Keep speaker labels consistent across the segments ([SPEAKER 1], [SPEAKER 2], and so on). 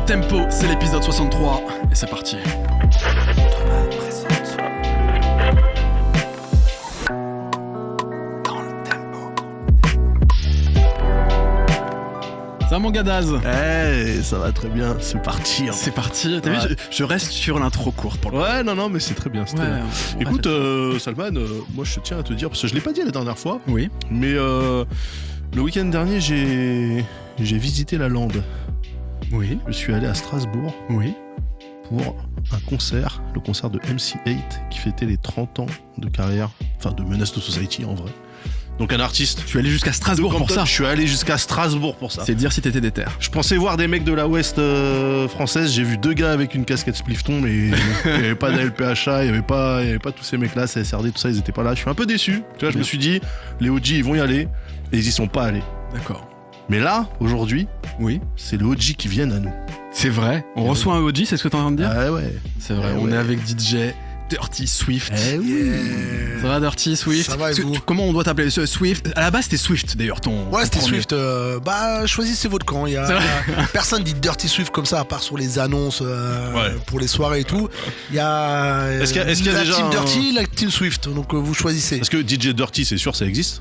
[SPEAKER 1] Tempo, c'est l'épisode 63 et c'est parti. Ça va mon gars Daz?
[SPEAKER 2] Hey, ça va très bien, c'est parti.
[SPEAKER 1] C'est parti, t'as vu, je reste sur l'intro courte pour le
[SPEAKER 2] Ouais, non, mais c'est très bien. Très bien. Écoute, Salman, moi je tiens à te dire, parce que je l'ai pas dit la dernière fois,
[SPEAKER 1] oui.
[SPEAKER 2] Mais le week-end dernier, j'ai visité la Lande.
[SPEAKER 1] Oui.
[SPEAKER 2] Je suis allé à Strasbourg.
[SPEAKER 1] Oui.
[SPEAKER 2] Pour un concert, le concert de MC8 qui fêtait les 30 ans de carrière, enfin de Menace to Society en vrai. Donc un artiste.
[SPEAKER 1] Tu es allé jusqu'à Strasbourg pour ça?
[SPEAKER 2] Je suis allé jusqu'à Strasbourg pour ça.
[SPEAKER 1] C'est dire si t'étais déter.
[SPEAKER 2] Je pensais voir des mecs de la Ouest française. J'ai vu deux gars avec une casquette Splifton, mais il n'y avait pas d'ALPHA, il n'y avait pas tous ces mecs-là, CSRD, tout ça, ils étaient pas là. Je suis un peu déçu. Tu vois, je me suis dit, les OG ils vont y aller, et ils y sont pas allés.
[SPEAKER 1] D'accord.
[SPEAKER 2] Mais là, aujourd'hui,
[SPEAKER 1] oui,
[SPEAKER 2] c'est les OG qui viennent à nous.
[SPEAKER 1] C'est vrai. On reçoit un OG, c'est ce que t'es en train de dire?
[SPEAKER 2] Ah ouais.
[SPEAKER 1] C'est vrai. On est avec DJ Dirty Swift.
[SPEAKER 2] Eh oui.
[SPEAKER 1] Ça va Dirty Swift?
[SPEAKER 3] Ça va et vous?
[SPEAKER 1] Comment on doit t'appeler? Swift? À la base c'était Swift d'ailleurs ton.
[SPEAKER 3] Ouais, c'était
[SPEAKER 1] premier.
[SPEAKER 3] Swift. Choisissez votre camp. Il y a personne dit Dirty Swift comme ça à part sur les annonces pour les soirées et tout. Il y a,
[SPEAKER 2] est-ce qu'il y a
[SPEAKER 3] la
[SPEAKER 2] déjà
[SPEAKER 3] team Dirty, la team Swift. Donc vous choisissez.
[SPEAKER 2] Est-ce que DJ Dirty, c'est sûr, ça existe?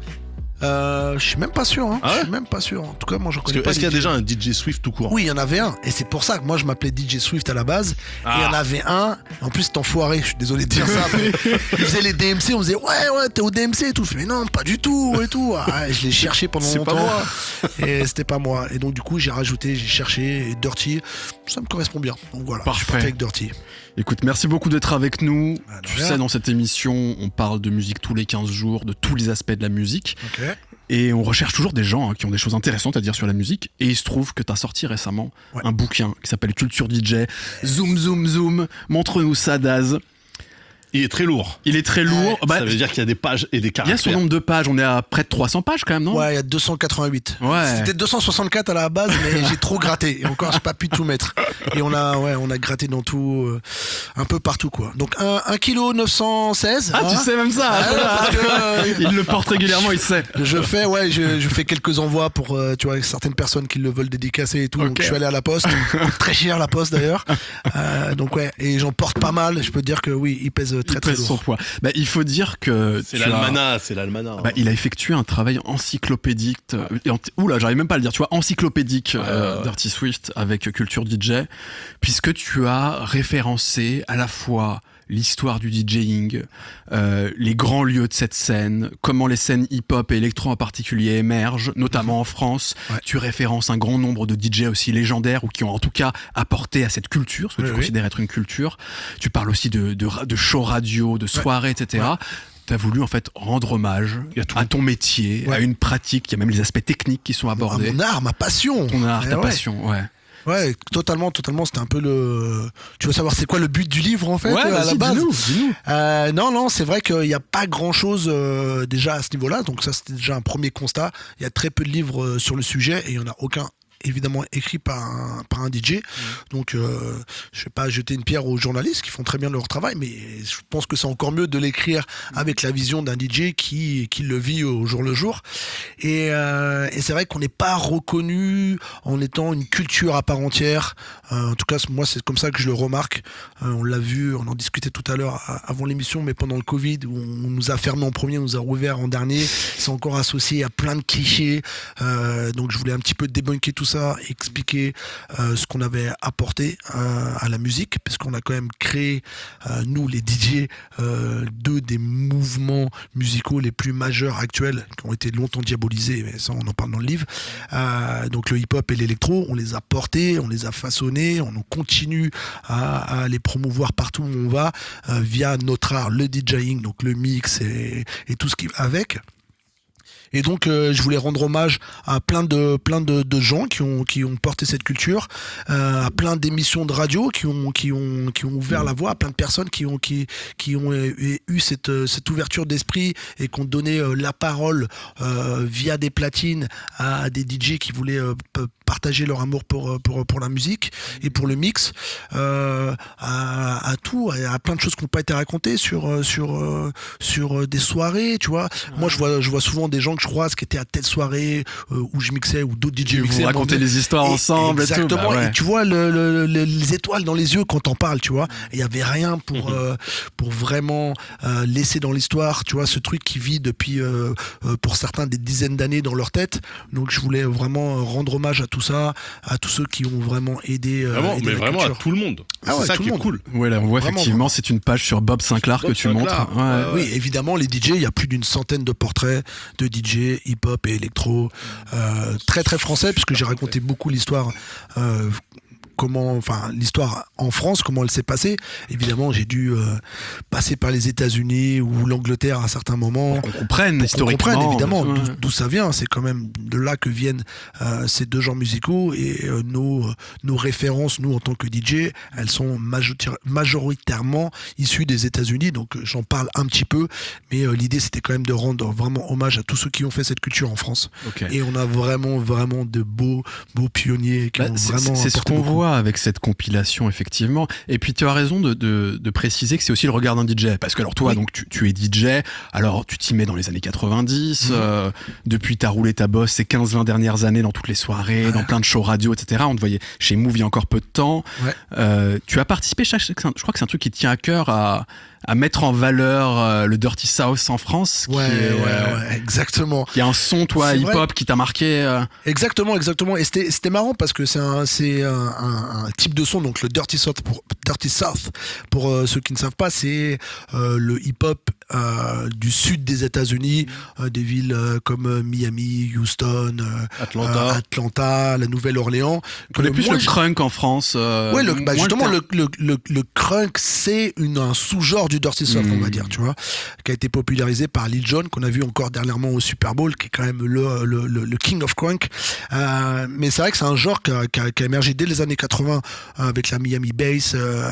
[SPEAKER 3] Je suis même pas sûr. Hein.
[SPEAKER 2] Ah ouais?
[SPEAKER 3] Je suis même pas sûr. En tout cas, moi, je connais pas.
[SPEAKER 2] Est-ce qu'il y a déjà un DJ Swift tout court?
[SPEAKER 3] Oui, il y en avait un. Et c'est pour ça que moi, je m'appelais DJ Swift à la base. Et il y en avait un. En plus, c'est enfoiré. Je suis désolé de dire ça. Mais il faisait les DMC. On me disait, ouais, t'es au DMC et tout. Je fais, mais non, pas du tout. Et tout. Ah, je l'ai cherché pendant longtemps.
[SPEAKER 2] C'est pas moi.
[SPEAKER 3] Et c'était pas moi. Et donc, du coup, j'ai cherché. Et Dirty, ça me correspond bien. Donc voilà.
[SPEAKER 1] Parfait.
[SPEAKER 3] Je suis avec Dirty.
[SPEAKER 1] Écoute, merci beaucoup d'être avec nous.
[SPEAKER 3] Tu
[SPEAKER 1] sais, dans cette émission, on parle de musique tous les 15 jours, de tous les aspects de la musique.
[SPEAKER 3] Ok.
[SPEAKER 1] Et on recherche toujours des gens qui ont des choses intéressantes à dire sur la musique. Et il se trouve que tu as sorti récemment un bouquin qui s'appelle Culture DJ. Zoom, zoom, zoom. Montre-nous ça, Daz.
[SPEAKER 2] Il est très lourd.
[SPEAKER 1] Il est très lourd.
[SPEAKER 2] Ça veut dire qu'il y a des pages et des caractères.
[SPEAKER 1] Il y a son nombre de pages. On est à près de 300 pages quand même, non?
[SPEAKER 3] Ouais, il y a 288.
[SPEAKER 1] Ouais.
[SPEAKER 3] C'était 264 à la base, mais j'ai trop gratté. Et encore, j'ai pas pu tout mettre. Et on a gratté dans tout, un peu partout, quoi. Donc, 1 kg 916.
[SPEAKER 1] Ah, tu sais même ça.
[SPEAKER 3] Parce que,
[SPEAKER 1] il le porte régulièrement, il sait.
[SPEAKER 3] Je fais quelques envois pour, tu vois, certaines personnes qui le veulent dédicacer et tout.
[SPEAKER 1] Okay.
[SPEAKER 3] Donc, je suis allé à la poste. Très cher, la poste, d'ailleurs. Donc, ouais. Et j'en porte pas mal. Je peux te dire que oui, il pèse très, très lourd.
[SPEAKER 1] Son poids. Bah, il faut dire que
[SPEAKER 2] c'est l'almanach.
[SPEAKER 1] Bah, il a effectué un travail encyclopédique. Oula, j'arrive même pas à le dire. Tu vois, encyclopédique Dirty Swift avec Culture DJ, puisque tu as référencé à la fois l'histoire du DJing, les grands lieux de cette scène, comment les scènes hip-hop et électro en particulier émergent, notamment en France. Ouais. Tu références un grand nombre de DJ aussi légendaires ou qui ont en tout cas apporté à cette culture, ce que tu considères être une culture. Tu parles aussi de shows radio, de soirées, etc. Ouais. Tu as voulu en fait rendre hommage à ton métier, à une pratique, il y a même les aspects techniques qui sont abordés.
[SPEAKER 3] Mon art, ma passion.
[SPEAKER 1] Ton art, ta passion, ouais.
[SPEAKER 3] Ouais, totalement. C'était un peu le. Tu veux savoir c'est quoi le but du livre en fait à la base?
[SPEAKER 1] Dis-nous.
[SPEAKER 3] Non, c'est vrai qu'il n'y a pas grand-chose déjà à ce niveau-là. Donc ça, c'était déjà un premier constat. Il y a très peu de livres sur le sujet et il n'y en a aucun évidemment écrit par un DJ. Donc je vais pas jeter une pierre aux journalistes qui font très bien leur travail, mais je pense que c'est encore mieux de l'écrire avec la vision d'un DJ qui le vit au jour le jour. Et c'est vrai qu'on n'est pas reconnu en étant une culture à part entière. En tout cas, moi, c'est comme ça que je le remarque. On l'a vu, on en discutait tout à l'heure avant l'émission, mais pendant le Covid, où on nous a fermé en premier, on nous a rouvert en dernier, c'est encore associé à plein de clichés. Donc je voulais un petit peu débunker tout ça, expliquer ce qu'on avait apporté à la musique, parce qu'on a quand même créé, nous les DJ, deux des mouvements musicaux les plus majeurs actuels, qui ont été longtemps diabolisés, mais ça on en parle dans le livre. Donc le hip-hop et l'électro, on les a portés, on les a façonnés, on continue à les promouvoir partout où on va, via notre art, le DJing, donc le mix et tout ce qui va avec. Et donc je voulais rendre hommage à plein de gens qui ont porté cette culture, à plein d'émissions de radio qui ont ouvert la voie, à plein de personnes qui ont eu cette ouverture d'esprit et qui ont donné la parole via des platines à des DJ qui voulaient partager leur amour pour la musique et pour le mix, à tout, à plein de choses qui n'ont pas été racontées sur des soirées, tu vois. Moi je vois souvent des gens que je croise qui étaient à telle soirée où je mixais, ou d'autres DJ mixaient.
[SPEAKER 1] Vous racontez les histoires ensemble.
[SPEAKER 3] Exactement.
[SPEAKER 1] Et tout. Bah ouais.
[SPEAKER 3] Et tu vois les étoiles dans les yeux quand t'en parles, tu vois. Il y avait rien pour vraiment laisser dans l'histoire, tu vois, ce truc qui vit depuis pour certains des dizaines d'années dans leur tête. Donc je voulais vraiment rendre hommage à tout ça, à tous ceux qui ont vraiment aidé.
[SPEAKER 2] Mais vraiment à tout le monde. C'est ça qui est cool.
[SPEAKER 1] Ouais, là on voit
[SPEAKER 3] Vraiment,
[SPEAKER 1] effectivement, c'est une page sur Bob Sinclair que tu montres. Ouais.
[SPEAKER 3] Oui, évidemment, les DJ, il y a plus d'une centaine de portraits de DJ hip-hop et électro, très très français, puisque j'ai raconté beaucoup l'histoire. L'histoire en France, comment elle s'est passée. Évidemment, j'ai dû passer par les États-Unis ou l'Angleterre à certains moments.
[SPEAKER 1] Pour qu'on comprenne historiquement.
[SPEAKER 3] Qu'on comprenne, évidemment, d'où ça vient. C'est quand même de là que viennent ces deux genres musicaux, et nos références, nous, en tant que DJ, elles sont majoritairement issues des États-Unis. Donc, j'en parle un petit peu, mais l'idée, c'était quand même de rendre vraiment hommage à tous ceux qui ont fait cette culture en France. Okay. Et on a vraiment, vraiment de beaux pionniers qui ont vraiment
[SPEAKER 1] c'est ce qu'on
[SPEAKER 3] beaucoup.
[SPEAKER 1] voit avec cette compilation, effectivement. Et puis tu as raison de préciser que c'est aussi le regard d'un DJ, parce que alors toi, donc tu es DJ, alors tu t'y mets dans les années 90, depuis t'as roulé ta bosse ces 15-20 dernières années dans toutes les soirées, dans plein de shows radio, etc. On te voyait chez Move il y a encore peu de temps. Tu as participé, je crois que c'est un truc qui tient à cœur à mettre en valeur le Dirty South en France.
[SPEAKER 3] Exactement.
[SPEAKER 1] Qui est un son, toi, hip-hop qui t'a marqué.
[SPEAKER 3] Exactement. Et c'était marrant parce que c'est un type de son, donc le Dirty South, pour ceux qui ne savent pas, c'est le hip-hop du sud des États-Unis, des villes comme Miami, Houston, Atlanta, la Nouvelle-Orléans.
[SPEAKER 1] On connaît plus le crunk en France.
[SPEAKER 3] Justement, le crunk, c'est un sous-genre du Dirty South, on va dire, tu vois, qui a été popularisé par Lil Jon, qu'on a vu encore dernièrement au Super Bowl, qui est quand même le King of Crunk. Mais c'est vrai que c'est un genre qui a émergé dès les années 80 avec la Miami Bass,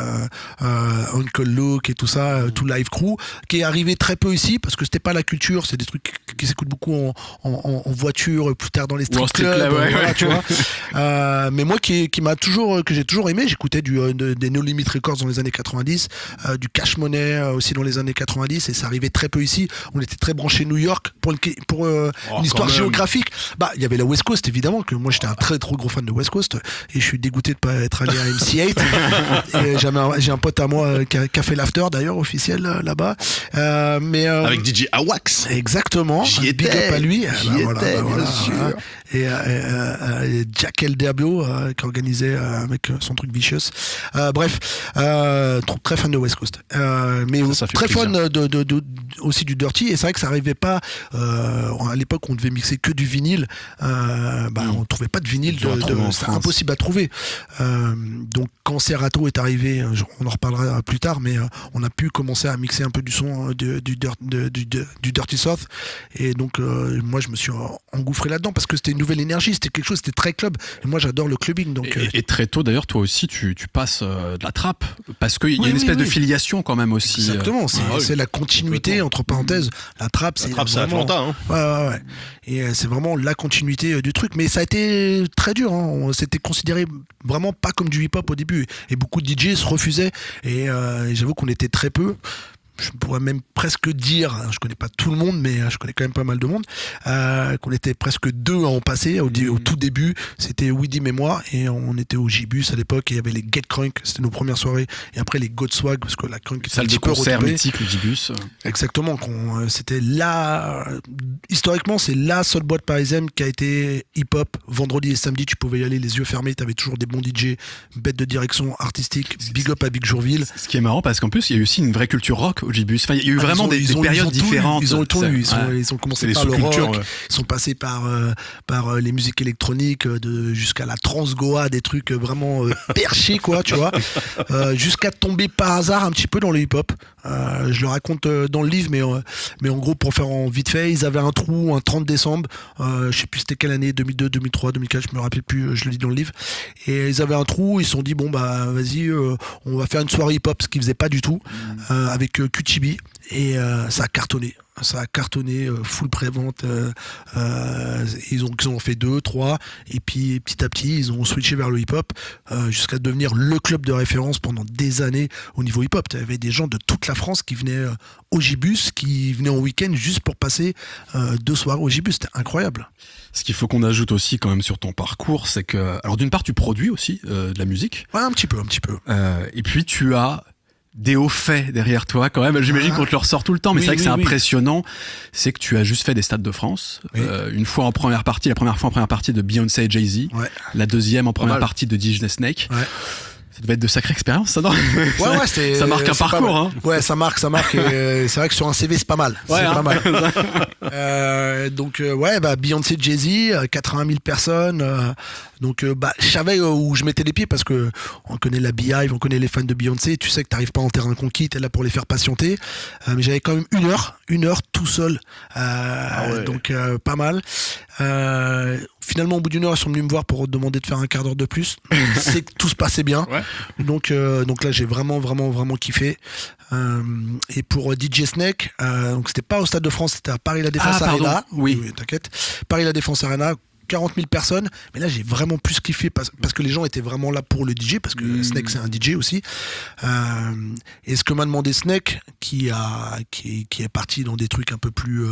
[SPEAKER 3] Uncle Luke et tout ça, tout Live Crew, qui est arrivé très peu ici parce que c'était pas la culture, c'est des trucs qui s'écoutent beaucoup en voiture, plus tard dans les street clubs, tu vois. Mais moi que j'ai toujours aimé, j'écoutais des No Limit Records dans les années 90, du Cash Money aussi dans les années 90, et ça arrivait très peu ici. On était très branchés New York pour une histoire géographique. Il y avait la West Coast, évidemment, que moi j'étais un très trop gros fan de West Coast, et je suis dégoûté de pas être allé à MC8. Et j'ai un pote à moi qui a fait l'after d'ailleurs officiel là-bas.
[SPEAKER 2] Avec DJ Awax.
[SPEAKER 3] Exactement.
[SPEAKER 2] J'y étais.
[SPEAKER 3] Big up à lui.
[SPEAKER 2] Bien sûr.
[SPEAKER 3] Et Jack El Diablo qui organisait avec son truc Vicious. Bref, très fan de West Coast. Mais
[SPEAKER 2] ça fait
[SPEAKER 3] très
[SPEAKER 2] plaisir.
[SPEAKER 3] fan aussi du Dirty, et c'est vrai que ça arrivait pas à l'époque, on devait mixer que du vinyle. On trouvait pas de vinyle, c'était impossible à trouver. Donc quand Serato est arrivé, on en reparlera plus tard, mais on a pu commencer à mixer un peu du son du Dirty South, et donc moi je me suis engouffré là-dedans parce que c'était une nouvelle énergie, c'était quelque chose, c'était très club, et moi j'adore le clubbing. Donc,
[SPEAKER 1] et très tôt d'ailleurs, toi aussi tu passes de la trappe, parce qu'il y a une espèce de filiation quand même aussi.
[SPEAKER 3] Exactement, c'est la continuité, entre parenthèses. La trappe, c'est
[SPEAKER 2] Atlanta, hein.
[SPEAKER 3] Ouais. Et c'est vraiment la continuité du truc, mais ça a été très dur, hein. C'était considéré vraiment pas comme du hip-hop au début, et beaucoup de DJ se refusaient, et j'avoue qu'on était très peu. Je pourrais même presque dire, je connais pas tout le monde, mais je connais quand même pas mal de monde, qu'on était presque deux à en passer. Au tout début, c'était Widim et moi, et on était au J-Bus à l'époque, et il y avait les Get Crunk, c'était nos premières soirées, et après les God Swag, parce que la crunk était
[SPEAKER 1] salle de concert mythique, le J-Bus.
[SPEAKER 3] Exactement, c'était historiquement, c'est la seule boîte parisienne qui a été hip-hop. Vendredi et samedi, tu pouvais y aller les yeux fermés, t'avais toujours des bons DJ, bête de direction artistique, big up à Big Jourville.
[SPEAKER 1] Ce qui est marrant, parce qu'en plus, il y a eu aussi une vraie culture rock au J-Bus. Enfin, il y a eu vraiment des périodes différentes.
[SPEAKER 3] Ils ont tout eu. Ils ont commencé par le rock. Ils sont passés par les musiques électroniques, jusqu'à la trance-goa, des trucs vraiment perchés, quoi, tu vois. Jusqu'à tomber par hasard un petit peu dans le hip-hop. Je le raconte dans le livre, mais en gros, pour faire en vite fait, ils avaient un trou un 30 décembre. Je sais plus c'était quelle année, 2002, 2003, 2004, je me rappelle plus, je le dis dans le livre. Et ils avaient un trou, ils se sont dit, bon, vas-y, on va faire une soirée hip-hop, ce qu'ils faisaient pas du tout, avec QTB. Et ça a cartonné. ça a cartonné, full pré-vente. Ils ont fait 2, 3, et puis petit à petit, ils ont switché vers le hip-hop jusqu'à devenir le club de référence pendant des années au niveau hip-hop. Il y avait des gens de toute la France qui venaient au Gibus, qui venaient en week-end juste pour passer 2 soirs au Gibus. C'était incroyable.
[SPEAKER 1] Ce qu'il faut qu'on ajoute aussi quand même sur ton parcours, c'est que, alors d'une part, tu produis aussi de la musique.
[SPEAKER 3] Ouais, un petit peu.
[SPEAKER 1] Et puis tu as des hauts faits derrière toi quand même. J'imagine qu'on te le ressort tout le temps, mais c'est vrai que c'est impressionnant. C'est que tu as juste fait des Stades de France. Une fois en première partie, la première fois en première partie de Beyoncé et Jay-Z. Ouais. La deuxième en première partie de DJ Snake. Ouais. Ça devait être de sacrées expériences, ça, non?
[SPEAKER 3] Ouais,
[SPEAKER 1] ça marque un parcours, hein.
[SPEAKER 3] Ouais, ça marque. Et c'est vrai que sur un CV, c'est pas mal.
[SPEAKER 1] Ouais,
[SPEAKER 3] c'est pas mal. Donc, Beyoncé, Jay-Z, 80 000 personnes. Donc, je savais où je mettais les pieds parce que on connaît la Beehive, on connaît les fans de Beyoncé. Tu sais que t'arrives pas en terrain conquis, t'es là pour les faire patienter. Mais j'avais quand même une heure tout seul. Donc, pas mal. Finalement, au bout d'une heure, ils sont venus me voir pour demander de faire un quart d'heure de plus. C'est que tout se passait bien. Ouais. Donc là, j'ai vraiment kiffé. Et pour DJ Snake, donc c'était pas au Stade de France, c'était à Paris La Défense Arena.
[SPEAKER 1] Oui,
[SPEAKER 3] t'inquiète. Paris La Défense Arena. 40 000 personnes, mais là j'ai vraiment plus kiffé parce que les gens étaient vraiment là pour le DJ, parce que Snake c'est un DJ aussi. Et ce que m'a demandé Snake, qui est parti dans des trucs un peu plus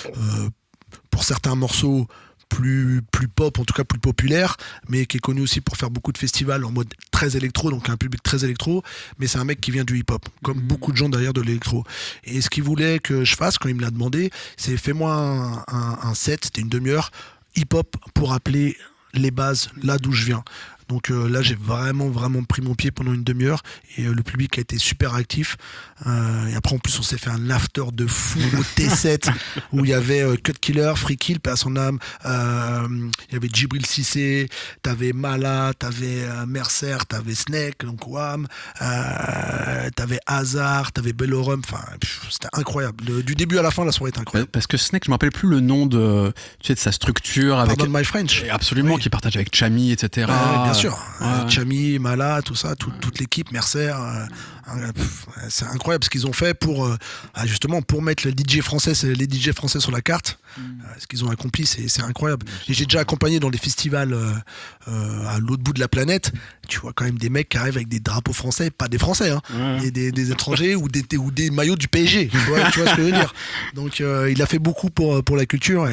[SPEAKER 3] pour certains morceaux plus pop, en tout cas plus populaire, mais qui est connu aussi pour faire beaucoup de festivals en mode très électro, donc un public très électro, mais c'est un mec qui vient du hip-hop, comme beaucoup de gens derrière de l'électro. Et ce qu'il voulait que je fasse quand il me l'a demandé, c'est fais-moi un set, c'était une demi-heure, hip-hop pour rappeler les bases, là d'où je viens. Donc là, j'ai vraiment pris mon pied pendant une demi-heure et le public a été super actif. Et après, en plus, on s'est fait un after de fou au T7 où il y avait Cut Killer, Free Kill, paix à son âme. Il y avait Djibril Cissé, t'avais Mala, t'avais Mercer, t'avais Snake, donc Wham, t'avais Hazard, t'avais Bellorum. Enfin, c'était incroyable. Du début à la fin, la soirée était incroyable.
[SPEAKER 1] Parce que Snake, je me rappelle plus le nom de sa structure avec.
[SPEAKER 3] Pardon My French.
[SPEAKER 1] Absolument, qui partage avec Chami, etc.
[SPEAKER 3] Bien sûr. Chami, Mala, tout ça, toute l'équipe, Mercer. C'est incroyable ce qu'ils ont fait pour justement pour mettre les DJ français sur la carte. Ce qu'ils ont accompli, c'est incroyable. Et j'ai déjà accompagné dans des festivals à l'autre bout de la planète. Tu vois quand même des mecs qui arrivent avec des drapeaux français, pas des Français, hein, et des étrangers ou des maillots du PSG. Tu vois ce que je veux dire. Donc il a fait beaucoup pour la culture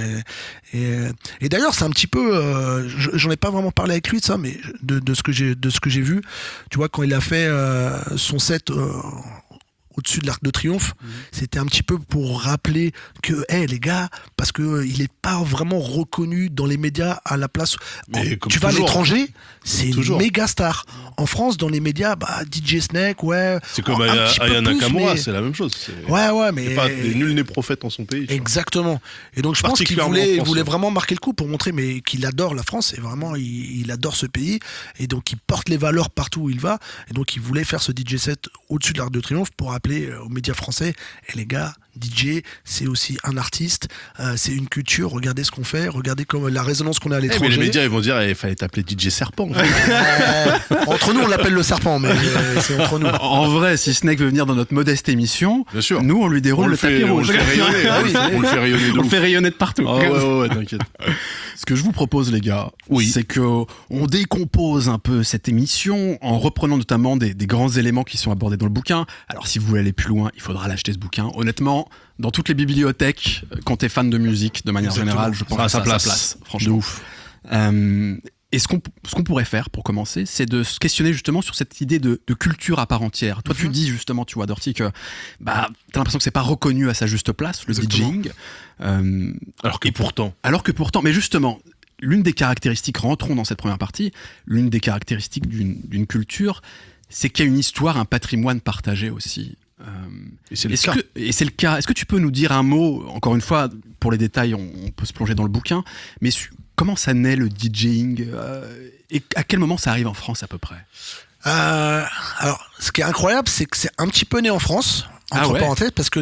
[SPEAKER 3] et d'ailleurs c'est un petit peu, j'en ai pas vraiment parlé avec lui de ça, mais de ce que j'ai vu. Tu vois quand il a fait son set au-dessus de l'Arc de Triomphe, c'était un petit peu pour rappeler que, les gars, parce que il est pas vraiment reconnu dans les médias à la place. Tu vas à l'étranger, c'est une méga star. En France, dans les médias, DJ Snake, ouais.
[SPEAKER 2] C'est comme Aya Nakamura, c'est la même chose.
[SPEAKER 3] Ouais, mais
[SPEAKER 2] nul n'est prophète en son pays.
[SPEAKER 3] Exactement. Et donc je pense qu'il voulait vraiment marquer le coup pour montrer qu'il adore la France et vraiment il adore ce pays et donc il porte les valeurs partout où il va et donc il voulait faire ce DJ set au-dessus de l'Arc de Triomphe pour rappeler aux médias français, et les gars, DJ, c'est aussi un artiste, c'est une culture, regardez ce qu'on fait, regardez comme la résonance qu'on a à l'étranger.
[SPEAKER 2] Mais les médias, ils vont dire, il fallait t'appeler DJ Serpent.
[SPEAKER 3] Entre nous, on l'appelle le serpent, mais c'est entre nous.
[SPEAKER 1] En vrai, si Snake veut venir dans notre modeste émission, nous, on lui déroule le tapis rouge.
[SPEAKER 2] On le fait rayonner.
[SPEAKER 1] On le fait rayonner de partout.
[SPEAKER 2] Ouais, t'inquiète.
[SPEAKER 1] Ce que je vous propose, les gars, c'est qu'on décompose un peu cette émission en reprenant notamment des grands éléments qui sont abordés dans le bouquin. Alors, si vous voulez aller plus loin, il faudra l'acheter ce bouquin. Honnêtement, dans toutes les bibliothèques, quand t'es fan de musique, de manière générale, je pense que ça a sa place. Franchement.
[SPEAKER 2] De ouf.
[SPEAKER 1] Et ce qu'on pourrait faire pour commencer, c'est de se questionner justement sur cette idée de culture à part entière. Toi, tu dis justement, tu vois, Dirty, que t'as l'impression que c'est pas reconnu à sa juste place, le DJing.
[SPEAKER 2] Alors que pourtant,
[SPEAKER 1] mais justement, l'une des caractéristiques, rentrons dans cette première partie, l'une des caractéristiques d'une culture, c'est qu'il y a une histoire, un patrimoine partagé aussi.
[SPEAKER 2] Et c'est le cas.
[SPEAKER 1] Est-ce que tu peux nous dire un mot, encore une fois, pour les détails, on peut se plonger dans le bouquin, mais comment ça naît le DJing et à quel moment ça arrive en France à peu près?
[SPEAKER 3] Alors, ce qui est incroyable, c'est que c'est un petit peu né en France. entre parenthèses, parce que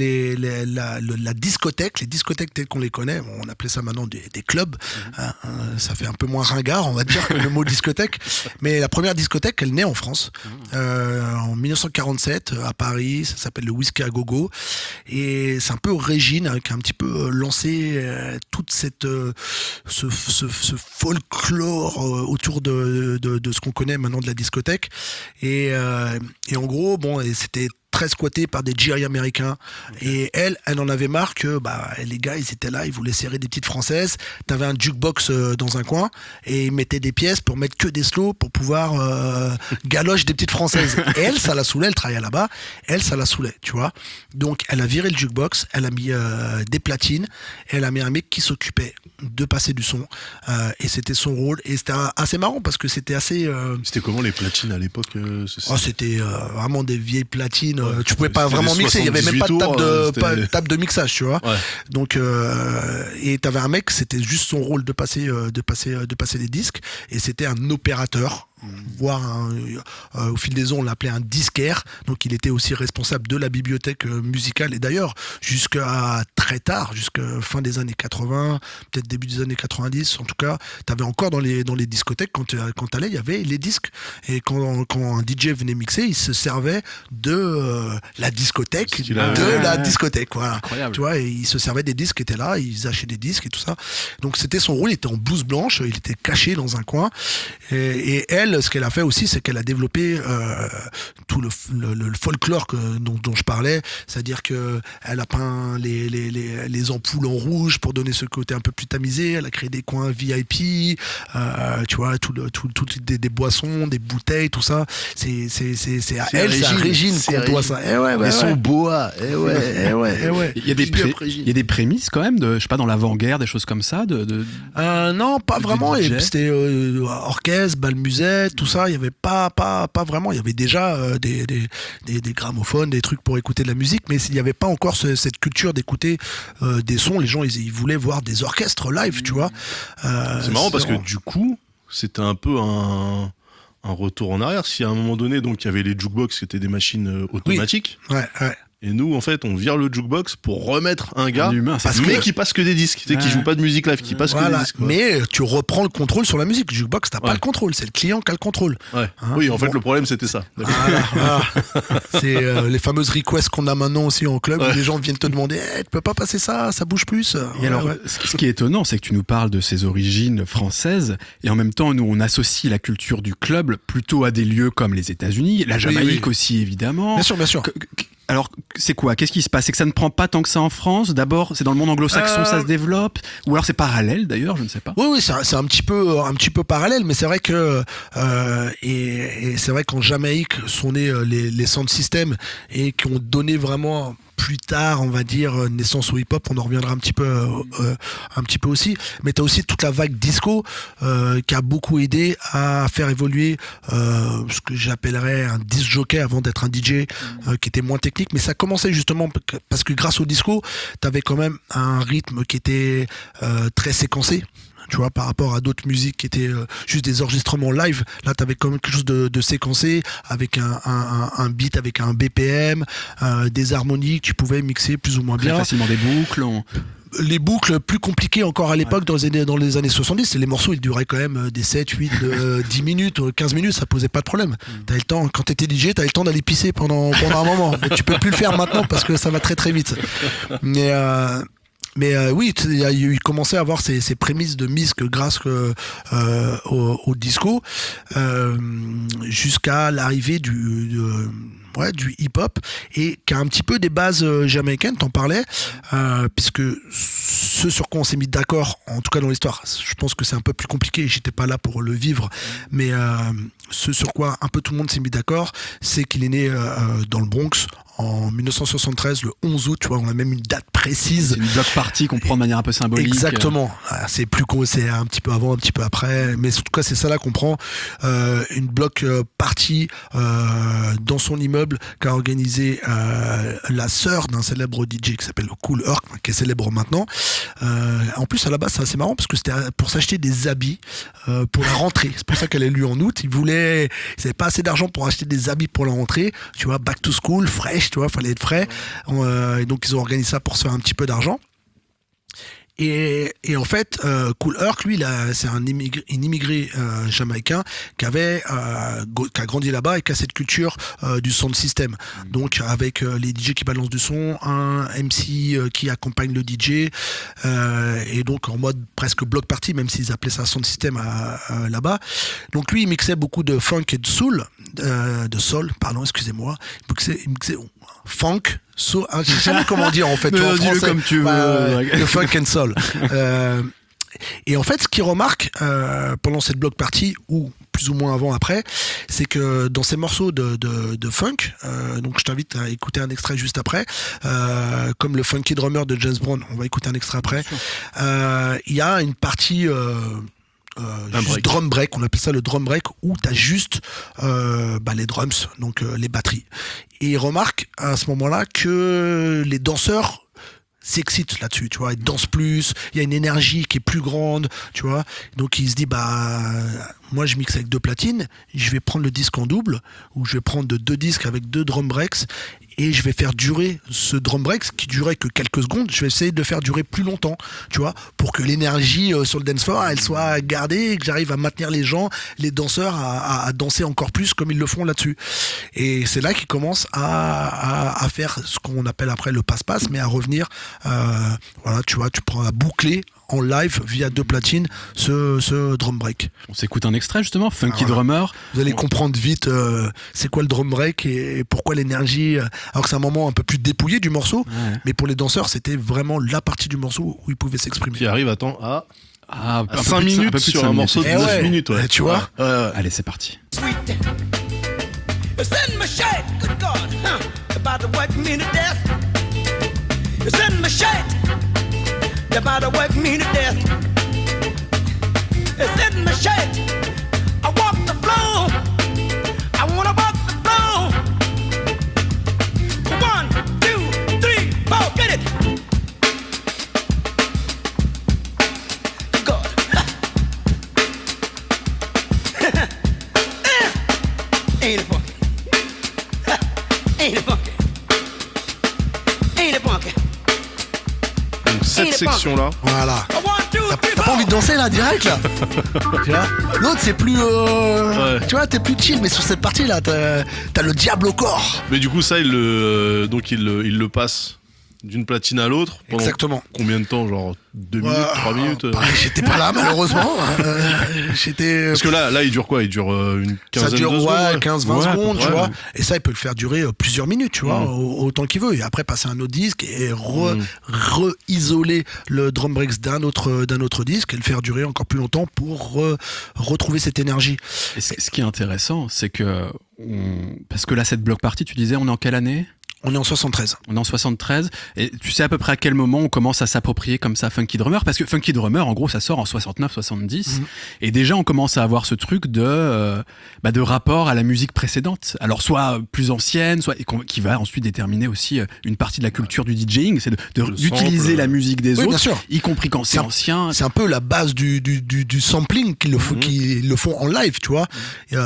[SPEAKER 3] la discothèque, les discothèques telles qu'on les connaît, bon, on appelait ça maintenant des clubs, ça fait un peu moins ringard, on va dire, que le mot discothèque, mais la première discothèque, elle naît en France, en 1947, à Paris, ça s'appelle le Whisky à Gogo, et c'est un peu Régine qui a un petit peu lancé toute cette ce folklore autour de ce qu'on connaît maintenant de la discothèque, et en gros, bon, et c'était très squatté par des GI américains. Et elle en avait marre que les gars, ils étaient là, ils voulaient serrer des petites françaises. T'avais un jukebox dans un coin et ils mettaient des pièces pour mettre que des slows pour pouvoir galoche des petites françaises. Et elle, ça la saoulait, elle travaillait là-bas. Elle, ça la saoulait, tu vois. Donc, elle a viré le jukebox, elle a mis des platines, et elle a mis un mec qui s'occupait de passer du son. Et c'était son rôle. Et c'était assez marrant parce que c'était assez...
[SPEAKER 2] C'était comment les platines à l'époque
[SPEAKER 3] c'était vraiment des vieilles platines. Tu pouvais pas vraiment mixer, il n'y avait même pas de table de mixage, tu vois. Ouais. Donc, et t'avais un mec, c'était juste son rôle de passer les disques, et c'était un opérateur. Voire au fil des ans on l'appelait un disquaire, donc il était aussi responsable de la bibliothèque musicale, et d'ailleurs jusqu'à très tard, jusqu'à fin des années 80, peut-être début des années 90, en tout cas t'avais encore dans les discothèques, quand t'allais, il y avait les disques, et quand un DJ venait mixer, il se servait de la discothèque, voilà. Incroyable. Tu vois, et il se servait des disques qui étaient là, ils achetaient des disques et tout ça, donc c'était son rôle, il était en blouse blanche, il était caché dans un coin, et elle, ce qu'elle a fait aussi, c'est qu'elle a développé tout le folklore dont je parlais, c'est-à-dire que elle a peint les ampoules en rouge pour donner ce côté un peu plus tamisé, elle a créé des coins VIP, tu vois, des boissons, des bouteilles, tout ça, c'est à Régine qu'on doit ça.
[SPEAKER 2] Et son boa,
[SPEAKER 1] Il y a des prémices quand même, je sais pas, dans l'avant-guerre, des choses comme ça,
[SPEAKER 3] non, pas vraiment, et c'était orchestre, bal musette, tout ça, il y avait pas vraiment, il y avait déjà des gramophones, des trucs pour écouter de la musique, mais il n'y avait pas encore cette culture d'écouter des sons. Les gens ils voulaient voir des orchestres live, tu vois.
[SPEAKER 2] C'est marrant parce que du coup c'était un peu un retour en arrière. Si à un moment donné, donc il y avait les jukebox qui étaient des machines automatiques.
[SPEAKER 3] Oui. Ouais.
[SPEAKER 2] Et nous, en fait, on vire le jukebox pour remettre un gars,
[SPEAKER 3] mais
[SPEAKER 2] qui passe que des disques, qui joue pas de musique live, qui passe que des disques.
[SPEAKER 3] Mais tu reprends le contrôle sur la musique. Le jukebox, t'as pas le contrôle, c'est le client qui a le contrôle.
[SPEAKER 2] Ouais. Oui, en fait, le problème, c'était ça.
[SPEAKER 3] Voilà. C'est les fameuses requests qu'on a maintenant aussi en club, où les gens viennent te demander tu peux pas passer ça bouge plus.
[SPEAKER 1] Et alors, ce qui est étonnant, c'est que tu nous parles de ses origines françaises, et en même temps, nous, on associe la culture du club plutôt à des lieux comme les États-Unis, la Jamaïque aussi, évidemment.
[SPEAKER 3] Bien sûr.
[SPEAKER 1] Alors, c'est quoi ? Qu'est-ce qui se passe ? C'est que ça ne prend pas tant que ça en France ? D'abord, c'est dans le monde anglo-saxon, ça se développe ? Ou alors c'est parallèle d'ailleurs, je ne sais pas.
[SPEAKER 3] Oui, c'est un petit peu parallèle, mais c'est vrai que et c'est vrai qu'en Jamaïque sont nés les sound systems, et qui ont donné vraiment plus tard, on va dire, naissance au hip-hop. On en reviendra un petit peu aussi. Mais t'as aussi toute la vague disco qui a beaucoup aidé à faire évoluer ce que j'appellerais un disc jockey avant d'être un DJ, qui était moins technique. Mais ça commençait justement parce que grâce au disco, t'avais quand même un rythme qui était très séquencé. Tu vois, par rapport à d'autres musiques qui étaient juste des enregistrements live, là t'avais quand même quelque chose de séquencé, avec un beat, avec un BPM, des harmonies que tu pouvais mixer plus ou moins bien.
[SPEAKER 1] Très facilement des boucles.
[SPEAKER 3] Les boucles plus compliquées encore à l'époque, dans les années 70, les morceaux ils duraient quand même des 7, 8, 10 minutes, 15 minutes, ça posait pas de problème. T'avais le temps, quand t'étais DJ, t'avais le temps d'aller pisser pendant un moment. Mais tu peux plus le faire maintenant parce que ça va très très vite. Mais oui, il commençait à avoir ces prémices de misque grâce au disco, jusqu'à l'arrivée du hip-hop, et qui a un petit peu des bases jamaïcaines, t'en parlais, puisque ce sur quoi on s'est mis d'accord, en tout cas dans l'histoire, je pense que c'est un peu plus compliqué, j'étais pas là pour le vivre, mais ce sur quoi un peu tout le monde s'est mis d'accord, c'est qu'il est né dans le Bronx en 1973, le 11 août, tu vois, on a même une date précise.
[SPEAKER 1] C'est une block party qu'on prend de manière un peu symbolique.
[SPEAKER 3] Exactement. C'est c'est un petit peu avant, un petit peu après, mais en tout cas, c'est ça là qu'on prend. Une block party dans son immeuble qu'a organisé la sœur d'un célèbre DJ qui s'appelle Kool Herc, qui est célèbre maintenant. En plus, à la base, c'est assez marrant parce que c'était pour s'acheter des habits pour la rentrée. C'est pour ça qu'elle est lue en août. Ils n'avaient pas assez d'argent pour acheter des habits pour la rentrée. Tu vois, back to school, fresh. riche, tu vois, fallait être frais. Et donc ils ont organisé ça pour se faire un petit peu d'argent. Et en fait, Kool Herc, lui, c'est un immigré jamaïcain qui a grandi là-bas et qui a cette culture du sound system. Donc avec les DJ qui balancent du son, un MC qui accompagne le DJ, et donc en mode presque block party, même s'ils appelaient ça sound system là-bas. Donc lui, il mixait beaucoup de funk et de soul, excusez-moi. Il mixait funk, soul, je sais jamais comment dire en fait.
[SPEAKER 1] Mais
[SPEAKER 3] en
[SPEAKER 1] dis-le
[SPEAKER 3] français,
[SPEAKER 1] comme tu veux.
[SPEAKER 3] le funk and soul. Et en fait, ce qu'il remarque pendant cette block party, ou plus ou moins avant, après, c'est que dans ces morceaux de funk, donc je t'invite à écouter un extrait juste après, comme le Funky Drummer de James Brown, on va écouter un extrait après, il y a une partie... drum break, on appelle ça le drum break, où t'as juste les drums, donc les batteries. Et il remarque à ce moment-là que les danseurs s'excitent là-dessus, tu vois, ils dansent plus, il y a une énergie qui est plus grande, tu vois. Donc il se dit, moi je mixe avec 2 platines, je vais prendre le disque en double, ou je vais prendre 2 disques avec 2 drum breaks, et je vais faire durer ce drum break qui durait que quelques secondes, je vais essayer de le faire durer plus longtemps, tu vois, pour que l'énergie sur le dance floor, elle soit gardée, et que j'arrive à maintenir les gens, les danseurs à danser encore plus comme ils le font là-dessus. Et c'est là qu'ils commencent à faire ce qu'on appelle après le passe-passe, mais à revenir, voilà, tu vois, tu prends à boucler en live via 2 platines ce drum break.
[SPEAKER 1] On s'écoute un extrait justement, Funky Drummer.
[SPEAKER 3] Vous allez comprendre vite c'est quoi le drum break et pourquoi l'énergie, alors que c'est un moment un peu plus dépouillé du morceau, mais pour les danseurs c'était vraiment la partie du morceau où ils pouvaient s'exprimer.
[SPEAKER 2] Qui arrive, à 5
[SPEAKER 1] minutes
[SPEAKER 2] minutes sur un morceau de 9 minutes. Ouais.
[SPEAKER 3] Tu vois
[SPEAKER 1] Allez, c'est parti.
[SPEAKER 4] You're about to work me to death. It's in my shirt. I walk the floor. I wanna walk the floor. 1, 2, 3, 4, get it. God. Ain't it funky? Ain't it funky? Ain't it funky?
[SPEAKER 2] Cette section-là.
[SPEAKER 3] Voilà. T'as pas envie de danser là, direct là? Tu vois, l'autre c'est plus. Tu vois, t'es plus chill, mais sur cette partie là, t'as le diable au corps.
[SPEAKER 2] Mais du coup, ça, il le passe d'une platine à l'autre.
[SPEAKER 3] Exactement.
[SPEAKER 2] Combien de temps? Genre 2 minutes, 3 minutes
[SPEAKER 3] J'étais pas là, malheureusement.
[SPEAKER 2] Parce que là, il dure quoi? Il dure une quinzaine de secondes?
[SPEAKER 3] Ça dure 15-20 secondes, tu vois.
[SPEAKER 2] Ouais.
[SPEAKER 3] Et ça, il peut le faire durer plusieurs minutes, tu vois, autant qu'il veut. Et après, passer un autre disque et re-isoler le drum breaks d'un autre disque et le faire durer encore plus longtemps pour retrouver cette énergie.
[SPEAKER 1] Et ce qui est intéressant, c'est que parce que là, cette block party, tu disais, on est en quelle année?
[SPEAKER 3] On est en 73.
[SPEAKER 1] On est en 73. Et tu sais à peu près à quel moment on commence à s'approprier comme ça Funky Drummer? Parce que Funky Drummer, en gros, ça sort en 69-70. Et déjà, on commence à avoir ce truc de rapport à la musique précédente. Alors, soit plus ancienne, soit qui va ensuite déterminer aussi une partie de la culture du DJing. C'est d'utiliser la musique des autres,
[SPEAKER 3] bien sûr.
[SPEAKER 1] y compris quand c'est ancien.
[SPEAKER 3] C'est un peu la base du sampling qu'ils le font en live, tu vois.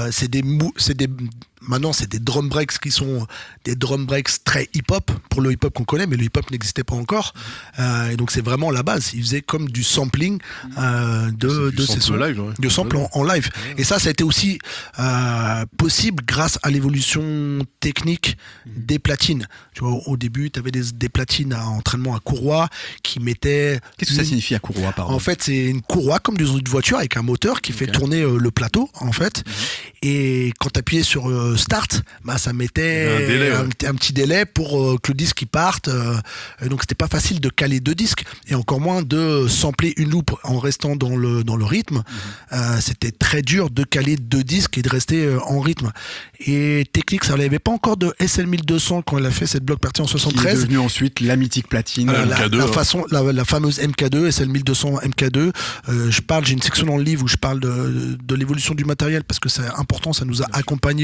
[SPEAKER 3] Maintenant, c'est des drum breaks qui sont des drum breaks très hip-hop, pour le hip-hop qu'on connaît, mais le hip-hop n'existait pas encore. Et donc, c'est vraiment la base. Ils faisaient comme du sampling de ces sons.
[SPEAKER 2] Live, ouais.
[SPEAKER 3] De sample en live. Et ça a été aussi possible grâce à l'évolution technique des platines. Tu vois, au début, tu avais des platines à entraînement à courroie qui mettaient...
[SPEAKER 1] Qu'est-ce que ça signifie à courroie, pardon?
[SPEAKER 3] En fait, c'est une courroie comme d'une voiture avec un moteur qui fait tourner le plateau, en fait. Et quand tu appuyais sur start, ça mettait un petit délai pour que le disque parte. Et donc c'était pas facile de caler 2 disques et encore moins de sampler une loupe en restant dans le rythme. C'était très dur de caler 2 disques et de rester en rythme. Et Technics, ça n'avait pas encore de SL1200 quand elle a fait cette block party en 73.
[SPEAKER 1] Qui est devenue ensuite la mythique platine.
[SPEAKER 2] MK2,
[SPEAKER 3] la fameuse MK2, SL1200 MK2. J'ai une section dans le livre où je parle de l'évolution du matériel parce que c'est important, ça nous a accompagnés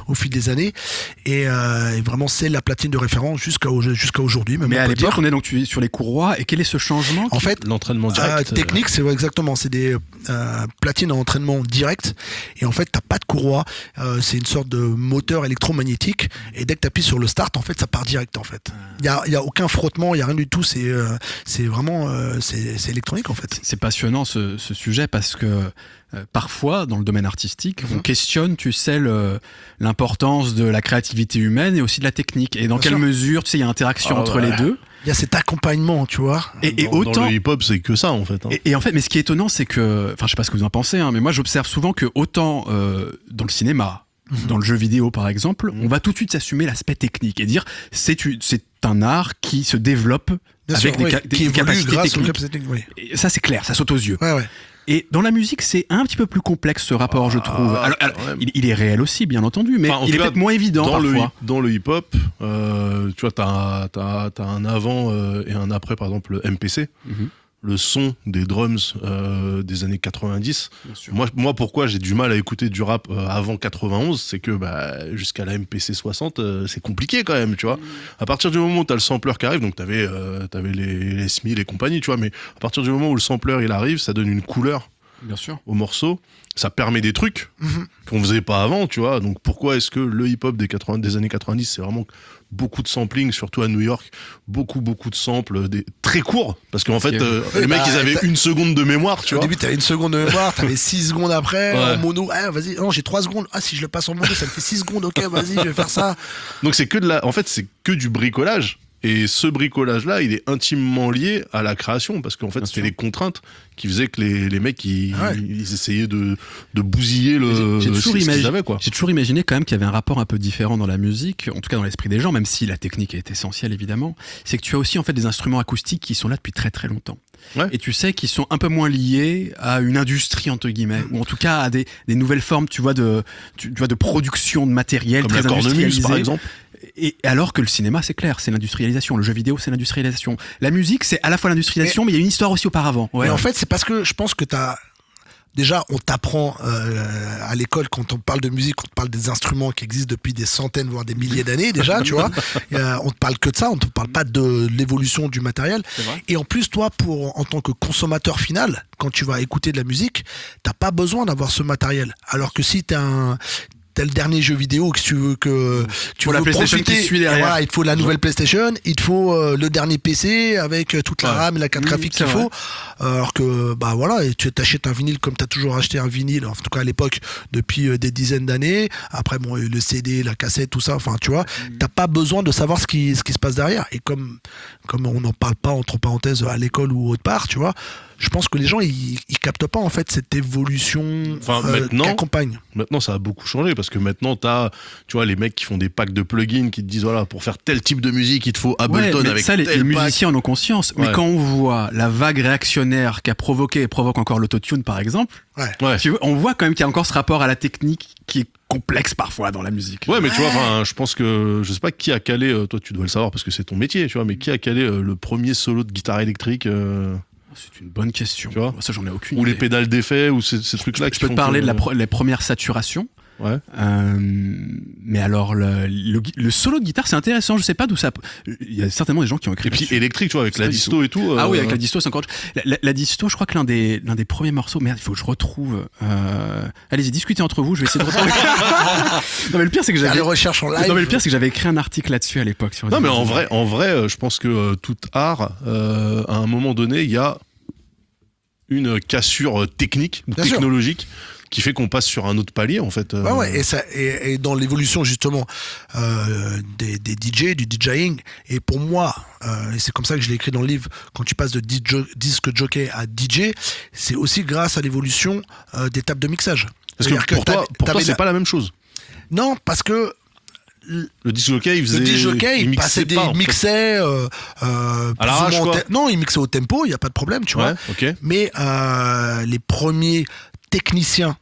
[SPEAKER 3] au fil des années. Et vraiment, c'est la platine de référence jusqu'à aujourd'hui. Même
[SPEAKER 1] Mais
[SPEAKER 3] on
[SPEAKER 1] à
[SPEAKER 3] peut
[SPEAKER 1] l'époque,
[SPEAKER 3] dire.
[SPEAKER 1] on est donc sur les courroies. Et quel est ce changement
[SPEAKER 3] En fait,
[SPEAKER 2] L'entraînement direct.
[SPEAKER 3] technique, c'est exactement. C'est des platines à entraînement direct. Et en fait, t'as pas de courroie. C'est une sorte de moteur électromagnétique. Et dès que t'appuies sur le start, en fait, ça part direct. En fait, il y a aucun frottement, il y a rien du tout. C'est vraiment c'est électronique en fait.
[SPEAKER 1] C'est passionnant ce sujet parce que parfois, dans le domaine artistique, on questionne, tu sais, l'importance de la créativité humaine et aussi de la technique. Et dans
[SPEAKER 3] Bien
[SPEAKER 1] quelle
[SPEAKER 3] sûr.
[SPEAKER 1] mesure, tu sais, il y a interaction entre les deux.
[SPEAKER 3] Il y a cet accompagnement, tu vois.
[SPEAKER 1] Et
[SPEAKER 2] Dans
[SPEAKER 1] autant.
[SPEAKER 2] le hip-hop, c'est que ça en fait. Hein.
[SPEAKER 1] Et en fait, mais ce qui est étonnant, c'est que, enfin, je sais pas ce que vous en pensez, hein, mais moi, j'observe souvent que autant dans le cinéma, dans le jeu vidéo, par exemple, on va tout de suite s'assumer l'aspect technique et dire c'est un art qui se développe
[SPEAKER 3] Bien
[SPEAKER 1] avec
[SPEAKER 3] sûr, oui,
[SPEAKER 1] des
[SPEAKER 3] qui évolue
[SPEAKER 1] capacités
[SPEAKER 3] grâce aux
[SPEAKER 1] techniques.
[SPEAKER 3] capacités techniques. Oui.
[SPEAKER 1] Et ça, c'est clair, ça saute aux yeux.
[SPEAKER 3] Ouais.
[SPEAKER 1] Et dans la musique, c'est un petit peu plus complexe ce rapport, je trouve. Alors,
[SPEAKER 2] ouais.
[SPEAKER 1] il est réel aussi, bien entendu, mais
[SPEAKER 2] Enfin, en
[SPEAKER 1] il est
[SPEAKER 2] tout cas,
[SPEAKER 1] peut-être moins évident parfois.
[SPEAKER 2] Dans le hip-hop, tu vois, t'as un avant et un après, par exemple, le MPC. Le son des drums des années 90.
[SPEAKER 1] Bien sûr.
[SPEAKER 2] Moi, pourquoi j'ai du mal à écouter du rap avant 91, c'est que jusqu'à la MPC 60, c'est compliqué quand même, tu vois. À partir du moment où t'as le sampler qui arrive, donc t'avais les S1000 et compagnie, tu vois, mais à partir du moment où le sampler il arrive, ça donne une couleur
[SPEAKER 1] Bien sûr.
[SPEAKER 2] au morceau, ça permet des trucs qu'on faisait pas avant, tu vois. Donc pourquoi est-ce que le hip-hop des années 90, c'est vraiment beaucoup de sampling, surtout à New York, beaucoup de samples, très courts, parce qu'en fait, les mecs, ils avaient une seconde de mémoire, tu
[SPEAKER 3] Au
[SPEAKER 2] vois.
[SPEAKER 3] début, t'avais une seconde de mémoire, t'avais 6 secondes après,
[SPEAKER 2] Ouais.
[SPEAKER 3] en mono. Ah, vas-y, non, j'ai 3 secondes. Ah, si je le passe en mono, ça me fait 6 secondes. Ok, vas-y, je vais faire ça.
[SPEAKER 2] Donc c'est c'est que du bricolage. Et ce bricolage-là, il est intimement lié à la création, parce qu'en fait, c'était les contraintes qui faisaient que les mecs, ils essayaient de bousiller
[SPEAKER 1] J'ai toujours
[SPEAKER 2] ce qu'ils avaient, quoi.
[SPEAKER 1] J'ai toujours imaginé quand même qu'il y avait un rapport un peu différent dans la musique, en tout cas dans l'esprit des gens, même si la technique est essentielle évidemment. C'est que tu as aussi en fait des instruments acoustiques qui sont là depuis très très longtemps.
[SPEAKER 2] Ouais.
[SPEAKER 1] Et tu sais qu'ils sont un peu moins liés à une industrie entre guillemets, ou en tout cas à des nouvelles formes, tu vois, de production de matériel
[SPEAKER 2] Comme
[SPEAKER 1] très
[SPEAKER 2] la cornemuse,
[SPEAKER 1] industrialisé.
[SPEAKER 2] par exemple.
[SPEAKER 1] Et alors que le cinéma, c'est clair, c'est l'industrialisation. Le jeu vidéo, c'est l'industrialisation. La musique, c'est à la fois l'industrialisation, mais il y a une histoire aussi auparavant. Ouais.
[SPEAKER 3] Mais en fait, c'est parce que je pense que déjà, on t'apprend à l'école, quand on parle de musique, on te parle des instruments qui existent depuis des centaines, voire des milliers d'années déjà, tu vois. On te parle que de ça, on te parle pas de l'évolution du matériel.
[SPEAKER 1] C'est vrai.
[SPEAKER 3] Et en plus, toi, en tant que consommateur final, quand tu vas écouter de la musique, t'as pas besoin d'avoir ce matériel. Alors que si t'as le dernier jeu vidéo que tu veux
[SPEAKER 1] Faut la PlayStation
[SPEAKER 3] profiter,
[SPEAKER 1] qui suit derrière.
[SPEAKER 3] voilà, il te faut la nouvelle PlayStation, il te faut le dernier PC avec toute la RAM et la carte graphique qu'il
[SPEAKER 1] c'est
[SPEAKER 3] faut. Alors que voilà, et tu t'achètes un vinyle comme tu as toujours acheté un vinyle, en tout cas à l'époque depuis des dizaines d'années. Après bon, le CD, la cassette, tout ça, enfin tu vois, t'as pas besoin de savoir ce qui se passe derrière. Et comme on n'en parle pas entre parenthèses à l'école ou autre part, tu vois, je pense que les gens ils captent pas en fait cette évolution qui accompagne.
[SPEAKER 2] Maintenant, ça a beaucoup changé parce que maintenant, tu vois, les mecs qui font des packs de plugins qui te disent voilà, pour faire tel type de musique, il te faut Ableton
[SPEAKER 1] mais
[SPEAKER 2] avec
[SPEAKER 1] ça, les
[SPEAKER 2] tel pack.
[SPEAKER 1] musiciens en ont conscience. Mais
[SPEAKER 2] Ouais.
[SPEAKER 1] quand on voit la vague réactionnaire qu'a provoqué et provoque encore l'autotune, par exemple,
[SPEAKER 2] Ouais.
[SPEAKER 1] tu vois, on voit quand même qu'il y a encore ce rapport à la technique qui est complexe parfois dans la musique.
[SPEAKER 2] Ouais, mais tu vois, enfin, je pense que je sais pas qui a calé. Toi, tu dois le savoir parce que c'est ton métier, tu vois. Mais qui a calé le premier solo de guitare électrique
[SPEAKER 1] C'est une bonne question.
[SPEAKER 2] Tu vois,
[SPEAKER 1] ça, j'en ai aucune
[SPEAKER 2] ou
[SPEAKER 1] idée.
[SPEAKER 2] les pédales d'effet ou ces trucs-là.
[SPEAKER 1] Je peux te parler de les premières saturations.
[SPEAKER 2] Ouais.
[SPEAKER 1] Mais alors le solo de guitare, c'est intéressant. Je sais pas d'où ça. Il y a certainement des gens qui ont écrit.
[SPEAKER 2] Et puis
[SPEAKER 1] là-dessus.
[SPEAKER 2] électrique, tu vois, avec la disto et tout.
[SPEAKER 1] Ah oui, avec la disto, c'est encore. La disto, je crois que l'un des premiers morceaux. Merde, il faut que je retrouve. Allez-y, discutez entre vous. Je vais essayer de retrouver. Non mais le pire, c'est que
[SPEAKER 3] Faire
[SPEAKER 1] j'avais.
[SPEAKER 3] les recherches en live.
[SPEAKER 1] Non mais le pire, c'est que j'avais écrit un article là-dessus à l'époque. Sur
[SPEAKER 2] Non, mais en vrai, je pense que tout art, à un moment donné, il y a une cassure technique ou
[SPEAKER 3] Bien sûr.
[SPEAKER 2] technologique qui fait qu'on passe sur un autre palier, en fait.
[SPEAKER 3] Ouais, et dans l'évolution justement des DJ, du DJing, et pour moi, et c'est comme ça que je l'ai écrit dans le livre, quand tu passes de disque jockey à DJ, c'est aussi grâce à l'évolution des tables de mixage.
[SPEAKER 2] Parce que
[SPEAKER 3] C'est-à-dire
[SPEAKER 2] pour toi,
[SPEAKER 3] t'avais
[SPEAKER 2] c'est pas la même chose.
[SPEAKER 3] Non, parce que
[SPEAKER 2] Le disc jockey, il faisait.
[SPEAKER 3] le disc jockey, il
[SPEAKER 2] mixait
[SPEAKER 3] passait
[SPEAKER 2] pas, en fait.
[SPEAKER 3] mixait
[SPEAKER 2] à l'arrache, quoi.
[SPEAKER 3] non, il mixait au tempo, il y a pas de problème, tu vois.
[SPEAKER 2] Ouais, ok.
[SPEAKER 3] Mais les premiers techniciens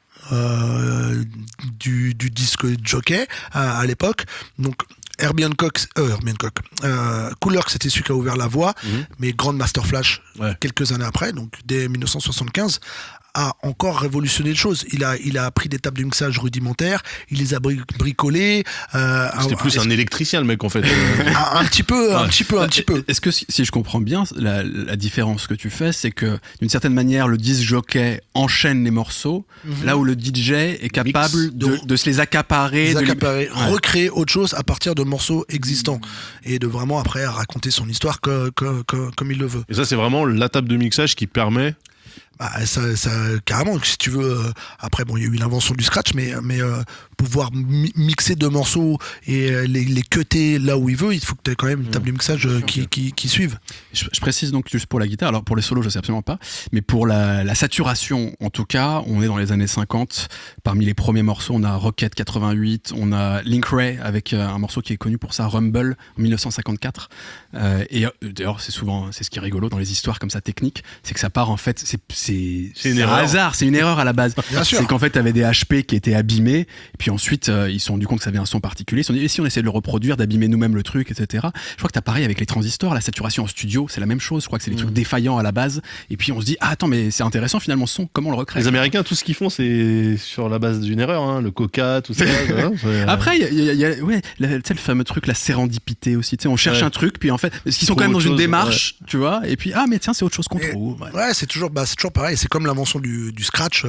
[SPEAKER 3] du disque jockey à l'époque, donc Herbie Hancock, Cooler, c'était celui qui a ouvert la voie, mais Grandmaster Flash
[SPEAKER 2] Ouais.
[SPEAKER 3] quelques années après, donc dès 1975, a encore révolutionné les choses. Il a pris des tables de mixage rudimentaires, il les a bricolées.
[SPEAKER 2] C'était plus un électricien, le mec, en fait.
[SPEAKER 3] Un petit peu.
[SPEAKER 1] Est-ce que si je comprends bien, la différence que tu fais, c'est que d'une certaine manière, le disc jockey enchaîne les morceaux, là où le DJ est capable de se les accaparer,
[SPEAKER 3] recréer autre chose à partir de morceaux existants et de vraiment après raconter son histoire comme il le veut.
[SPEAKER 2] Et ça, c'est vraiment la table de mixage qui permet.
[SPEAKER 3] Bah, ça, carrément, si tu veux. Après, bon, il y a eu l'invention du scratch, mais pouvoir mixer deux morceaux et les cutter là où il veut, il faut que tu aies quand même une table de mixage qui suive.
[SPEAKER 1] Je précise donc juste pour la guitare, alors pour les solos, je sais absolument pas, mais pour la saturation, en tout cas, on est dans les années 50. Parmi les premiers morceaux, on a Rocket 88, on a Link Ray avec un morceau qui est connu pour ça, Rumble, en 1954. Et d'ailleurs, c'est ce qui est rigolo dans les histoires comme ça techniques, c'est que ça part en fait, c'est un hasard, c'est une erreur à la base. C'est qu'en fait, t'avais des HP qui étaient abîmés, et puis ensuite, ils se sont rendu compte que ça avait un son particulier. Ils se sont dit, et si on essayait de le reproduire, d'abîmer nous-mêmes le truc, etc. Je crois que t'as pareil avec les transistors, la saturation en studio, c'est la même chose. Je crois que c'est des trucs défaillants à la base. Et puis on se dit, ah attends, mais c'est intéressant finalement ce son, comment on le recrée?
[SPEAKER 2] Les Américains, tout ce qu'ils font, c'est sur la base d'une erreur, hein, le coca, tout ça.
[SPEAKER 1] Après, il y a le fameux truc, la sérendipité aussi. Tu sais, on cherche un truc, puis en fait, parce qu'ils sont quand même dans une démarche, tu vois, et puis, ah mais tiens, c'est autre chose qu'on trouve.
[SPEAKER 3] Ouais, c'est toujours pareil. C'est comme l'invention du scratch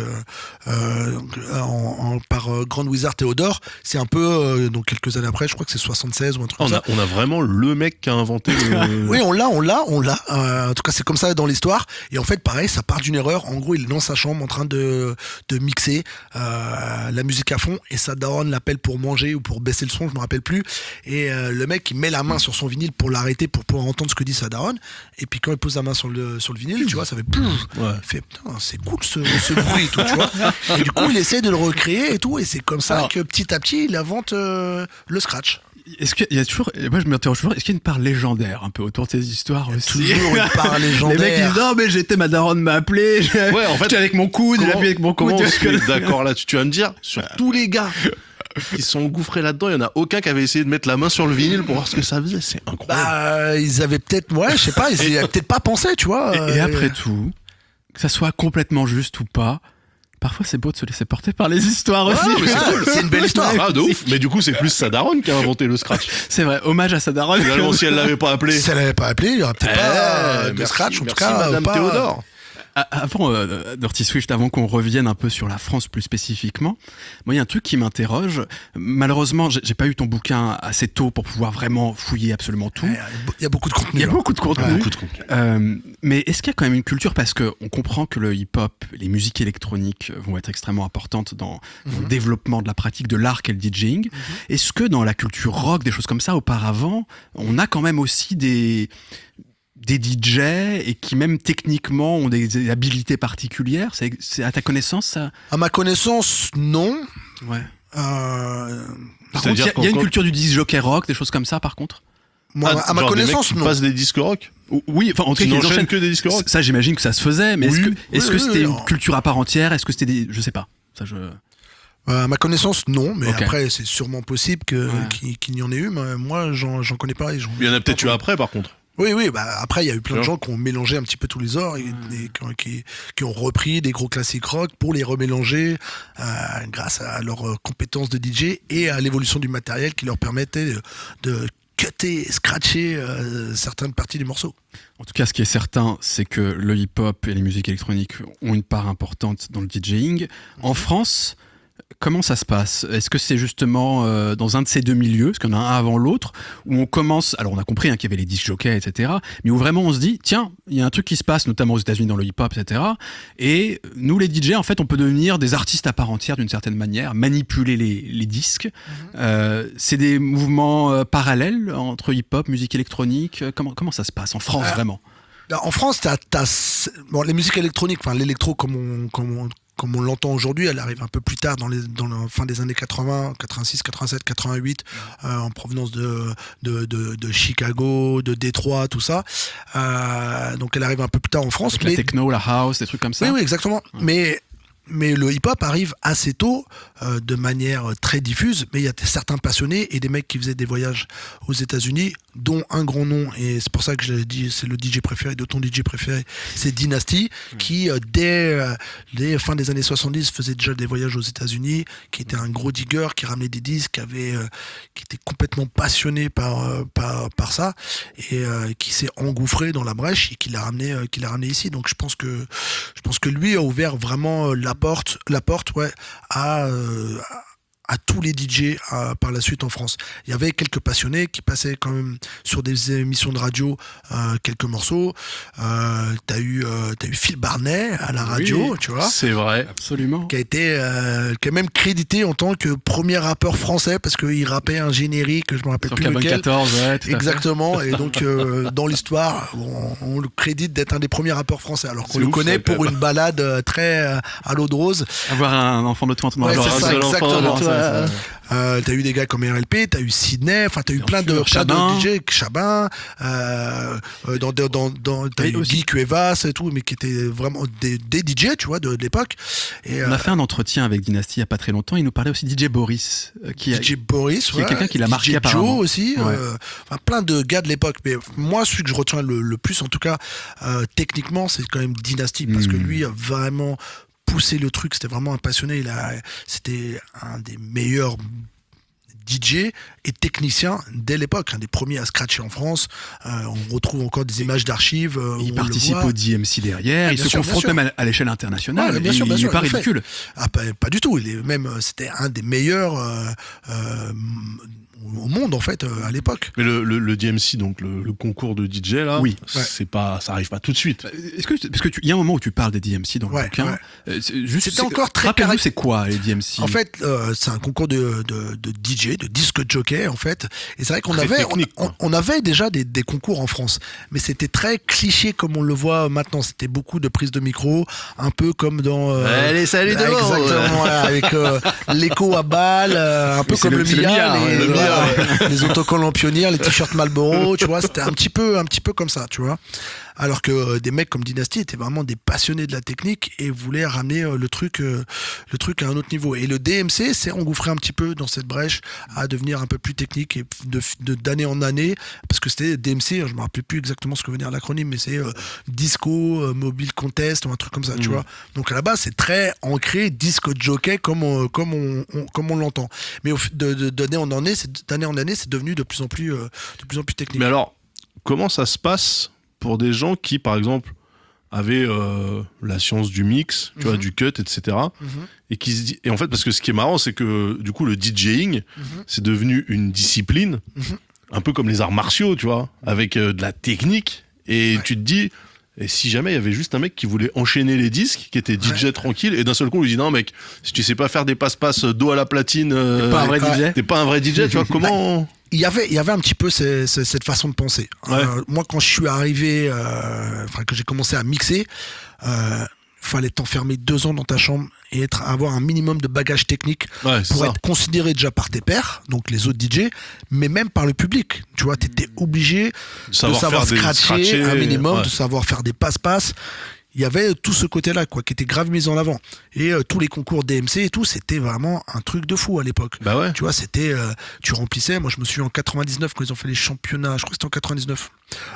[SPEAKER 3] par Grand Wizard Theodore. C'est un peu, donc quelques années après, je crois que c'est 76 ou un truc comme ça.
[SPEAKER 2] On a vraiment le mec qui a inventé le...
[SPEAKER 3] Oui, on l'a. En tout cas, c'est comme ça dans l'histoire. Et en fait, pareil, ça part d'une erreur. En gros, il est dans sa chambre en train de mixer la musique à fond et sa daronne l'appelle pour manger ou pour baisser le son, je me rappelle plus. Et le mec, il met la main sur son vinyle pour l'arrêter, pour pouvoir entendre ce que dit sa daronne. Et puis quand il pose la main sur le vinyle, tu vois, ça fait pouf. Il fait putain, c'est cool ce bruit et tout, tu vois. Et du coup, il essaie de le recréer et tout. Et c'est comme ça que petit à petit, il invente le scratch.
[SPEAKER 1] Est-ce qu'il y a toujours, moi je m'interroge toujours, est-ce qu'il y a une part légendaire un peu autour de ces histoires aussi?
[SPEAKER 3] Toujours une part légendaire.
[SPEAKER 1] Les mecs disent non mais j'étais, ma daronne m'a appelé, en fait, j'étais avec mon coude, il a appuyé avec mon coude.
[SPEAKER 2] Comment on se met d'accord là-dessus? Tu vas me dire, sur tous les gars qui se sont engouffrés là-dedans, il n'y en a aucun qui avait essayé de mettre la main sur le vinyle pour voir ce que ça faisait. C'est incroyable.
[SPEAKER 3] Ils avaient peut-être, je sais pas, ils avaient peut-être pas pensé, tu vois.
[SPEAKER 1] Et après tout, que ça soit complètement juste ou pas, parfois c'est beau de se laisser porter par les histoires aussi.
[SPEAKER 3] C'est une belle histoire.
[SPEAKER 2] Ah, de ouf. Mais du coup, c'est plus sa daronne qui a inventé le scratch.
[SPEAKER 1] C'est vrai, hommage à sa daronne.
[SPEAKER 2] Finalement, si elle l'avait pas appelé.
[SPEAKER 3] Si elle l'avait pas appelé, il y aurait peut-être pas de scratch, en tout cas.
[SPEAKER 2] Madame Théodore.
[SPEAKER 1] Avant Dirty Swift, avant qu'on revienne un peu sur la France plus spécifiquement, moi il y a un truc qui m'interroge. Malheureusement, j'ai pas eu ton bouquin assez tôt pour pouvoir vraiment fouiller absolument tout.
[SPEAKER 3] Il y a beaucoup de contenu.
[SPEAKER 1] Mais est-ce qu'il y a quand même une culture, parce que on comprend que le hip-hop, les musiques électroniques vont être extrêmement importantes dans le développement de la pratique de l'art qu'est le DJing. Est-ce que dans la culture rock, des choses comme ça, auparavant, on a quand même aussi des DJ et qui même techniquement ont des habilités particulières? C'est à ta connaissance ça?
[SPEAKER 3] À ma connaissance, non.
[SPEAKER 1] Ouais. Par contre, il y a une culture du disc jockey rock, des choses comme ça par contre?
[SPEAKER 3] Moi, à ma connaissance, non.
[SPEAKER 2] Passe des disques rock?
[SPEAKER 1] Oui, enfin en tout cas, ils enchaînent
[SPEAKER 2] que des disques rock.
[SPEAKER 1] Ça, j'imagine que ça se faisait, mais est-ce que c'était une culture à part entière? Est-ce que c'était je sais pas. Ça,
[SPEAKER 3] à ma connaissance, non, mais après, c'est sûrement possible qu'il y en ait eu, mais moi, j'en connais pas.
[SPEAKER 2] Il y en a peut-être eu après, par contre.
[SPEAKER 3] Oui, après, il y a eu plein de gens qui ont mélangé un petit peu tous les genres et qui ont repris des gros classiques rock pour les remélanger grâce à leurs compétences de DJ et à l'évolution du matériel qui leur permettait de cutter, scratcher certaines parties du morceau.
[SPEAKER 1] En tout cas, ce qui est certain, c'est que le hip-hop et les musiques électroniques ont une part importante dans le DJing. En France, comment ça se passe? Est-ce que c'est justement dans un de ces deux milieux, parce qu'il y en a un avant l'autre, où on commence, alors on a compris qu'il y avait les disc jockeys, etc., mais où vraiment on se dit, tiens, il y a un truc qui se passe, notamment aux États-Unis dans le hip-hop, etc., et nous les DJ, en fait, on peut devenir des artistes à part entière d'une certaine manière, manipuler les disques. C'est des mouvements parallèles entre hip-hop, musique électronique. Comment ça se passe en France, vraiment?
[SPEAKER 3] En France, les musiques électroniques, enfin l'électro comme on l'entend aujourd'hui, elle arrive un peu plus tard dans la fin des années 80, 86, 87, 88, en provenance de Chicago, de Détroit, tout ça. Donc elle arrive un peu plus tard en France.
[SPEAKER 1] Avec la techno, la house, des trucs comme ça.
[SPEAKER 3] Oui, exactement. Mais Mais le hip-hop arrive assez tôt, de manière très diffuse, mais il y a certains passionnés et des mecs qui faisaient des voyages aux États-Unis, dont un grand nom, et c'est pour ça que je l'ai dit, c'est le DJ préféré de ton DJ préféré, c'est Dynasty, qui dès fin des années 70 faisait déjà des voyages aux États-Unis, qui était un gros digger, qui ramenait des disques, qui était complètement passionné par ça, et qui s'est engouffré dans la brèche et qui l'a ramené ici. Donc je pense que lui a ouvert vraiment la porte à tous les DJ par la suite en France. Il y avait quelques passionnés qui passaient quand même sur des émissions de radio quelques morceaux. T'as eu Phil Barnet à la radio,
[SPEAKER 1] Oui,
[SPEAKER 3] tu vois.
[SPEAKER 2] C'est vrai.
[SPEAKER 1] Absolument.
[SPEAKER 3] Qui est même crédité en tant que premier rappeur français parce qu'il rappait un générique, je me rappelle
[SPEAKER 1] Sur
[SPEAKER 3] plus
[SPEAKER 1] Carbone
[SPEAKER 3] lequel.
[SPEAKER 1] 14, ouais, tout à fait.
[SPEAKER 3] Exactement, et donc dans l'histoire, on le crédite d'être un des premiers rappeurs français, alors qu'on
[SPEAKER 2] C'est
[SPEAKER 3] le
[SPEAKER 2] ouf,
[SPEAKER 3] connaît
[SPEAKER 2] ça,
[SPEAKER 3] pour
[SPEAKER 2] quand même.
[SPEAKER 3] une balade très à l'eau de rose.
[SPEAKER 1] Avoir un enfant de toi en train de
[SPEAKER 3] Ouais,
[SPEAKER 1] voir
[SPEAKER 3] c'est
[SPEAKER 1] un
[SPEAKER 3] ça,
[SPEAKER 1] seul enfant,
[SPEAKER 3] exactement.
[SPEAKER 1] ça.
[SPEAKER 3] T'as eu des gars comme RLP, t'as eu Sydney, enfin t'as eu
[SPEAKER 1] Bien
[SPEAKER 3] plein
[SPEAKER 1] sûr,
[SPEAKER 3] de
[SPEAKER 1] Chabin.
[SPEAKER 3] DJ, Chabin, t'as
[SPEAKER 1] Et
[SPEAKER 3] eu
[SPEAKER 1] aussi-
[SPEAKER 3] Guy Cuevas et tout, mais qui étaient vraiment des DJ, tu vois, de l'époque. Et
[SPEAKER 1] On a fait un entretien avec Dynasty il n'y a pas très longtemps. Il nous parlait aussi DJ Boris, qui est
[SPEAKER 3] DJ Boris,
[SPEAKER 1] qui est quelqu'un qui l'a marqué
[SPEAKER 3] DJ
[SPEAKER 1] apparemment.
[SPEAKER 3] Joe aussi,
[SPEAKER 1] Ouais.
[SPEAKER 3] enfin, plein de gars de l'époque. Mais moi, celui que je retiens le plus, en tout cas, techniquement, c'est quand même Dynasty, parce que lui a vraiment poussé le truc. C'était vraiment un passionné. C'était un des meilleurs DJ et technicien dès l'époque, un des premiers à scratcher en France. On retrouve encore des images d'archives. Où
[SPEAKER 1] Il
[SPEAKER 3] on
[SPEAKER 1] participe
[SPEAKER 3] le voit.
[SPEAKER 1] au DMC derrière,
[SPEAKER 3] Ah,
[SPEAKER 1] il
[SPEAKER 3] bien
[SPEAKER 1] se
[SPEAKER 3] sûr, bien
[SPEAKER 1] confronte
[SPEAKER 3] sûr.
[SPEAKER 1] même à l'échelle internationale.
[SPEAKER 3] Ouais, bien sûr,
[SPEAKER 1] il
[SPEAKER 3] bien sûr,
[SPEAKER 1] n'est pas
[SPEAKER 3] il le fait.
[SPEAKER 1] ridicule.
[SPEAKER 3] Ah, pas du tout. C'était un des meilleurs au monde en fait à l'époque.
[SPEAKER 2] Mais le DMC, donc le concours de DJ là,
[SPEAKER 1] Oui.
[SPEAKER 2] c'est pas, ça arrive pas tout de suite.
[SPEAKER 1] Est-ce que parce que il y a un moment où tu parles des DMC dans le
[SPEAKER 3] Ouais,
[SPEAKER 1] bouquin.
[SPEAKER 3] ouais.
[SPEAKER 1] Juste,
[SPEAKER 3] C'était encore très
[SPEAKER 1] rappelle-nous, c'est quoi les DMC?
[SPEAKER 3] En fait, c'est un concours de DJ, de disque jockey en fait. Et c'est vrai qu'on
[SPEAKER 2] Très
[SPEAKER 3] avait,
[SPEAKER 2] technique, quoi.
[SPEAKER 3] on avait déjà des concours en France, mais c'était très cliché comme on le voit maintenant. C'était beaucoup de prises de micro, un peu comme dans.
[SPEAKER 2] Allez, salut tout le monde.
[SPEAKER 3] Exactement, voilà, avec l'écho à balle, un peu
[SPEAKER 1] Mais c'est
[SPEAKER 3] comme
[SPEAKER 1] le-
[SPEAKER 3] le
[SPEAKER 1] c'est le
[SPEAKER 3] Mia,
[SPEAKER 1] Mia,
[SPEAKER 3] les,
[SPEAKER 1] le
[SPEAKER 3] voilà, les autocollants pionniers, les t-shirts Marlboro, tu vois. C'était un petit peu comme ça, tu vois. Alors que des mecs comme Dynasty étaient vraiment des passionnés de la technique et voulaient ramener le truc à un autre niveau. Et le DMC s'est engouffré un petit peu dans cette brèche à devenir un peu plus technique et d'année en année, parce que c'était DMC, je me rappelle plus exactement ce que veut dire l'acronyme, mais c'est Disco Mobile Contest ou un truc comme ça, tu vois. Donc à la base, c'est très ancré disco jockey comme on l'entend. Mais d'année en année, c'est devenu de plus en plus technique.
[SPEAKER 2] Mais alors, comment ça se passe pour des gens qui, par exemple, avaient la science du mix, tu vois, du cut, etc. Et qui se dit, et en fait, parce que ce qui est marrant, c'est que du coup, le DJing, c'est devenu une discipline, un peu comme les arts martiaux, tu vois, avec de la technique. Et tu te dis, et si jamais il y avait juste un mec qui voulait enchaîner les disques, qui était DJ tranquille, et d'un seul coup, on lui dit non, mec, si tu sais pas faire des passe-passe dos à la platine,
[SPEAKER 1] T'es pas un vrai DJ.
[SPEAKER 2] t'es pas un vrai DJ, tu vois, comment.
[SPEAKER 3] Il y avait un petit peu cette façon de penser.
[SPEAKER 2] Ouais.
[SPEAKER 3] Moi, quand je suis arrivé, que j'ai commencé à mixer, fallait t'enfermer 2 ans dans ta chambre et avoir un minimum de bagage technique
[SPEAKER 2] Ouais, c'est
[SPEAKER 3] pour
[SPEAKER 2] ça.
[SPEAKER 3] être considéré déjà par tes pairs, donc les autres DJ, mais même par le public. Tu vois, t'étais obligé de savoir
[SPEAKER 2] faire des
[SPEAKER 3] scratcher un minimum,
[SPEAKER 2] ouais.
[SPEAKER 3] de savoir faire des passe-passe. Il y avait tout ce côté-là, quoi, qui était grave mis en avant. Et tous les concours DMC et tout, c'était vraiment un truc de fou à l'époque.
[SPEAKER 2] Bah ouais.
[SPEAKER 3] Tu vois, c'était, tu remplissais. Moi, je me suis en 99 quand ils ont fait les championnats. Je crois que c'était en 99.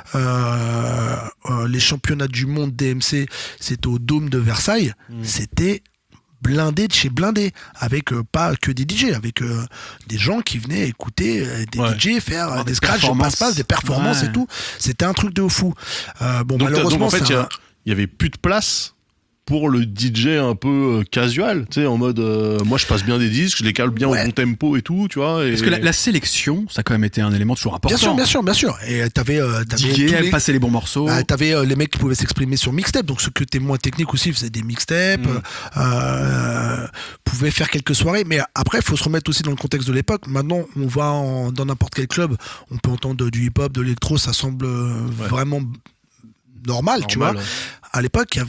[SPEAKER 3] Les championnats du monde DMC, c'était au Dôme de Versailles. C'était blindé de chez blindé, avec pas que des DJ, avec des gens qui venaient écouter des
[SPEAKER 2] Ouais.
[SPEAKER 3] DJ faire des
[SPEAKER 1] des
[SPEAKER 3] scratchs, des
[SPEAKER 1] performances.
[SPEAKER 3] passe-passe, des performances
[SPEAKER 1] Ouais.
[SPEAKER 3] et tout. C'était un truc de fou. Bon,
[SPEAKER 2] Donc,
[SPEAKER 3] malheureusement,
[SPEAKER 2] en fait,
[SPEAKER 3] c'est
[SPEAKER 2] il y avait plus de place pour le DJ un peu casual, tu sais, en mode moi je passe bien des disques, je les cale bien
[SPEAKER 3] Ouais.
[SPEAKER 2] au bon tempo et tout, tu vois. Et...
[SPEAKER 1] Parce que la sélection, ça a quand même été un élément toujours important.
[SPEAKER 3] Bien sûr. Et t'avais
[SPEAKER 1] Diguer,
[SPEAKER 3] tous les...
[SPEAKER 1] passer les bons morceaux.
[SPEAKER 3] T'avais les mecs qui pouvaient s'exprimer sur mixtape, donc ceux qui étaient moins techniques aussi faisaient des mixtapes, pouvaient faire quelques soirées, mais après il faut se remettre aussi dans le contexte de l'époque. Maintenant on va dans n'importe quel club, on peut entendre du hip-hop, de l'électro, ça semble vraiment normal, tu vois.
[SPEAKER 2] ouais.
[SPEAKER 3] À l'époque il y avait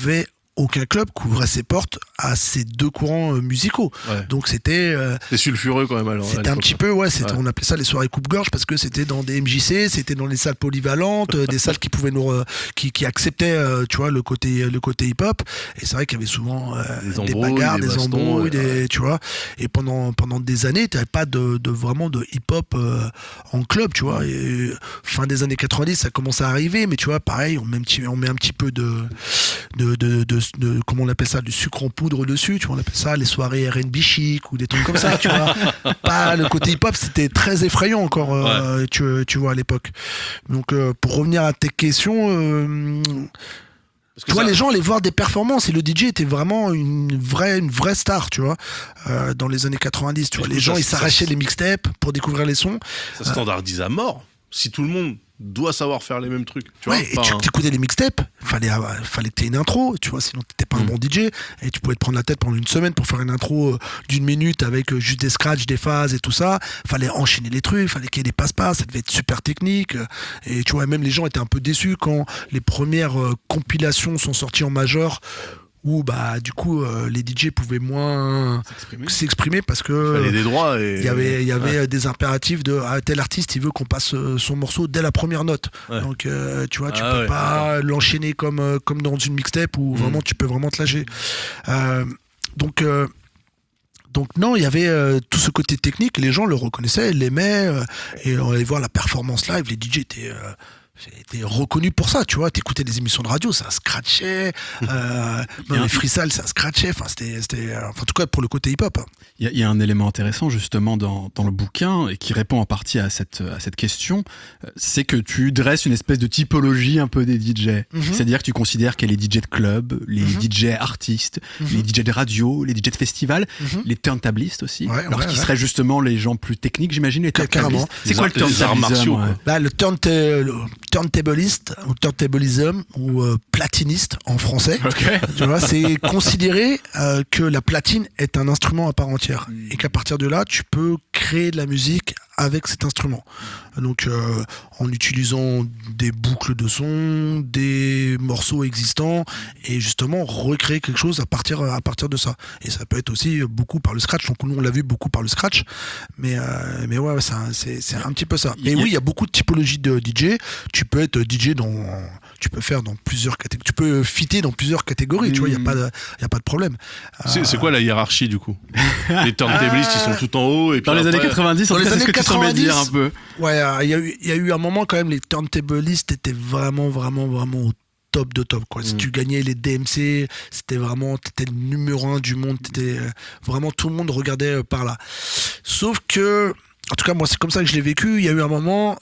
[SPEAKER 3] aucun club qu'ouvrait ses portes à ces deux courants musicaux.
[SPEAKER 2] Ouais.
[SPEAKER 3] Donc c'était
[SPEAKER 2] C'est sulfureux quand même alors.
[SPEAKER 3] c'était un petit peu, on appelait ça les soirées coupe-gorge parce que c'était dans des MJC, c'était dans les salles polyvalentes, des salles qui pouvaient qui acceptaient, tu vois, le côté hip-hop. Et c'est vrai qu'il y avait souvent des bagarres, des embrouilles, tu vois. Et pendant des années, t'avais pas vraiment de hip-hop en club, tu vois. Et fin des années 90, ça commençait à arriver, mais tu vois, pareil, on met un petit peu de comment on appelle ça, du sucre en poudre dessus, tu vois, on appelle ça les soirées R&B chic ou des trucs comme ça, tu vois. Pas le côté hip-hop, c'était très effrayant encore, tu vois, à l'époque. Donc pour revenir à tes questions, tu vois, les gens allaient voir des performances et le DJ était vraiment une vraie star, tu vois, dans les années 90, tu vois. Les gens, ils s'arrachaient les mixtapes pour découvrir les sons.
[SPEAKER 2] Ça standardise à mort. Si tout le monde doit savoir faire les mêmes trucs, tu vois.
[SPEAKER 3] Ouais, et tu écoutais les mixtapes, fallait que tu aies une intro, tu vois, sinon t'étais pas un bon DJ, et tu pouvais te prendre la tête pendant une semaine pour faire une intro d'une minute avec juste des scratchs, des phases et tout ça. Fallait enchaîner les trucs, fallait qu'il y ait des passe-passe, ça devait être super technique. Et tu vois, même les gens étaient un peu déçus quand les premières compilations sont sorties en major, où bah du coup les DJ pouvaient moins s'exprimer parce que
[SPEAKER 2] il fallait des droits et
[SPEAKER 3] il y avait des impératifs de tel artiste il veut qu'on passe son morceau dès la première note. Donc tu vois, tu peux pas l'enchaîner comme dans une mixtape où vraiment tu peux vraiment te lâcher. Donc non, il y avait tout ce côté technique, les gens le reconnaissaient, ils l'aimaient, et on allait voir la performance live, les DJ étaient reconnu pour ça, tu vois. T'écoutais des émissions de radio, ça scratchait, même les freestyles, ça scratchait. Enfin, c'était en tout cas pour le côté hip-hop.
[SPEAKER 1] Il y a un élément intéressant justement dans le bouquin et qui répond en partie à cette question, c'est que tu dresses une espèce de typologie un peu des DJ. C'est-à-dire que tu considères qu'il y a les DJ de club, les DJ artistes, les DJ de radio, les DJ de festival, les turntablistes aussi. Alors qui seraient justement les gens plus techniques, j'imagine, les turntablistes. C'est quoi le turntablisme?
[SPEAKER 3] Le turntabliste ou turntablism ou platiniste en français. Tu vois, c'est considérer que la platine est un instrument à part entière et qu'à partir de là, tu peux créer de la musique avec cet instrument. Donc en utilisant des boucles de son, des morceaux existants et justement recréer quelque chose à partir de ça. Et ça peut être aussi beaucoup par le scratch. Donc nous on l'a vu beaucoup par le scratch, mais ouais, c'est un petit peu ça. Mais oui, il y a beaucoup de typologies de DJ. Tu peux être DJ tu peux faire dans plusieurs catégories. Tu peux fitter dans plusieurs catégories. Tu vois, il y a pas de problème.
[SPEAKER 2] C'est quoi la hiérarchie du coup? Les turntablistes, ils sont tout en haut et puis
[SPEAKER 1] dans les années 90, c'est ce que tu semblais dire un peu.
[SPEAKER 3] Ouais, il y a eu un moment quand même, les turntablistes étaient vraiment au top de top, quoi. Si tu gagnais les DMC, t'étais le numéro 1 du monde, vraiment tout le monde regardait par là. Sauf que, en tout cas moi c'est comme ça que je l'ai vécu, il y a eu un moment,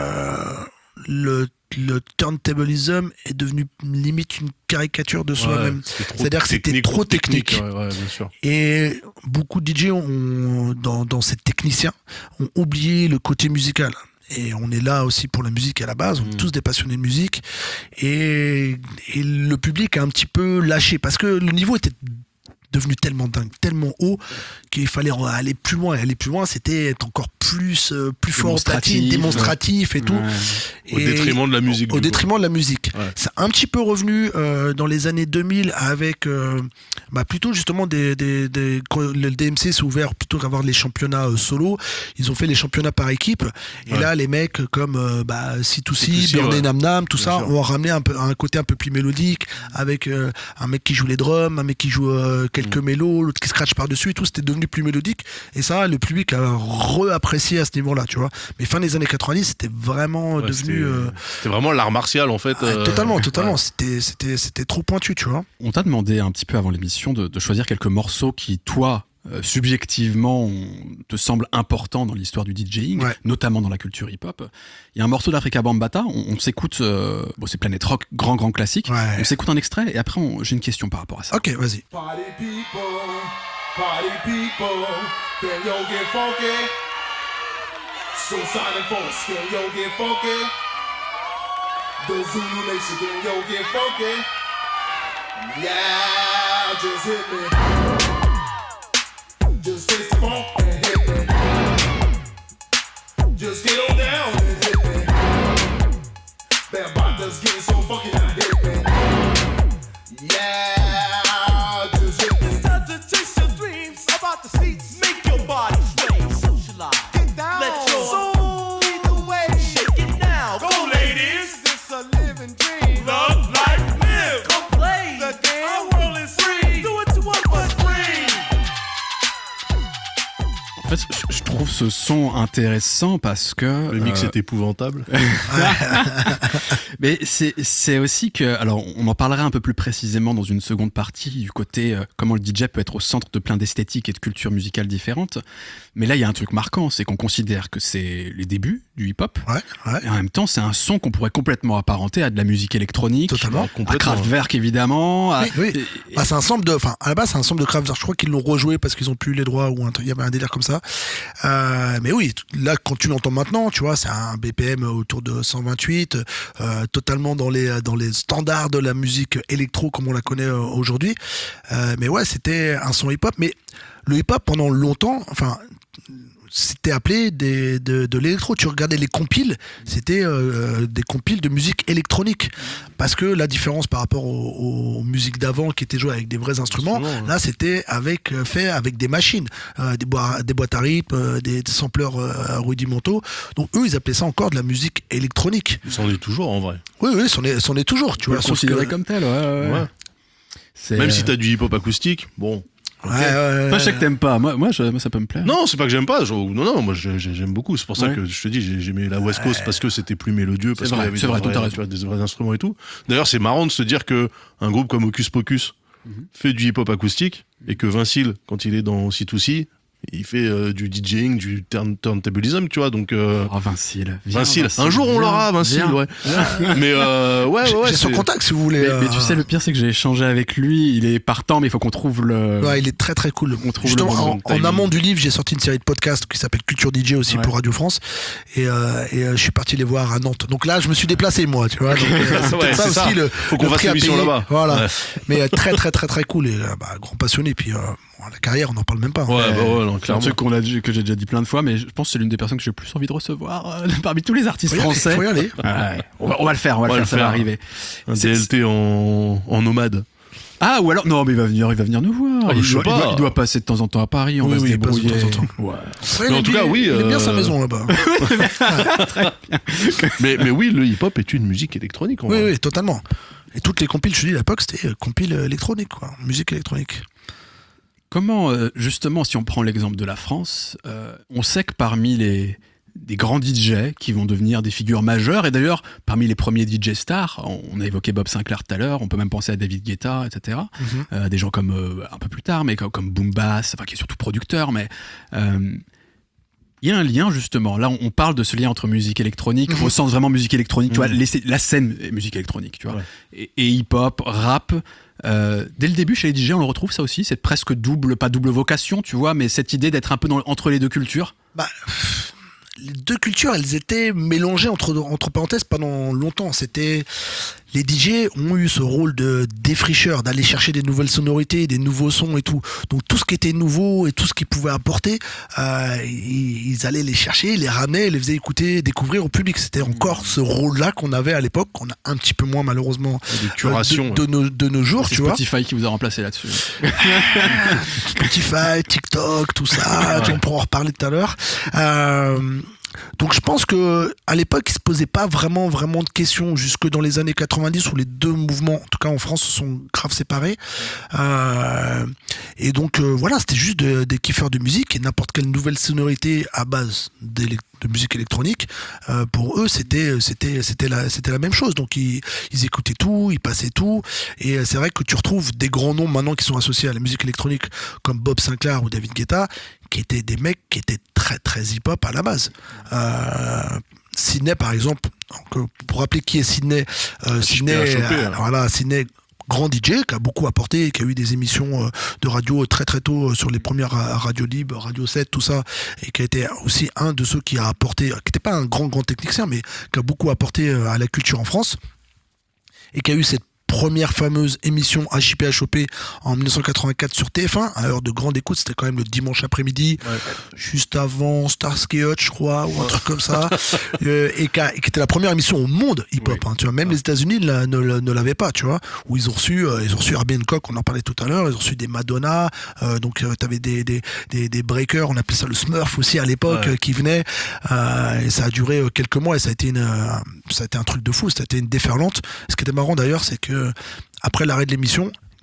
[SPEAKER 3] le turntablism est devenu limite une caricature de soi-même. C'est-à-dire que c'était trop technique.
[SPEAKER 2] Ouais, bien sûr.
[SPEAKER 3] Et beaucoup de DJ dans ces techniciens ont oublié le côté musical. Et on est là aussi pour la musique à la base, on est tous des passionnés de musique. Et le public a un petit peu lâché parce que le niveau était devenu tellement dingue, tellement haut qu'il fallait aller plus loin. Et aller plus loin, c'était être encore plus fort, platine, démonstratif et tout.
[SPEAKER 2] Au détriment de la musique.
[SPEAKER 3] Au détriment de la musique. Ouais. C'est un petit peu revenu dans les années 2000 avec plutôt justement quand le DMC s'est ouvert plutôt qu'avoir les championnats solo. Ils ont fait les championnats par équipe. Et là, les mecs comme C2C, Burn et Nam Nam, tout ça, ont ramené un côté un peu plus mélodique avec un mec qui joue les drums, un mec qui joue quelques mélos, l'autre qui scratch par-dessus et tout. C'était devenu plus mélodique. Et ça, le public a apprécié à ce niveau-là, tu vois. Mais fin des années 90, c'était vraiment devenu...
[SPEAKER 2] C'était vraiment l'art martial, en fait.
[SPEAKER 3] Totalement. Ouais. C'était trop pointu, tu vois.
[SPEAKER 1] On t'a demandé un petit peu avant l'émission de choisir quelques morceaux qui, toi, subjectivement, te semblent importants dans l'histoire du DJing, notamment dans la culture hip-hop. Il y a un morceau d'Africa Bambaataa, on s'écoute, c'est Planet Rock, grand classique. On s'écoute un extrait et après, j'ai une question par rapport à ça.
[SPEAKER 3] Ok, vas-y.
[SPEAKER 4] Party people, can yo get funky? Suicide folks, can yo get funky? The Zulu Nation, can yo get funky? Yeah, just hit me. Just taste the funk and hit me. Just get on down and hit me. That bot just getting so funky now, hit me. Yeah.
[SPEAKER 1] fait, je trouve ce son intéressant parce que
[SPEAKER 2] Le mix est épouvantable.
[SPEAKER 1] mais c'est aussi que, alors on en parlera un peu plus précisément dans une seconde partie du côté comment le DJ peut être au centre de plein d'esthétiques et de cultures musicales différentes. Mais là, il y a un truc marquant, c'est qu'on considère que c'est les débuts du hip-hop. Et en même temps, c'est un son qu'on pourrait complètement apparenter à de la musique électronique,
[SPEAKER 3] Totalement.
[SPEAKER 1] à Kraftwerk évidemment.
[SPEAKER 3] Oui. C'est un sample à la base, c'est un sample de Kraftwerk. Je crois qu'ils l'ont rejoué parce qu'ils ont plus les droits ou il y avait un délire comme ça. Mais oui, là, quand tu l'entends maintenant, tu vois, c'est un BPM autour de 128, totalement dans les standards de la musique électro comme on la connaît aujourd'hui. Mais ouais, c'était un son hip-hop. Mais le hip-hop, pendant longtemps, c'était appelé de l'électro. Tu regardais les compiles, c'était des compiles de musique électronique. Parce que la différence par rapport aux musiques d'avant qui étaient jouées avec des vrais instruments, là c'était fait avec des machines, des boîtes à rythme, des sampleurs rudimentaux. Donc eux, ils appelaient ça encore de la musique électronique.
[SPEAKER 2] C'en est toujours en vrai.
[SPEAKER 3] Oui, c'en est toujours. Tu vois,
[SPEAKER 1] le considérer comme tel, ouais.
[SPEAKER 2] Même si t'as du hip-hop acoustique, bon.
[SPEAKER 3] Ouais.
[SPEAKER 1] Moi, je sais que t'aimes pas. Moi, ça peut me plaire.
[SPEAKER 2] Non, c'est pas que j'aime pas. Non, moi j'aime beaucoup. C'est pour ça que je te dis, j'aimais la West Coast parce que c'était plus mélodieux, parce qu'il y avait des vrais instruments et tout. D'ailleurs, c'est marrant de se dire que un groupe comme Hocus Pocus fait du hip-hop acoustique et que Vincile, quand il est dans C2C, il fait du DJing, du turntablism, tu vois, donc...
[SPEAKER 1] Vincile.
[SPEAKER 2] Un jour on l'aura, Vincile, ouais. Mais ouais.
[SPEAKER 3] J'ai son contact, si vous voulez.
[SPEAKER 1] Mais tu sais, le pire, c'est que j'ai échangé avec lui, il est partant, mais il faut qu'on trouve le...
[SPEAKER 3] Ouais, il est très très cool. Justement, en amont du livre, j'ai sorti une série de podcasts qui s'appelle Culture DJ aussi pour Radio France, et je suis parti les voir à Nantes. Donc là, je me suis déplacé, moi, tu vois, donc c'est peut-être ça aussi,
[SPEAKER 2] faut qu'on fasse l'émission là-bas.
[SPEAKER 3] Voilà. Ouais. Mais très très très très cool, et grand passionné, puis... la carrière, on n'en parle même pas.
[SPEAKER 1] C'est un truc que j'ai déjà dit plein de fois, mais je pense que c'est l'une des personnes que j'ai le plus envie de recevoir parmi tous les artistes français.
[SPEAKER 3] Faut y aller.
[SPEAKER 1] Ouais. On va le faire, ça va arriver.
[SPEAKER 2] Un DLT en nomade.
[SPEAKER 1] Ah, ou alors, non, mais il va venir nous voir. Il doit passer de temps en temps à Paris, on va se débrouiller.
[SPEAKER 3] De temps en temps.
[SPEAKER 1] Ouais.
[SPEAKER 2] Mais en tout cas, oui.
[SPEAKER 3] Il est bien sa maison là-bas.
[SPEAKER 1] Très bien.
[SPEAKER 2] mais oui, le hip-hop est une musique électronique.
[SPEAKER 3] Oui, totalement. Et toutes les compiles, je te dis, à l'époque, c'était compile électronique, quoi. Musique électronique.
[SPEAKER 1] Comment, justement, si on prend l'exemple de la France, on sait que parmi des grands DJ qui vont devenir des figures majeures, et d'ailleurs, parmi les premiers DJ stars, on a évoqué Bob Sinclair tout à l'heure, on peut même penser à David Guetta, etc. Des gens comme, un peu plus tard, mais comme Boom Bass, qui est surtout producteur, mais... il y a un lien, justement. Là, on parle de ce lien entre musique électronique, au sens vraiment musique électronique, tu vois, la scène musique électronique, tu vois, et hip-hop, rap. Dès le début, chez les DJ, on le retrouve ça aussi, c'est presque pas double vocation, tu vois, mais cette idée d'être un peu entre les deux cultures.
[SPEAKER 3] Les deux cultures, elles étaient mélangées entre parenthèses pendant longtemps. Les DJ ont eu ce rôle de défricheur, d'aller chercher des nouvelles sonorités, des nouveaux sons et tout. Donc tout ce qui était nouveau et tout ce qu'ils pouvaient apporter, ils allaient les chercher, les ramenaient, les faisaient écouter, découvrir au public. C'était encore ce rôle-là qu'on avait à l'époque, qu'on a un petit peu moins malheureusement de nos jours.
[SPEAKER 1] C'est Spotify qui vous a remplacé là-dessus.
[SPEAKER 3] Spotify, TikTok, tout ça, on pourra en reparler tout à l'heure. Donc je pense que à l'époque, ils se posaient pas vraiment de questions jusque dans les années 90 où les deux mouvements, en tout cas en France, se sont grave séparés. Et donc voilà, c'était juste des kiffeurs de musique et n'importe quelle nouvelle sonorité à base de musique électronique, pour eux c'était la même chose. Donc ils écoutaient tout, ils passaient tout, et c'est vrai que tu retrouves des grands noms maintenant qui sont associés à la musique électronique comme Bob Sinclair ou David Guetta, qui étaient des mecs qui étaient très très hip-hop à la base. Sydney par exemple, donc, pour rappeler qui est Sydney, Sydney, grand DJ qui a beaucoup apporté, qui a eu des émissions de radio très très tôt sur les premières radios libres, Radio 7, tout ça, et qui a été aussi un de ceux qui a apporté, qui n'était pas un grand technicien, mais qui a beaucoup apporté à la culture en France, et qui a eu cette première fameuse émission HIP-HOP en 1984 sur TF1, à heure de grande écoute, c'était quand même le dimanche après-midi, juste avant Starsky Hutch, je crois, ou un truc comme ça, et qui était la première émission au monde hip-hop, tu vois, même les États-Unis ne l'avaient pas, tu vois, où ils ont reçu Herbie Hancock, on en parlait tout à l'heure, ils ont reçu des Madonna, donc t'avais des breakers, on appelait ça le Smurf aussi à l'époque, qui venaient, et ça a duré quelques mois, et ça a été un truc de fou, ça a été une déferlante. Ce qui était marrant d'ailleurs, c'est que après l'arrêt de l'émission,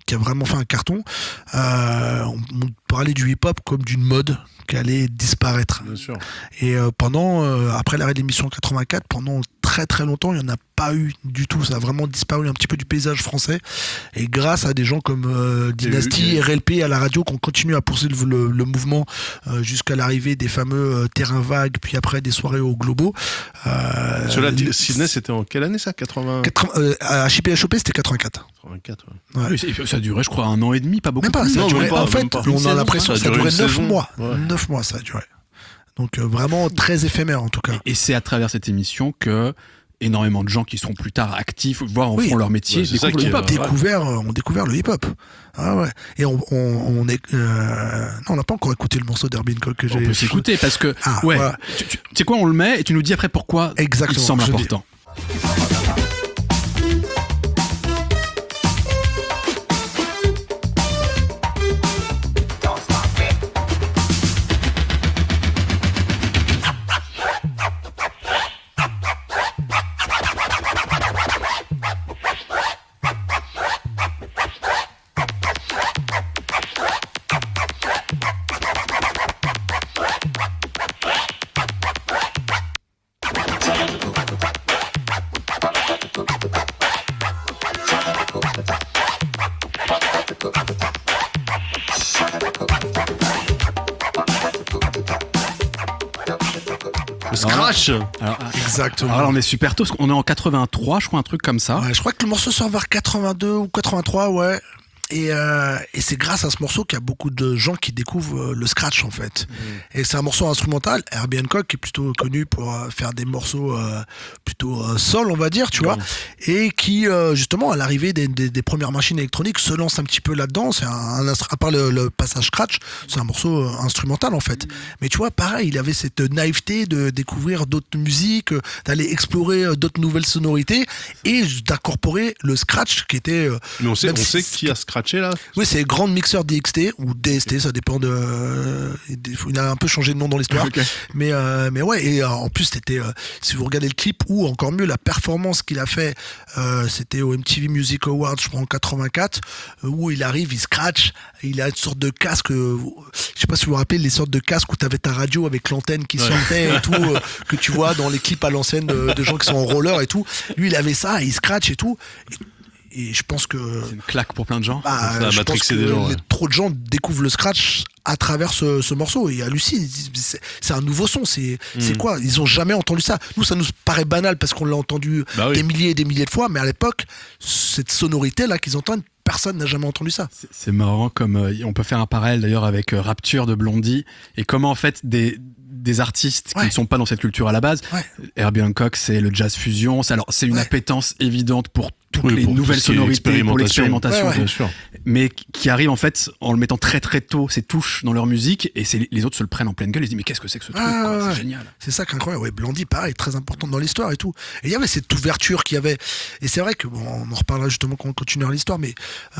[SPEAKER 3] qui a vraiment fait un carton. On parlait du hip-hop comme d'une mode qui allait disparaître.
[SPEAKER 2] Bien sûr.
[SPEAKER 3] Et après l'arrêt de l'émission en 84, pendant très très longtemps, il n'y en a pas eu du tout. Ça a vraiment disparu un petit peu du paysage français. Et grâce à des gens comme Dynasty, RLP à la radio, qui ont continué à poursuivre le mouvement jusqu'à l'arrivée des fameux terrains vagues, puis après des soirées au Globo.
[SPEAKER 2] Cela, Sydney, c'était en quelle année ça 80...
[SPEAKER 3] À HIPHOP, c'était 84.
[SPEAKER 2] 84, ouais.
[SPEAKER 3] Ouais.
[SPEAKER 1] Oui, ça a duré, je crois, 1 an et demi, pas beaucoup.
[SPEAKER 3] Même pas,
[SPEAKER 1] plus.
[SPEAKER 3] ça a
[SPEAKER 2] Non,
[SPEAKER 3] duré,
[SPEAKER 2] même pas,
[SPEAKER 3] en fait,
[SPEAKER 2] même pas.
[SPEAKER 3] on a l'impression que ça a duré 9 mois.
[SPEAKER 2] Ouais.
[SPEAKER 3] 9 mois, ça a duré. Donc vraiment très éphémère en tout cas.
[SPEAKER 1] Et c'est à travers cette émission que énormément de gens qui seront plus tard actifs, voire en feront leur métier,
[SPEAKER 2] Ouais, c'est ça
[SPEAKER 1] découvrent le
[SPEAKER 2] qui est-
[SPEAKER 1] hip-hop.
[SPEAKER 3] ont découvert le hip-hop. Ah ouais. Et on n'a pas encore écouté le morceau d'Herbie Hancock que j'ai.
[SPEAKER 1] On peut s'écouter parce que, ouais,
[SPEAKER 3] voilà.
[SPEAKER 1] tu sais quoi, on le met et tu nous dis après pourquoi
[SPEAKER 3] Exactement,
[SPEAKER 1] il semble
[SPEAKER 3] je dis.
[SPEAKER 1] important.
[SPEAKER 2] Le scratch.
[SPEAKER 3] Exactement.
[SPEAKER 1] Alors là, on est super tôt, on est en 83, je crois, un truc comme ça.
[SPEAKER 3] Ouais, je crois que le morceau sort vers 82 ou 83, ouais. Et c'est grâce à ce morceau qu'il y a beaucoup de gens qui découvrent le scratch en fait. Et c'est un morceau instrumental. Herbie Hancock qui est plutôt connu pour faire des morceaux plutôt soul, on va dire, tu vois. Et qui justement à l'arrivée des premières machines électroniques se lance un petit peu là-dedans. C'est à part le passage scratch, c'est un morceau instrumental en fait. Mais tu vois, pareil, il avait cette naïveté de découvrir d'autres musiques, d'aller explorer d'autres nouvelles sonorités et d'incorporer le scratch qui était.
[SPEAKER 2] Mais on
[SPEAKER 3] même
[SPEAKER 2] sait
[SPEAKER 3] si-
[SPEAKER 2] qui a scratché là.
[SPEAKER 3] Oui, c'est Grand Mixer DXT ou DST, ça dépend de. Il a un peu changé de nom dans l'histoire.
[SPEAKER 1] Ok.
[SPEAKER 3] Mais ouais, et en plus, c'était. Si vous regardez le clip, ou encore mieux, la performance qu'il a fait, c'était au MTV Music Awards, je crois, en 84, où il arrive, il scratch, il a une sorte de casque. Je sais pas si vous vous rappelez, les sortes de casques où tu avais ta radio avec l'antenne qui sortait et tout, que tu vois dans les clips à l'ancienne de gens qui sont en roller et tout. Lui, il avait ça, et il scratch et tout. Et je pense que.
[SPEAKER 1] C'est une claque pour plein de gens.
[SPEAKER 2] Ça a
[SPEAKER 3] Je pense
[SPEAKER 2] matrixé
[SPEAKER 3] que
[SPEAKER 2] des gens, ouais.
[SPEAKER 3] trop de gens découvrent le scratch à travers ce morceau et hallucinent. Ils disent, c'est un nouveau son, c'est quoi? Ils ont jamais entendu ça. Nous, ça nous paraît banal parce qu'on l'a entendu
[SPEAKER 2] Bah oui.
[SPEAKER 3] des milliers et des milliers de fois, mais à l'époque, cette sonorité là qu'ils entendent, personne n'a jamais entendu ça.
[SPEAKER 1] C'est marrant comme on peut faire un parallèle d'ailleurs avec Rapture de Blondie et comment en fait des artistes qui ne sont pas dans cette culture à la base.
[SPEAKER 3] Ouais.
[SPEAKER 1] Herbie Hancock, c'est le jazz fusion. C'est une appétence évidente pour toutes
[SPEAKER 2] Oui,
[SPEAKER 1] les
[SPEAKER 2] pour
[SPEAKER 1] nouvelles
[SPEAKER 2] tout ce qui est
[SPEAKER 1] sonorités, pour l'expérimentation.
[SPEAKER 3] Ouais.
[SPEAKER 2] Bien sûr.
[SPEAKER 1] Mais qui arrive en fait en le mettant très très tôt ces touches dans leur musique et les autres se le prennent en pleine gueule. Ils se disent mais qu'est-ce que c'est que ce truc quoi,
[SPEAKER 3] ouais.
[SPEAKER 1] c'est génial.
[SPEAKER 3] C'est ça qui est incroyable. Ouais, Blondie, pareil, très importante dans l'histoire et tout. Et il y avait cette ouverture qu'il y avait. Et c'est vrai que, bon, on en reparlera justement quand on continuera l'histoire, mais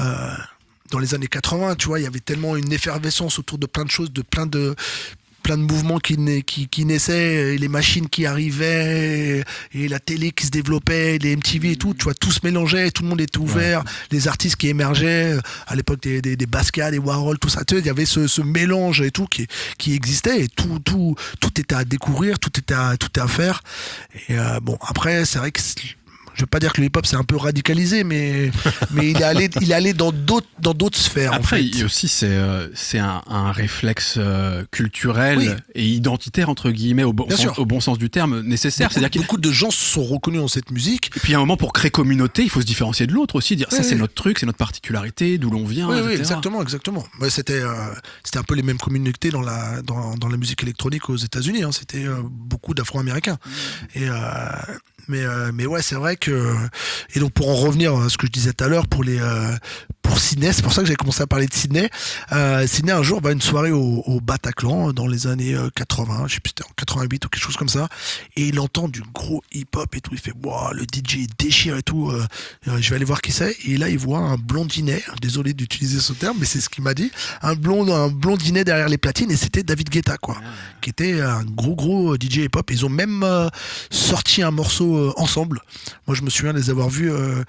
[SPEAKER 3] dans les années 80, tu vois, il y avait tellement une effervescence autour de plein de choses, de plein de mouvements qui naissaient, et les machines qui arrivaient, et la télé qui se développait, les MTV et tout, tu vois, tout se mélangeait, tout le monde était ouvert, les artistes qui émergeaient, à l'époque des Basquiat, des Warhol, tout ça, tu sais, il y avait ce mélange et tout qui existait, et tout était à découvrir, tout était à faire. Et bon, après, c'est vrai que je vais pas dire que le hip-hop c'est un peu radicalisé, mais il est allé dans d'autres sphères.
[SPEAKER 1] Après,
[SPEAKER 3] en fait.
[SPEAKER 1] il y a aussi c'est un réflexe culturel
[SPEAKER 3] Oui.
[SPEAKER 1] et identitaire entre guillemets au
[SPEAKER 3] Bien sûr.
[SPEAKER 1] bon sens du terme nécessaire. C'est-à-dire qu'il
[SPEAKER 3] Beaucoup de gens se sont reconnus dans cette musique.
[SPEAKER 1] et puis à un moment pour créer communauté, il faut se différencier de l'autre aussi, dire ça
[SPEAKER 3] Oui,
[SPEAKER 1] c'est
[SPEAKER 3] oui.
[SPEAKER 1] notre truc, c'est notre particularité, d'où l'on vient.
[SPEAKER 3] Oui,
[SPEAKER 1] etc.
[SPEAKER 3] exactement. Ouais, c'était un peu les mêmes communautés dans la musique électronique aux États-Unis. Hein. C'était beaucoup d'Afro-Américains. Et mais ouais, c'est vrai que. Et donc pour en revenir à ce que je disais tout à l'heure pour Sydney, c'est pour ça que j'ai commencé à parler de Sydney. Sydney un jour va à une soirée au Bataclan dans les années 80, je sais plus c'était en 88 ou quelque chose comme ça, et il entend du gros hip-hop et tout. Il fait waouh, le DJ il déchire et tout. Je vais aller voir qui c'est. Et là il voit un blondinet. Désolé d'utiliser ce terme, mais c'est ce qu'il m'a dit. Un blondinet derrière les platines, et c'était David Guetta quoi, qui était un gros DJ hip-hop. Ils ont même sorti un morceau ensemble. Moi je me souviens de les avoir vus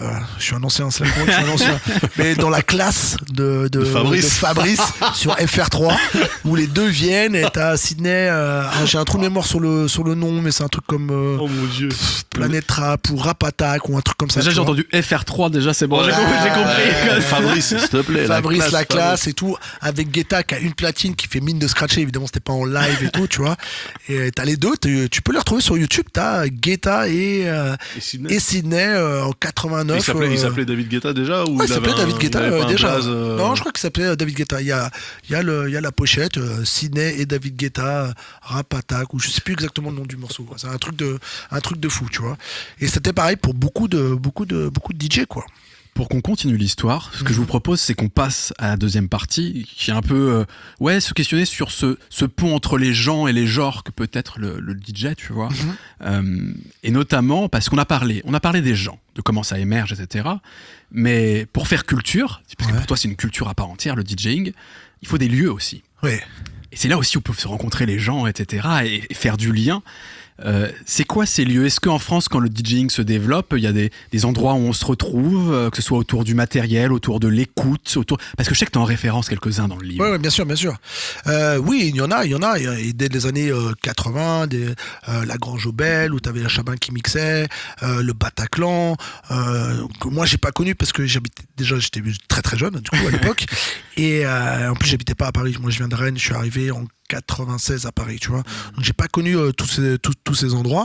[SPEAKER 3] je suis un ancien, c'est la con, je suis un ancien, mais dans la classe de Fabrice sur FR3, où les deux viennent et t'as Sydney, j'ai un trou de mémoire sur le nom, mais c'est un truc comme
[SPEAKER 2] Oh mon Dieu.
[SPEAKER 3] Planet Rap ou Rap Attack ou un truc comme ça.
[SPEAKER 1] Déjà,
[SPEAKER 3] tu
[SPEAKER 1] j'ai
[SPEAKER 3] vois.
[SPEAKER 1] entendu FR3, déjà, c'est bon,
[SPEAKER 2] Ouais.
[SPEAKER 1] j'ai compris.
[SPEAKER 2] Fabrice, s'il te plaît.
[SPEAKER 3] Fabrice, la classe
[SPEAKER 2] Fabrice.
[SPEAKER 3] et tout, avec Guetta qui a une platine qui fait mine de scratcher, évidemment c'était pas en live et tout, tu vois. Et t'as les deux, tu peux les retrouver sur YouTube, t'as Guetta et Sydney en 89.
[SPEAKER 2] Il s'appelait David Guetta déjà ou
[SPEAKER 3] Ouais, il s'appelait David Guetta déjà.
[SPEAKER 2] blaze,
[SPEAKER 3] Non, je crois qu'il s'appelait David Guetta. Il y a la pochette, Sydney et David Guetta, Rap Attack, ou je sais plus exactement le nom du morceau, quoi. C'est un truc de fou, tu vois. Et c'était pareil pour beaucoup de DJ, quoi.
[SPEAKER 1] Pour qu'on continue l'histoire, ce que je vous propose, c'est qu'on passe à la deuxième partie, qui est un peu, se questionner sur ce pont entre les gens et les genres que peut être le DJ, tu vois. Et notamment, parce qu'on a parlé des gens, de comment ça émerge, etc. Mais pour faire culture, parce que pour toi c'est une culture à part entière, le DJing, il faut des lieux aussi.
[SPEAKER 3] Ouais.
[SPEAKER 1] Et c'est là aussi où peuvent se rencontrer les gens, etc. et faire du lien. C'est quoi ces lieux? Est-ce qu'en France, quand le DJing se développe, il y a des endroits où on se retrouve, que ce soit autour du matériel, autour de l'écoute, parce que je sais que tu en références quelques-uns dans le livre.
[SPEAKER 3] Ouais, bien sûr. Oui, il y en a. Et dès les années 80, la Grange aux Belles, où tu avais la Chabin qui mixait, le Bataclan, que moi j'ai pas connu parce que j'étais très très jeune, du coup, à l'époque. Et en plus, j'habitais pas à Paris. Moi, je viens de Rennes, je suis arrivé en 96 à Paris, tu vois. Donc j'ai pas connu tous ces endroits.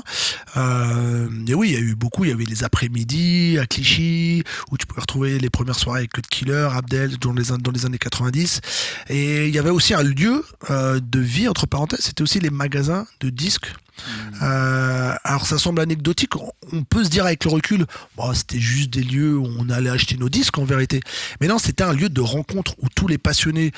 [SPEAKER 3] Et oui, il y a eu beaucoup. Il y avait les après-midi à Clichy, où tu pouvais retrouver les premières soirées avec Cut Killer, Abdel, dans les années 90. Et il y avait aussi un lieu de vie, entre parenthèses, c'était aussi les magasins de disques. Alors ça semble anecdotique, on peut se dire avec le recul, c'était juste des lieux où on allait acheter nos disques en vérité, mais non, c'était un lieu de rencontre où tous les passionnés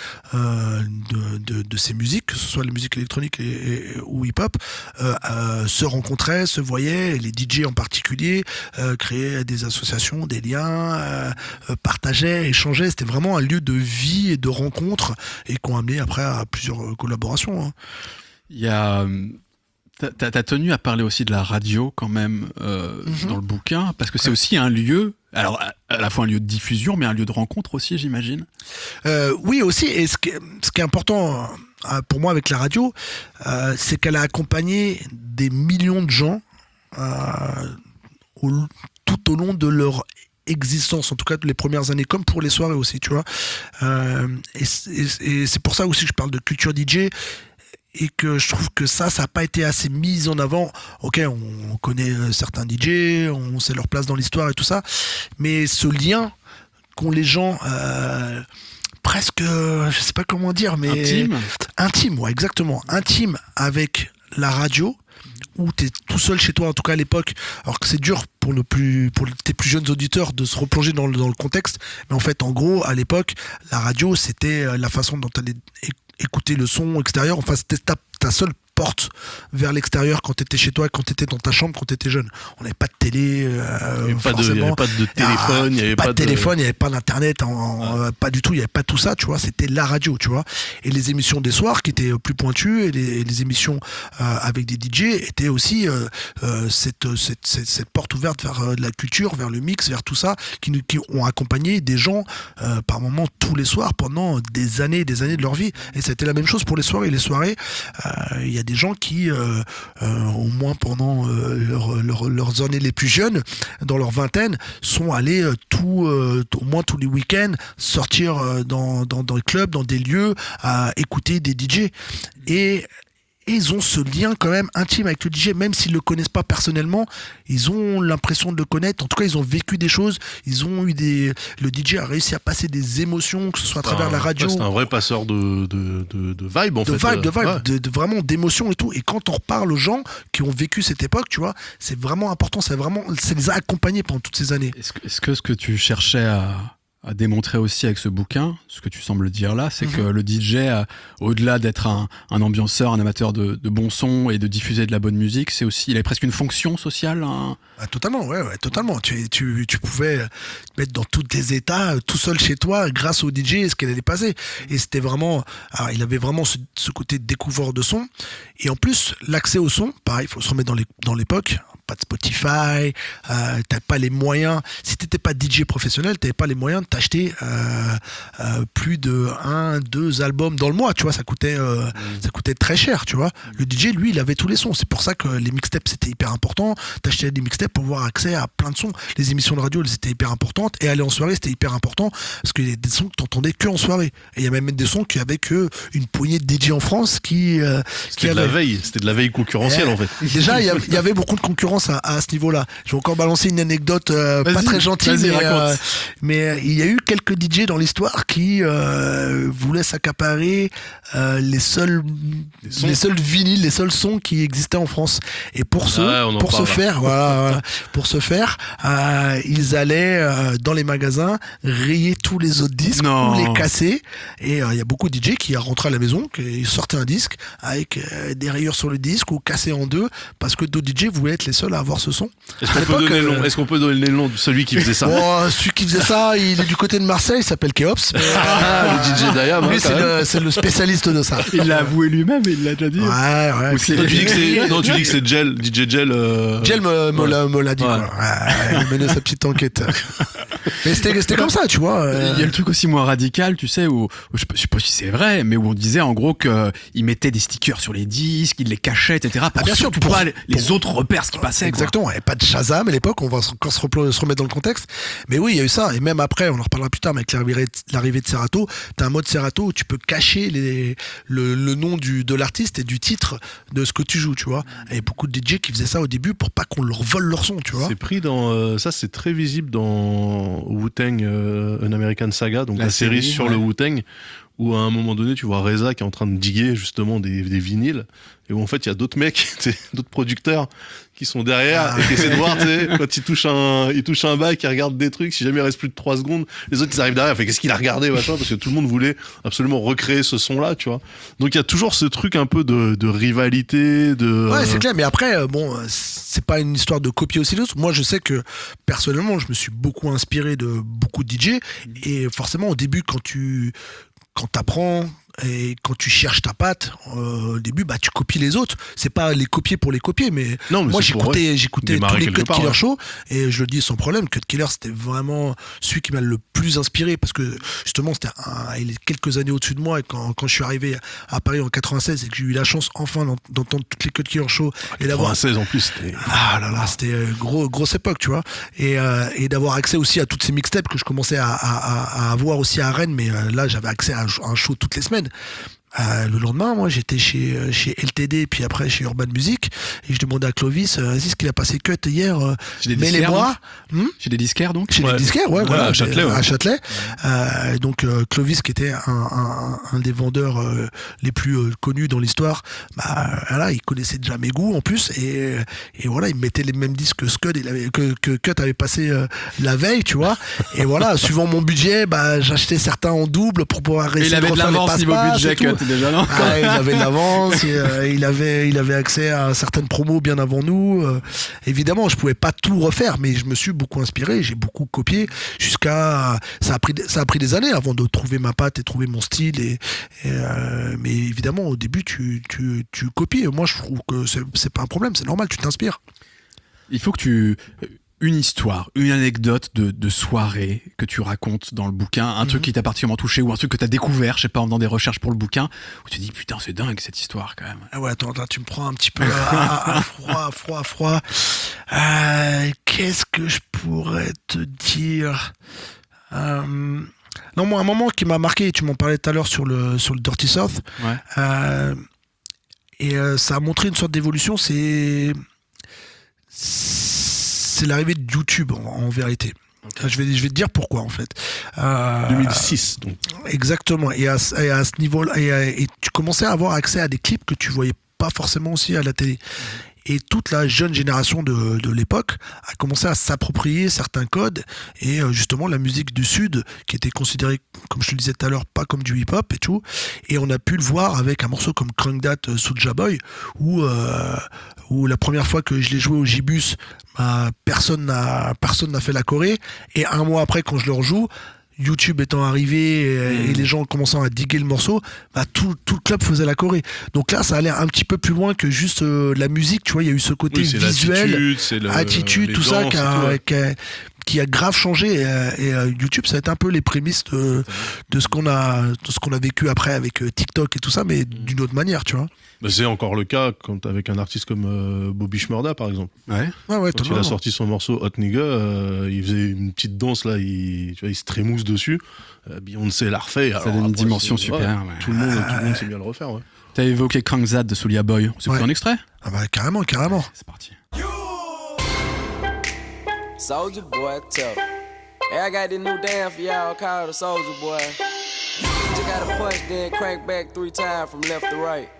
[SPEAKER 3] de ces musiques, que ce soit les musiques électroniques ou hip-hop, se rencontraient, se voyaient, et les DJ en particulier créaient des associations, des liens, partageaient, échangeaient. C'était vraiment un lieu de vie et de rencontre, et qui ont amené après à plusieurs collaborations, hein.
[SPEAKER 1] Il y a... T'as tenu à parler aussi de la radio quand même dans le bouquin, parce que c'est aussi un lieu, alors à la fois un lieu de diffusion, mais un lieu de rencontre aussi, j'imagine.
[SPEAKER 3] Oui aussi, et ce qui est important pour moi avec la radio, c'est qu'elle a accompagné des millions de gens tout au long de leur existence, en tout cas les premières années, comme pour les soirées aussi, tu vois. Et c'est pour ça aussi que je parle de culture DJ, et que je trouve que ça n'a pas été assez mis en avant. Ok, on connaît certains DJ, on sait leur place dans l'histoire et tout ça, mais ce lien qu'ont les gens, presque, je sais pas comment dire, mais intime, ouais, exactement, intime avec la radio, où tu es tout seul chez toi, en tout cas à l'époque, alors que c'est dur pour tes plus jeunes auditeurs de se replonger dans le contexte, mais en fait, en gros, à l'époque, la radio, c'était la façon dont tu allais écouter le son extérieur. Enfin, c'était ta seule porte vers l'extérieur quand tu étais chez toi, quand tu étais dans ta chambre, quand tu étais jeune. On n'avait pas de télé,
[SPEAKER 2] il n'y avait pas de téléphone, il n'y avait pas de
[SPEAKER 3] téléphone, il n'y avait pas d'internet, pas du tout, il n'y avait pas tout ça, tu vois, c'était la radio, tu vois. Et les émissions des soirs qui étaient plus pointues, et les émissions avec des DJ étaient aussi cette porte ouverte vers de la culture, vers le mix, vers tout ça, qui ont accompagné des gens par moments tous les soirs pendant des années et des années de leur vie. Et c'était la même chose pour les soirées. Les soirées, il y a des gens qui, au moins pendant leurs années les plus jeunes, dans leur vingtaine, sont allés au moins tous les week-ends sortir dans les clubs, dans des lieux, à écouter des DJ. Et ils ont ce lien quand même intime avec le DJ, même s'ils le connaissent pas personnellement, ils ont l'impression de le connaître. En tout cas, ils ont vécu des choses, le DJ a réussi à passer des émotions, que ce soit à travers la radio.
[SPEAKER 2] C'est un vrai passeur de vibe, en fait.
[SPEAKER 3] De vraiment d'émotions et tout. Et quand on reparle aux gens qui ont vécu cette époque, tu vois, c'est vraiment important, ça les a accompagnés pendant toutes ces années.
[SPEAKER 1] Est-ce que ce que tu cherchais à démontrer aussi avec ce bouquin, ce que tu sembles dire là, c'est que le DJ, au-delà d'être un ambianceur, un amateur de bon son et de diffuser de la bonne musique, c'est aussi, il a presque une fonction sociale, hein.
[SPEAKER 3] Totalement, ouais, totalement. Tu pouvais te mettre dans tous tes états, tout seul chez toi, grâce au DJ et ce qu'elle allait passer. Et c'était vraiment, alors il avait vraiment ce côté découvreur de son. Et en plus, l'accès au son, pareil, il faut se remettre dans l'époque. pas de Spotify, t'avais pas les moyens. Si t'étais pas DJ professionnel, t'avais pas les moyens de t'acheter plus de 1-2 albums dans le mois, tu vois, ça coûtait très cher, tu vois. Le DJ, lui, il avait tous les sons. C'est pour ça que les mixtapes, c'était hyper important. T'achetais des mixtapes pour avoir accès à plein de sons. Les émissions de radio, elles étaient hyper importantes. Et aller en soirée, c'était hyper important parce qu'il y a des sons que t'entendais que en soirée. Et il y a même des sons qui avaient que une poignée de DJ en France
[SPEAKER 2] C'était de la veille concurrentielle, en fait.
[SPEAKER 3] Déjà, il y avait beaucoup de concurrence à ce niveau-là. Je vais encore balancer une anecdote pas très gentille, mais il y a eu quelques DJ dans l'histoire qui voulaient s'accaparer les seuls vinyles, les seuls sons qui existaient en France. Et pour ce faire, ils allaient dans les magasins rayer tous les autres disques ou les casser. Et il y a beaucoup de DJ qui rentraient à la maison, qui sortaient un disque avec des rayures sur le disque ou cassé en deux parce que d'autres DJ voulaient être les seuls à avoir ce son.
[SPEAKER 2] Est-ce qu'on peut donner le nom de celui qui faisait ça?
[SPEAKER 3] Celui qui faisait ça, il est du côté de Marseille, il s'appelle Keops.
[SPEAKER 2] Le DJ Dayam.
[SPEAKER 3] Lui, c'est le spécialiste de ça.
[SPEAKER 1] Il l'a avoué lui-même et il l'a déjà dit.
[SPEAKER 3] Ouais.
[SPEAKER 2] Tu dis que c'est Gel, DJ Gel.
[SPEAKER 3] Gel me l'a dit.
[SPEAKER 2] Ouais.
[SPEAKER 3] Quoi. Il menait sa petite enquête. Mais c'était comme ça, tu vois.
[SPEAKER 1] Il y a le truc aussi moins radical, tu sais, où je sais pas si c'est vrai, mais où on disait en gros qu'ils mettaient des stickers sur les disques, ils les cachaient, etc. Pour
[SPEAKER 3] bien sûr,
[SPEAKER 1] pour les autres repères ce qui passait.
[SPEAKER 3] Exactement, il n'y avait pas de Shazam à l'époque, on va encore se remettre dans le contexte. Mais oui, il y a eu ça, et même après, on en reparlera plus tard, mais avec l'arrivée de Serato, t'as un mode Serato où tu peux cacher le nom de l'artiste et du titre de ce que tu joues, tu vois. Et beaucoup de DJ qui faisaient ça au début pour pas qu'on leur vole leur son, tu vois.
[SPEAKER 2] C'est pris dans ça, c'est très visible dans Wu-Tang, An American Saga, donc la série sur le Wu-Tang, où à un moment donné tu vois Reza qui est en train de diguer justement des vinyles, et où en fait il y a d'autres mecs, d'autres producteurs qui sont derrière et qui essaient de voir, tu sais, quand il touche un bac, il regarde des trucs, si jamais il reste plus de 3 secondes, les autres ils arrivent derrière, fait qu'est-ce qu'il a regardé, machin, parce que tout le monde voulait absolument recréer ce son là, tu vois. Donc il y a toujours ce truc un peu de rivalité,
[SPEAKER 3] Ouais, c'est clair, mais après c'est pas une histoire de copier aussi l'autre. Moi je sais que personnellement je me suis beaucoup inspiré de beaucoup de DJ, et forcément au début quand t'apprends et quand tu cherches ta patte, au début, tu copies les autres. C'est pas les copier pour les copier, mais moi j'écoutais tous les Cut Killer Show, et je le dis sans problème, Cut Killer c'était vraiment celui qui m'a le plus inspiré, parce que justement il est quelques années au-dessus de moi, et quand je suis arrivé à Paris en 96 et que j'ai eu la chance enfin d'entendre toutes les Cut Killer Show, et d'avoir
[SPEAKER 2] 96 en plus, c'était
[SPEAKER 3] c'était grosse époque, tu vois, et d'avoir accès aussi à toutes ces mixtapes que je commençais à avoir aussi à Rennes, mais là j'avais accès à un show toutes les semaines. Le lendemain, moi j'étais chez LTD, puis après chez Urban Music, et je demandais à Clovis, vas-y, ce qu'il a passé cut hier, mets-les-moi.
[SPEAKER 1] Chez des disquaires, donc.
[SPEAKER 3] Chez des disquaires, ouais, voilà,
[SPEAKER 2] à Châtelet.
[SPEAKER 3] À Châtelet. Donc Clovis, qui était un des vendeurs les plus connus dans l'histoire, voilà, il connaissait déjà mes goûts en plus, et voilà, il mettait les mêmes disques que Scud, que Cut avait passé la veille, tu vois. Et voilà, suivant mon budget, j'achetais certains en double pour pouvoir
[SPEAKER 1] essayer de refaire les passe-passe. Il avait de l'avance niveau budget, Cut. Déjà, non?
[SPEAKER 3] Il avait de l'avance, il avait accès à certaines promos bien avant nous. Évidemment, je pouvais pas tout refaire, mais je me suis beaucoup inspiré, j'ai beaucoup copié, jusqu'à ça a pris des années avant de trouver ma patte et trouver mon style, mais évidemment au début tu copies, et moi je trouve que c'est pas un problème, c'est normal, tu t'inspires.
[SPEAKER 1] Il faut que une histoire, une anecdote de soirée que tu racontes dans le bouquin, un truc qui t'a particulièrement touché, ou un truc que t'as découvert, je sais pas, en faisant des recherches pour le bouquin, où tu te dis putain, c'est dingue cette histoire quand même.
[SPEAKER 3] Ah ouais, attends, tu me prends un petit peu à froid. Qu'est-ce que je pourrais te dire? Non, moi, un moment qui m'a marqué, tu m'en parlais tout à l'heure sur le Dirty South, et ça a montré une sorte d'évolution, c'est l'arrivée de YouTube en vérité. Okay. Je vais te dire pourquoi en fait.
[SPEAKER 2] 2006 donc.
[SPEAKER 3] Exactement. Et à ce niveau-là, et tu commençais à avoir accès à des clips que tu voyais pas forcément aussi à la télé. Et toute la jeune génération de l'époque a commencé à s'approprier certains codes, et justement la musique du Sud, qui était considérée, comme je te le disais tout à l'heure, pas comme du hip-hop et tout, et on a pu le voir avec un morceau comme Crunk Dat Soulja Boy, où la première fois que je l'ai joué au J-Bus, personne n'a fait la choré, et un mois après quand je le rejoue, YouTube étant arrivé et les gens commençant à diguer le morceau, bah tout le club faisait la choré. Donc là, ça allait un petit peu plus loin que juste la musique, tu vois, il y a eu ce côté visuel, attitude, tout ça qui a grave changé et YouTube ça a été un peu les prémices de ce qu'on a vécu après avec TikTok et tout ça, mais d'une autre manière, tu vois.
[SPEAKER 2] Bah, c'est encore le cas avec un artiste comme Bobby Shmurda par exemple.
[SPEAKER 3] Ouais,
[SPEAKER 2] quand il a sorti son morceau Hot Nigga, il faisait une petite danse là, il se trémousse dessus. Beyoncé l'a refait.
[SPEAKER 1] Ça donne une dimension super. Ouais.
[SPEAKER 2] Tout le monde sait bien le refaire. Ouais.
[SPEAKER 1] T'as évoqué Krankzad de Soulja Boy. C'est pris un extrait?
[SPEAKER 3] Ah bah carrément.
[SPEAKER 1] C'est parti.
[SPEAKER 5] Soulja Boy, tough. Hey, I got this new dance for y'all called the Soulja Boy. You just gotta punch, then crank back 3 times from left to right.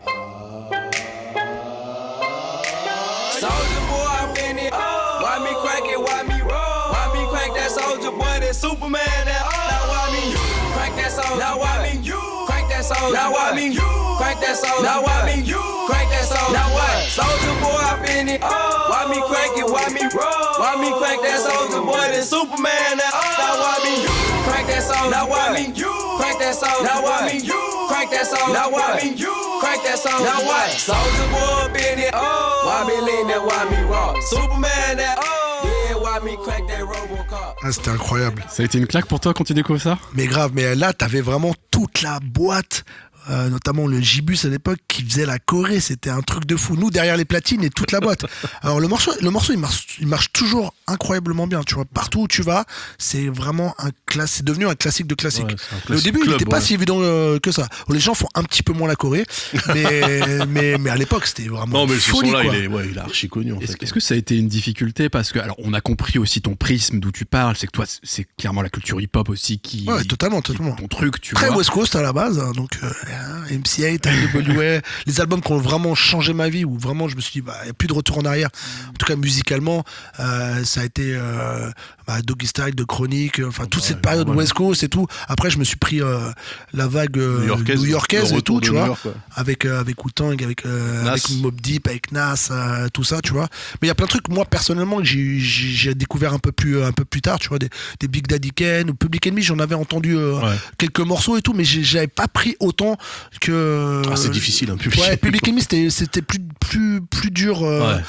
[SPEAKER 5] Soulja Boy, I'm in it. Why me crank it? Why me roll? Why me crank that Soulja Boy? That Superman? That now why me crank that Soulja? Now why me crank that Soulja? Now why me crank that Soulja? Now why me crank that Soulja? Now what? Soulja Boy, I'm in it. Why me crank it? Why me roll? Why me crank that Soulja Boy? That Superman? That now why me crank that Soulja? Now why me crank that Soulja? Now why me crank that Soulja? Now why me crank that Soulja? Now what? Soulja Boy, been it. Why me lean that? Why me rock? Superman? That yeah. Why me crank that Robocop?
[SPEAKER 3] Ah, c'était incroyable.
[SPEAKER 1] Ça a été une claque pour toi quand tu découvres ça?
[SPEAKER 3] Mais grave, mais là t'avais vraiment toute la boîte. Notamment le Gibus à l'époque qui faisait la choré, c'était un truc de fou. Nous derrière les platines et toute la boîte. Alors le morceau il marche toujours incroyablement bien, tu vois. Partout où tu vas, c'est vraiment c'est devenu un classique de classique.
[SPEAKER 2] Ouais,
[SPEAKER 3] mais au début, il n'était pas si évident que ça. Les gens font un petit peu moins la choré, mais à l'époque, c'était vraiment
[SPEAKER 2] mais ce
[SPEAKER 3] folie,
[SPEAKER 2] son-là,
[SPEAKER 3] quoi.
[SPEAKER 2] il est archi connu en fait.
[SPEAKER 1] Est-ce que ça a été une difficulté parce que alors on a compris aussi ton prisme d'où tu parles, c'est que toi c'est clairement la culture hip-hop aussi qui
[SPEAKER 3] totalement.
[SPEAKER 1] ton truc, tu
[SPEAKER 3] Très
[SPEAKER 1] vois.
[SPEAKER 3] West Coast à la base, hein, donc MC8, NWA, les albums qui ont vraiment changé ma vie, où vraiment je me suis dit, il n'y a plus de retour en arrière. En tout cas, musicalement, ça a été Doggy Style de Chronique, toute cette période West Coast et tout. Après, je me suis pris la vague new-yorkaise et tout, tu vois, avec Wu-Tang, avec Mobb Deep, avec Nas, tout ça, tu vois. Mais il y a plein de trucs, moi, personnellement, que j'ai découvert un peu plus tard, tu vois, des Big Daddy Kane ou Public Enemy, j'en avais entendu quelques morceaux et tout, mais j'avais pas pris autant que...
[SPEAKER 2] c'est difficile, Public
[SPEAKER 3] Enemy. Ouais, Public Enemy, c'était plus dur.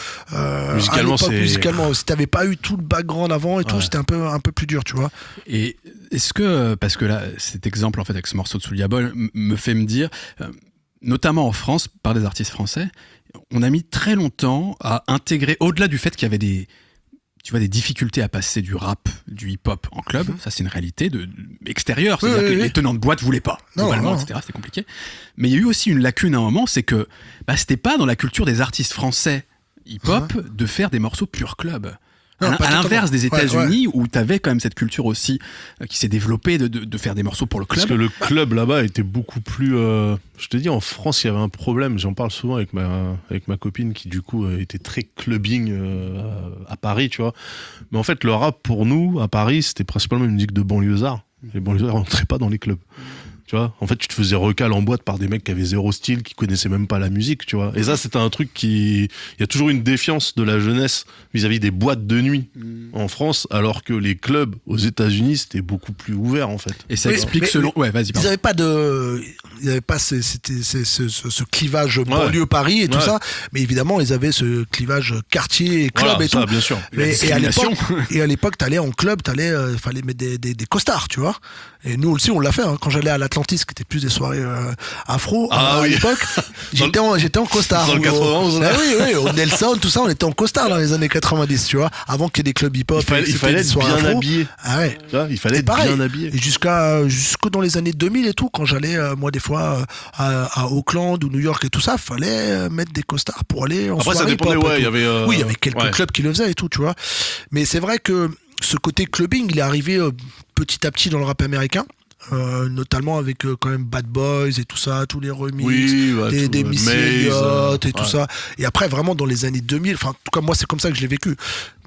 [SPEAKER 3] Musicalement, si t'avais pas eu tout le background avant et tout, c'était un peu plus dur, tu vois.
[SPEAKER 1] Et est-ce que, parce que là, cet exemple en fait avec ce morceau de Soulja Boy me fait me dire, notamment en France, par des artistes français, on a mis très longtemps à intégrer, au-delà du fait qu'il y avait des difficultés à passer du rap, du hip-hop en club, ça c'est une réalité extérieure, c'est-à-dire que les tenants de boîte voulaient pas, globalement, etc., c'était compliqué. Mais il y a eu aussi une lacune à un moment, c'est que c'était pas dans la culture des artistes français hip-hop de faire des morceaux pur club.
[SPEAKER 3] Non,
[SPEAKER 1] à l'inverse des États-Unis où t'avais quand même cette culture aussi qui s'est développée de faire des morceaux pour le club.
[SPEAKER 2] Parce que le club là-bas était beaucoup plus. Je te dis, en France, il y avait un problème. J'en parle souvent avec ma copine qui du coup était très clubbing à Paris, tu vois. Mais en fait, le rap pour nous à Paris, c'était principalement une musique de banlieusards. Les banlieusards rentraient pas dans les clubs. Tu vois, en fait, tu te faisais recal en boîte par des mecs qui avaient zéro style, qui connaissaient même pas la musique, tu vois. Et ça, c'était un truc il y a toujours une défiance de la jeunesse vis-à-vis des boîtes de nuit en France, alors que les clubs aux États-Unis, c'était beaucoup plus ouvert, en fait.
[SPEAKER 1] Et ça explique selon. Ouais, vas-y.
[SPEAKER 3] Ils avaient pas ce clivage banlieue Paris et tout ça, mais évidemment, ils avaient ce clivage quartier et club et tout.
[SPEAKER 2] Bien sûr.
[SPEAKER 3] Et à l'époque, t'allais en club, fallait mettre des costards, tu vois. Et nous aussi, on l'a fait, hein. Quand j'allais à l'Atlantis, qui était plus des soirées afro, à l'époque, j'étais en costard.
[SPEAKER 2] Dans le 91,
[SPEAKER 3] oui, au Nelson, tout ça, on était en costard dans les années 90, tu vois, avant qu'il y ait des clubs hip-hop.
[SPEAKER 2] Il fallait être bien habillé.
[SPEAKER 3] Ah ouais.
[SPEAKER 2] Tu vois, il fallait être bien habillé.
[SPEAKER 3] Et jusque dans les années 2000 et tout, quand j'allais, moi, des fois, à Auckland ou New York et tout ça, fallait mettre des costards pour aller en soirée.
[SPEAKER 2] Après, ça dépendait, il y avait...
[SPEAKER 3] Oui, il y avait quelques clubs qui le faisaient et tout, tu vois. Mais c'est vrai que ce côté clubbing, il est arrivé petit à petit dans le rap américain. Notamment avec quand même Bad Boys et tout ça, tous les remixes, des Missy Elliott et tout ça. Et après, vraiment, dans les années 2000, enfin, en tout cas, moi, c'est comme ça que je l'ai vécu.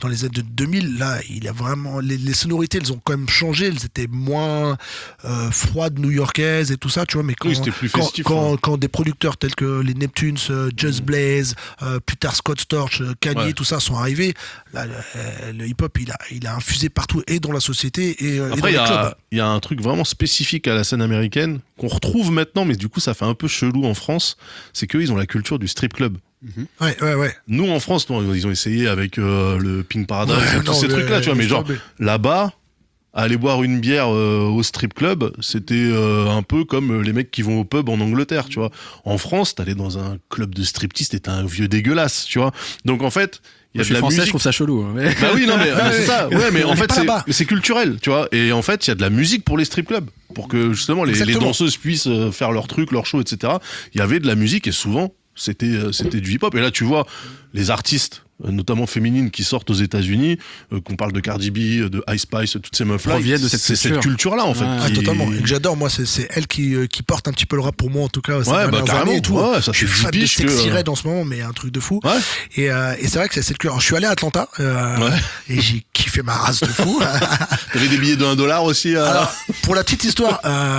[SPEAKER 3] dans les années 2000, là, il a vraiment les sonorités, elles ont quand même changé, elles étaient moins froides, new-yorkaises et tout ça, tu vois. Mais quand,
[SPEAKER 2] Oui, c'était plus festif,
[SPEAKER 3] quand des producteurs tels que les Neptunes, Just Blaze, plus tard Scott Storch, Kanye, tout ça sont arrivés, là, le hip-hop, il a infusé partout, et dans la société et
[SPEAKER 2] Après,
[SPEAKER 3] et dans les clubs.
[SPEAKER 2] il y a un truc vraiment spécifique à la scène américaine qu'on retrouve maintenant, mais du coup, ça fait un peu chelou en France. C'est qu'eux, ils ont la culture du strip club.
[SPEAKER 3] Ouais.
[SPEAKER 2] Nous, en France, ils ont essayé avec le Pink Paradise et tous ces trucs-là, tu vois. Mais genre, là-bas, aller boire une bière au strip club, c'était un peu comme les mecs qui vont au pub en Angleterre, tu vois. En France, t'allais dans un club de striptease, t'étais un vieux dégueulasse, tu vois. Donc, en fait... Il y a
[SPEAKER 1] je suis français, je trouve ça chelou. Mais...
[SPEAKER 2] Bah oui, non, mais c'est ça. Ouais, mais en fait,
[SPEAKER 3] c'est
[SPEAKER 2] c'est culturel, tu vois. Et en fait, il y a de la musique pour les strip clubs. Pour que, justement, les danseuses puissent faire leur truc, leur show, etc. Il y avait de la musique et souvent, c'était du hip-hop. Et là, tu vois, les artistes, notamment féminines, qui sortent aux États-Unis, qu'on parle de Cardi B, de Ice Spice, toutes ces meufs-là.
[SPEAKER 1] Proviennent de cette
[SPEAKER 2] culture-là, en fait.
[SPEAKER 3] Totalement. Et que j'adore, moi, c'est elle qui porte un petit peu le rap pour moi, en tout cas, ces dernières années et tout.
[SPEAKER 2] Ouais, ça
[SPEAKER 3] je suis fan de Sexy Red en ce moment, mais un truc de fou.
[SPEAKER 2] Ouais.
[SPEAKER 3] Et c'est vrai que c'est le cœur. Je suis allé à Atlanta, et j'ai kiffé ma race de fou.
[SPEAKER 2] T'avais des billets de $1 aussi
[SPEAKER 3] Alors, pour la petite histoire,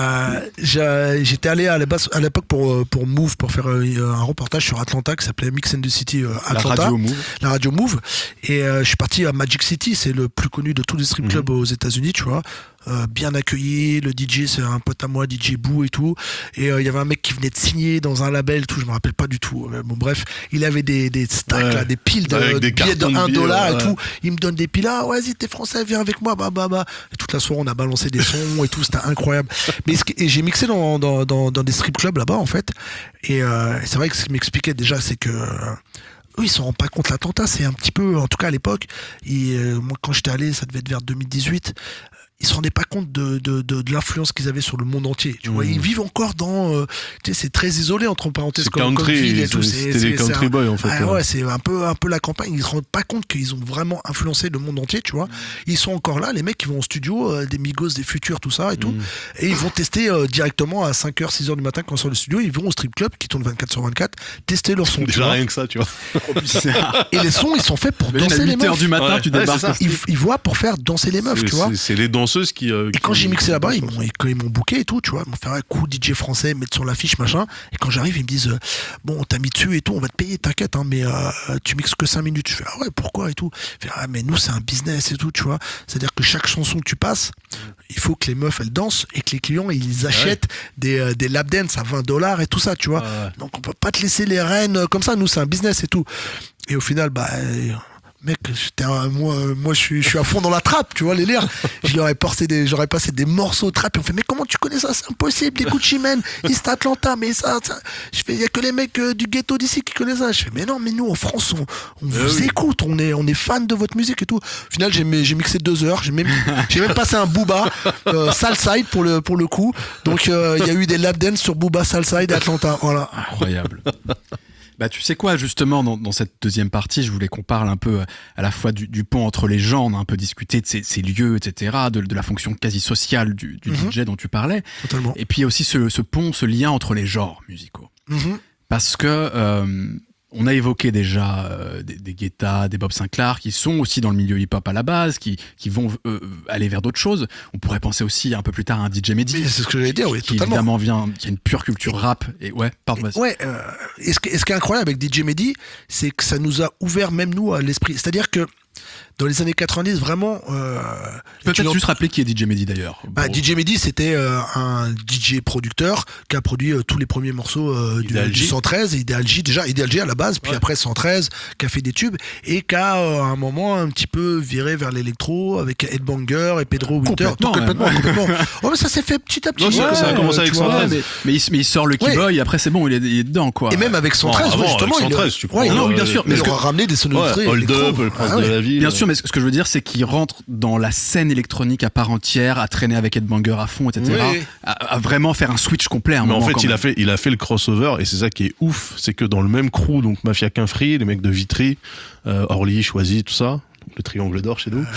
[SPEAKER 3] j'étais allé à l'époque pour Move, pour faire un reportage sur Atlanta qui s'appelait Mix and the City Atlanta. La radio Move. Et je suis parti à Magic City, c'est le plus connu de tous les strip clubs aux États-Unis, tu vois. Bien accueilli, le DJ c'est un pote à moi, DJ Boo et tout, et il y avait un mec qui venait de signer dans un label, tout, je me rappelle pas du tout, bon bref, il avait des stacks là, des piles de billets de $1 et tout, il me donne des piles, vas-y t'es français, viens avec moi, et toute la soirée on a balancé des sons et tout, c'était incroyable. Et j'ai mixé dans des strip clubs là-bas en fait, et c'est vrai que ce qu'il m'expliquait déjà, c'est que eux, ils s'en rendent pas compte. L'attentat, c'est un petit peu, en tout cas à l'époque, moi quand j'étais allé, ça devait être vers 2018, ils se rendaient pas compte de l'influence qu'ils avaient sur le monde entier. Tu vois, ils vivent encore dans, tu sais, c'est très isolé entre parenthèses comme ville et tout.
[SPEAKER 2] C'était des country boys en fait.
[SPEAKER 3] Ouais, c'est un peu la campagne. Ils se rendent pas compte qu'ils ont vraiment influencé le monde entier. Tu vois, ils sont encore là. Les mecs, ils vont au studio, des Migos, des Futurs, tout ça et tout, et ils vont tester directement à 5h, 6h du matin quand ils sont dans le studio. Ils vont au strip club qui tourne 24/24, tester leurs sons.
[SPEAKER 2] Déjà rien que ça, tu vois.
[SPEAKER 3] Et les sons, ils sont faits pour danser les meufs.
[SPEAKER 1] 8h du matin, tu débarques.
[SPEAKER 3] Ils voient pour faire danser les meufs, tu vois.
[SPEAKER 2] C'est les danseuses qui.
[SPEAKER 3] Et quand j'ai mixé là-bas, ils m'ont booké et tout, tu vois. Ils m'ont fait un coup DJ français, mettre sur l'affiche, machin. Et quand j'arrive, ils me disent, bon, on t'a mis dessus et tout, on va te payer, t'inquiète, hein, mais tu mixes que 5 minutes. Je fais, ouais, pourquoi et tout. Je fais, mais nous, c'est un business et tout, tu vois. C'est-à-dire que chaque chanson que tu passes, il faut que les meufs, elles dansent et que les clients, ils achètent des lap dance à $20 et tout ça, tu vois. Donc, on peut pas te laisser les rênes comme ça. Nous, c'est un business et tout. Et au final, mec, moi je suis à fond dans la trappe, tu vois, les lire. J'aurais passé des morceaux de trap et on fait, mais comment tu connais ça? C'est impossible, les Gucci Mane, East Atlanta, mais ça. Je fais, il y a que les mecs du ghetto d'ici qui connaissent ça. Je fais, mais non, mais nous en France, on vous écoute, on est fan de votre musique et tout. Au final, j'ai mixé 2 heures, j'ai même passé un Booba, Salside pour le coup. Donc, il y a eu des lap dance sur Booba, Salside et Atlanta, voilà.
[SPEAKER 1] Incroyable. Bah, tu sais quoi, justement, dans cette deuxième partie, je voulais qu'on parle un peu à la fois du pont entre les gens, on a un peu discuté de ces lieux, etc., de la fonction quasi sociale du DJ dont tu parlais.
[SPEAKER 3] Totalement.
[SPEAKER 1] Et puis aussi ce pont, ce lien entre les genres musicaux. Parce que on a évoqué déjà des Guetta, des Bob Sinclair, qui sont aussi dans le milieu hip-hop à la base, qui vont aller vers d'autres choses. On pourrait penser aussi un peu plus tard à un DJ Mehdi.
[SPEAKER 3] Mais c'est ce que j'allais dire, oui,
[SPEAKER 1] qui
[SPEAKER 3] totalement.
[SPEAKER 1] évidemment qui a une pure culture rap. Et pardon, vas-y.
[SPEAKER 3] Ouais, et ce qui est incroyable avec DJ Mehdi, c'est que ça nous a ouvert même nous à l'esprit. C'est-à-dire que dans les années 90, vraiment...
[SPEAKER 1] Peut-être juste rappeler qui est DJ Mehdi d'ailleurs.
[SPEAKER 3] DJ Mehdi, c'était un DJ producteur qui a produit tous les premiers morceaux du 113, Ideal J déjà, Ideal J à la base, puis après 113, qui a fait des tubes, et qui a à un moment un petit peu viré vers l'électro avec Headbanger et Pedro Winter. Complètement. Oh, mais ça s'est fait petit à petit.
[SPEAKER 2] Ça a commencé avec 113.
[SPEAKER 1] Mais il sort le Keyboy, après c'est bon, il est dedans, quoi.
[SPEAKER 3] Et même avec 113, justement.
[SPEAKER 2] 113, tu prends.
[SPEAKER 1] Non, bien sûr.
[SPEAKER 3] Mais il aura ramené des sonorités.
[SPEAKER 2] Hold Up, le Prince de la Ville.
[SPEAKER 1] Bien sûr, mais ce que je veux dire, c'est qu'il rentre dans la scène électronique à part entière, à traîner avec Headbanger à fond, etc. À vraiment faire un switch complet.
[SPEAKER 2] Mais en fait, il a fait le crossover, et c'est ça qui est ouf, c'est que dans le même crew, donc Mafia Quinfri, les mecs de Vitry, Orly, Choisy, tout ça, le triangle d'or chez nous,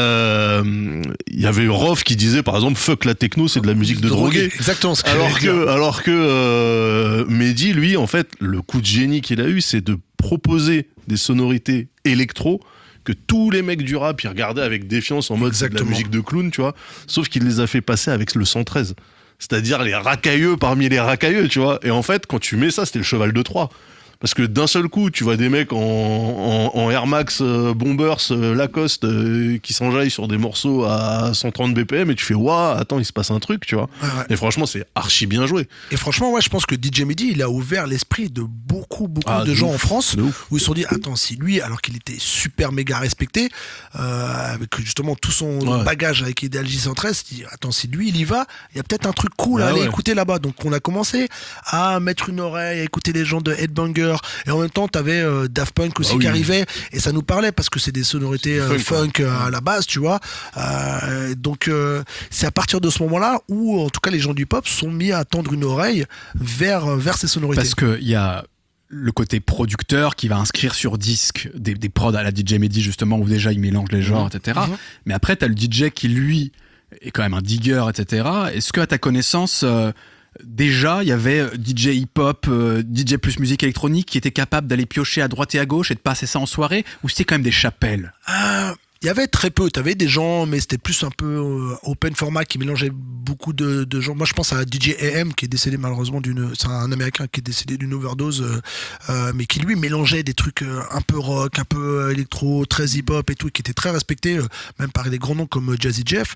[SPEAKER 2] il y avait Rof qui disait par exemple fuck la techno, c'est de la musique de drogué.
[SPEAKER 3] Exactement ce
[SPEAKER 2] alors que Mehdi, lui, en fait, le coup de génie qu'il a eu, c'est de proposer des sonorités électro que que tous les mecs du rap, ils regardaient avec défiance en mode c'est de la
[SPEAKER 3] Exactement.
[SPEAKER 2] musique de clown, tu vois. Sauf qu'il les a fait passer avec le 113. C'est-à-dire les racailleux parmi les racailleux, tu vois. Et en fait, quand tu mets ça, c'était le cheval de Troie. Parce que d'un seul coup, tu vois des mecs en Air Max Bombers Lacoste qui s'enjaillent sur des morceaux à 130 BPM et tu fais waouh, attends, il se passe un truc, tu vois.
[SPEAKER 3] Ouais.
[SPEAKER 2] Et franchement, c'est archi bien joué.
[SPEAKER 3] Et franchement, ouais, je pense que DJ Mehdi, il a ouvert l'esprit de beaucoup
[SPEAKER 2] Ah,
[SPEAKER 3] de
[SPEAKER 2] de
[SPEAKER 3] gens
[SPEAKER 2] ouf,
[SPEAKER 3] en France
[SPEAKER 2] de ouf.
[SPEAKER 3] où ils se sont dit, attends, si lui, alors qu'il était super méga respecté, avec justement tout son
[SPEAKER 2] Ouais.
[SPEAKER 3] bagage avec Ideal J113, il dit, attends, si lui, il y va, il y a peut-être un truc cool à
[SPEAKER 2] Ah
[SPEAKER 3] aller
[SPEAKER 2] ouais.
[SPEAKER 3] écouter là-bas. Donc on a commencé à mettre une oreille, à écouter les gens de Headbanger, et en même temps, t'avais Daft Punk aussi
[SPEAKER 2] Ah oui.
[SPEAKER 3] qui arrivait, et ça nous parlait parce que c'est des sonorités
[SPEAKER 2] C'est du funk,
[SPEAKER 3] funk à la base, tu vois. Donc c'est à partir de ce moment-là où, en tout cas, les gens du pop sont mis à tendre une oreille vers ces sonorités.
[SPEAKER 1] Parce qu'il y a le côté producteur qui va inscrire sur disque des prods à la DJ Mehdi, justement, où déjà il mélange les genres, etc.
[SPEAKER 3] Mhm.
[SPEAKER 1] Mais après, tu as le DJ qui, lui, est quand même un digger, etc. Est-ce que, à ta connaissance, déjà, il y avait DJ hip-hop, DJ plus musique électronique qui était capable d'aller piocher à droite et à gauche et de passer ça en soirée, ou c'était quand même des chapelles?
[SPEAKER 3] Il y avait très peu, t'avais des gens, mais c'était plus un peu open format qui mélangeait beaucoup de gens. Moi, je pense à DJ AM qui est décédé malheureusement c'est un Américain qui est décédé d'une overdose, mais qui lui mélangeait des trucs un peu rock, un peu électro, très hip-hop et tout, qui était très respecté, même par des grands noms comme Jazzy Jeff.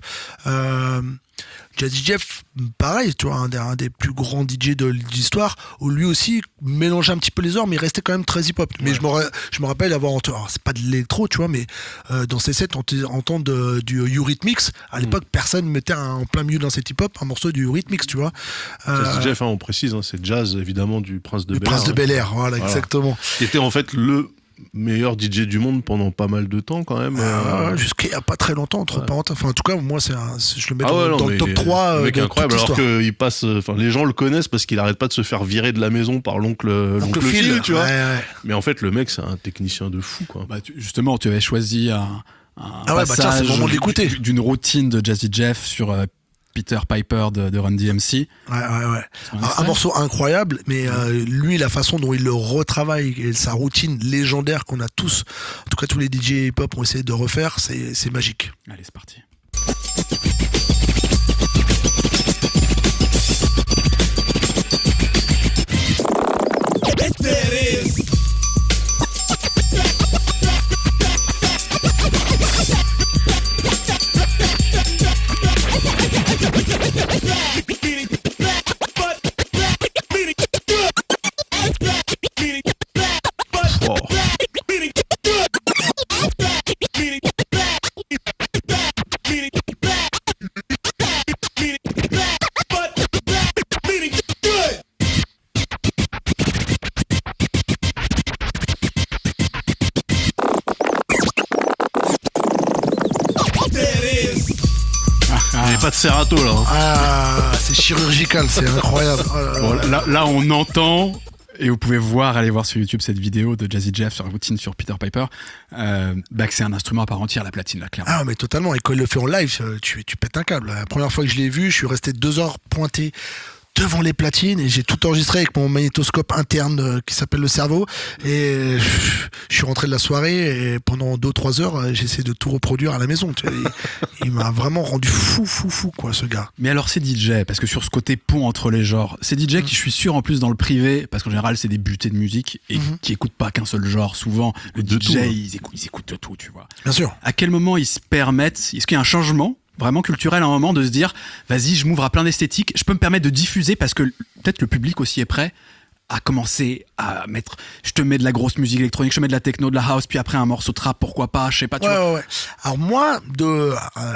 [SPEAKER 3] Jazzy Jeff, pareil, tu vois, un des plus grands DJ de l'histoire, où lui aussi mélangeait un petit peu les genres, mais il restait quand même très hip-hop. Mais je me rappelle avoir entendu, alors c'est pas de l'électro, tu vois, mais dans ces sets, entendre du Eurythmics. À l'époque, personne mettait en plein milieu d'un set hip-hop un morceau du Eurythmics, tu vois.
[SPEAKER 2] C'est Jeff, hein, on précise, hein, c'est Jazz, évidemment, du Prince de
[SPEAKER 3] Le
[SPEAKER 2] Bel Air.
[SPEAKER 3] Prince de Bel Air, voilà, exactement.
[SPEAKER 2] Qui était en fait le meilleur DJ du monde pendant pas mal de temps, quand même.
[SPEAKER 3] Jusqu'à il y a pas très longtemps, entre parenthèses. Enfin, en tout cas, moi, je le mets
[SPEAKER 2] Ah ouais,
[SPEAKER 3] dans le top 3
[SPEAKER 2] le mec
[SPEAKER 3] de
[SPEAKER 2] incroyable,
[SPEAKER 3] toute
[SPEAKER 2] alors
[SPEAKER 3] l'histoire.
[SPEAKER 2] qu'il passe, enfin, les gens le connaissent parce qu'il arrête pas de se faire virer de la maison par l'oncle Phil, tu vois.
[SPEAKER 3] Ouais.
[SPEAKER 2] Mais en fait, le mec, c'est un technicien de fou, quoi.
[SPEAKER 1] Bah, justement, tu avais choisi un
[SPEAKER 3] Ah ouais, bah tiens, c'est le moment de l'écouter.
[SPEAKER 1] d'une routine de Jazzy Jeff sur Peter Piper de Run DMC.
[SPEAKER 3] Ouais.
[SPEAKER 1] On
[SPEAKER 3] Un
[SPEAKER 1] essaie.
[SPEAKER 3] morceau incroyable, mais lui, la façon dont il le retravaille et sa routine légendaire qu'on a tous, en tout cas tous les DJ hip-hop ont essayé de refaire, c'est magique.
[SPEAKER 1] Allez, c'est parti.
[SPEAKER 2] Il n'y a pas de serrato, là. Hein.
[SPEAKER 3] Ah, c'est chirurgical, c'est incroyable. Oh là là.
[SPEAKER 1] Bon, là, on entend, et vous pouvez aller voir sur YouTube cette vidéo de Jazzy Jeff sur la routine sur Peter Piper, que c'est un instrument à part entière, la platine, là, clairement.
[SPEAKER 3] Ah, mais totalement. Et quand il le fait en live, tu pètes un câble. La première fois que je l'ai vu, je suis resté 2 heures pointé devant les platines et j'ai tout enregistré avec mon magnétoscope interne qui s'appelle le cerveau. Et je suis rentré de la soirée et pendant 2-3 heures, j'ai essayé de tout reproduire à la maison. Tu vois. Il m'a vraiment rendu fou, quoi, ce gars.
[SPEAKER 1] Mais alors, ces DJ, parce que sur ce côté pont entre les genres, ces DJ qui, je suis sûr, en plus, dans le privé, parce qu'en général, c'est des butés de musique et qui écoutent pas qu'un seul genre, souvent, le
[SPEAKER 2] De
[SPEAKER 1] DJ,
[SPEAKER 2] tout, hein.
[SPEAKER 1] ils écoutent de tout, tu vois.
[SPEAKER 3] Bien sûr.
[SPEAKER 1] À quel moment ils se permettent, est-ce qu'il y a un changement vraiment culturel à un moment de se dire, vas-y, je m'ouvre à plein d'esthétiques, je peux me permettre de diffuser parce que peut-être le public aussi est prêt à commencer à mettre, je te mets de la grosse musique électronique, je te mets de la techno, de la house, puis après un morceau de trap, pourquoi pas, je sais pas, tu vois.
[SPEAKER 3] Ouais. Alors moi, de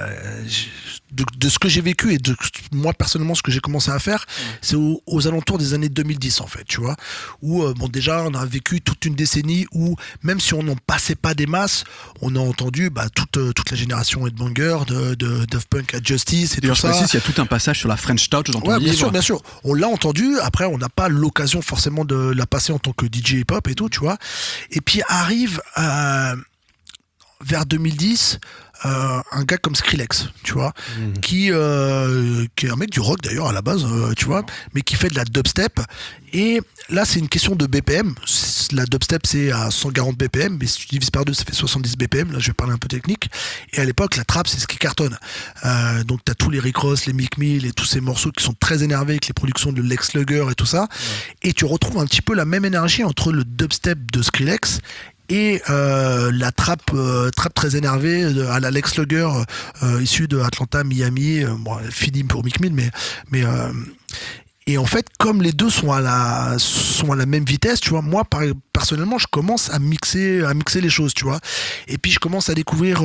[SPEAKER 3] ce que j'ai vécu et de moi personnellement ce que j'ai commencé à faire, c'est aux alentours des années 2010 en fait, tu vois, où déjà on a vécu toute une décennie où même si on n'en passait pas des masses, on a entendu toute la génération Headbanger de Daft Punk à Justice et tout
[SPEAKER 1] D'ailleurs, je
[SPEAKER 3] ça.
[SPEAKER 1] précise, il y a tout un passage sur la French Touch dans ton
[SPEAKER 3] Ouais,
[SPEAKER 1] livre.
[SPEAKER 3] bien sûr. On l'a entendu. Après, on n'a pas l'occasion forcément de la passer en tant que DJ hip-hop et tout, tu vois. Et puis arrive vers 2010, un gars comme Skrillex, tu vois, qui est un mec du rock d'ailleurs à la base, tu vois, mais qui fait de la dubstep. Et là, c'est une question de BPM. La dubstep, c'est à 140 BPM, mais si tu divises par deux, ça fait 70 BPM. Là, je vais parler un peu technique. Et à l'époque, la trap, c'est ce qui cartonne. Donc, t'as tous les Rick Ross, les Meek Mill et tous ces morceaux qui sont très énervés avec les productions de Lex Luger et tout ça. Et tu retrouves un petit peu la même énergie entre le dubstep de Skrillex et la trap très énervée à la Lex Luger issue de Atlanta, Miami, fini pour Meek Mill, mais et en fait, comme les deux sont à la même vitesse, tu vois, moi personnellement, je commence à mixer les choses, tu vois. Et puis je commence à découvrir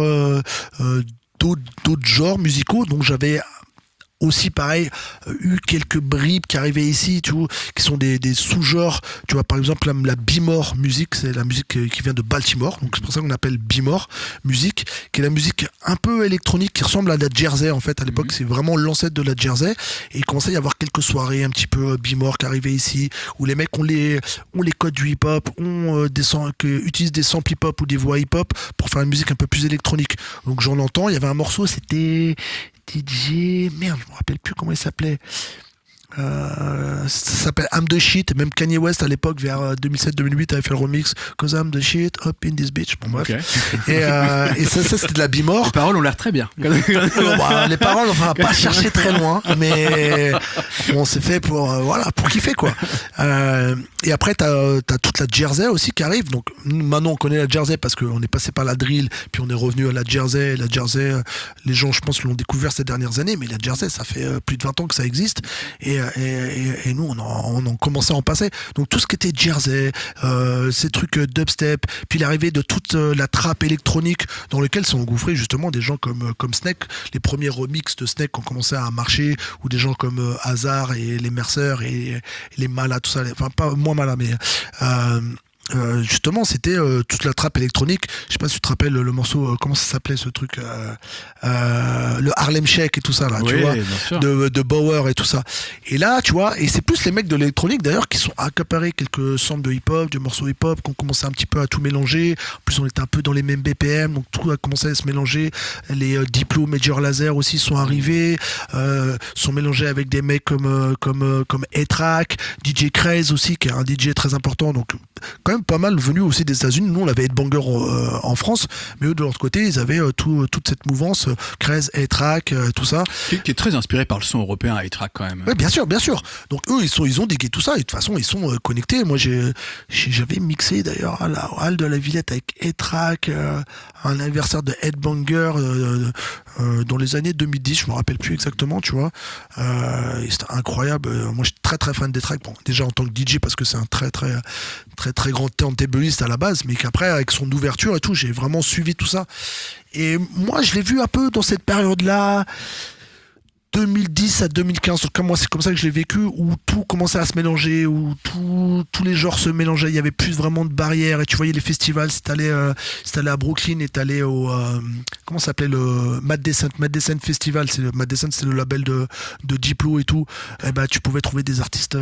[SPEAKER 3] d'autres genres musicaux, donc j'avais aussi pareil eu quelques bribes qui arrivaient ici, tu vois, qui sont des sous-genres, tu vois, par exemple la B-more musique, c'est la musique qui vient de Baltimore, donc c'est pour ça qu'on appelle B-more musique, qui est la musique un peu électronique qui ressemble à la Jersey en fait. À l'époque, c'est vraiment l'ancêtre de la Jersey, et il commençait à y avoir quelques soirées un petit peu B-more qui arrivaient ici, où les mecs ont les codes du hip-hop, utilisent des samples hip-hop ou des voix hip-hop pour faire une musique un peu plus électronique. Donc j'en entends, il y avait un morceau, c'était DJ, merde, je me rappelle plus comment il s'appelait. Ça s'appelle I'm the Shit. Même Kanye West à l'époque, vers 2007-2008, avait fait le remix Cause I'm the Shit, up in this bitch. Bon, bref. Okay. Et ça c'était de la B-more.
[SPEAKER 1] Les paroles ont l'air très bien.
[SPEAKER 3] Les paroles, on va pas chercher très loin, mais on s'est fait pour kiffer quoi. Et après t'as toute la Jersey aussi qui arrive. Donc maintenant on connaît la Jersey parce qu'on est passé par la drill, puis on est revenu à la Jersey. La Jersey, les gens je pense l'ont découvert ces dernières années, mais la Jersey ça fait plus de 20 ans que ça existe. Et nous on en commençait à en passer. Donc tout ce qui était Jersey, ces trucs dubstep, puis l'arrivée de toute la trap électronique dans lequel sont engouffrés justement des gens comme Snake. Les premiers remixes de Snake ont commencé à marcher, ou des gens comme Hazard et les Mercer et les Mala, tout ça, enfin pas moins Mala, mais justement c'était toute la trappe électronique. Je sais pas si tu te rappelles le morceau, comment ça s'appelait ce truc, le Harlem Shake et tout ça là, oui, tu vois, de Bauer et tout ça. Et là tu vois, et c'est plus les mecs de l'électronique d'ailleurs qui sont accaparés quelques samples de hip-hop, de morceaux hip-hop, qui ont commencé un petit peu à tout mélanger. En plus on était un peu dans les mêmes BPM, donc tout a commencé à se mélanger. Les Diplo, Major Lazer aussi sont arrivés, sont mélangés avec des mecs comme A-Track, DJ Craze aussi qui est un DJ très important, donc quand même pas mal venu aussi des États-Unis. Nous on avait Headbanger en France, mais eux de l'autre côté ils avaient toute cette mouvance, Craze, A-Track, tout ça.
[SPEAKER 1] Qui est très inspiré par le son européen, A-Track quand même.
[SPEAKER 3] Ouais, bien sûr. Donc eux ils ont digué tout ça, et de toute façon ils sont connectés. Moi j'avais mixé d'ailleurs à la Halle de la Villette avec A-Track, un anniversaire de Headbanger dans les années 2010, je me rappelle plus exactement, tu vois. Et c'était incroyable. Moi je suis très très fan d'A-Track, bon, déjà en tant que DJ parce que c'est un très très très très grand turntabliste à la base, mais qu'après avec son ouverture et tout, j'ai vraiment suivi tout ça. Et moi je l'ai vu un peu dans cette période là, 2010 à 2015, en tout cas moi c'est comme ça que je l'ai vécu, où tout commençait à se mélanger, où tous les genres se mélangeaient, il y avait plus vraiment de barrières, et tu voyais les festivals, si t'allais à Brooklyn et t'allais au comment ça s'appelait, le Mad Descent Festival, Mad Descent c'est le label de Diplo et tout, et ben tu pouvais trouver des artistes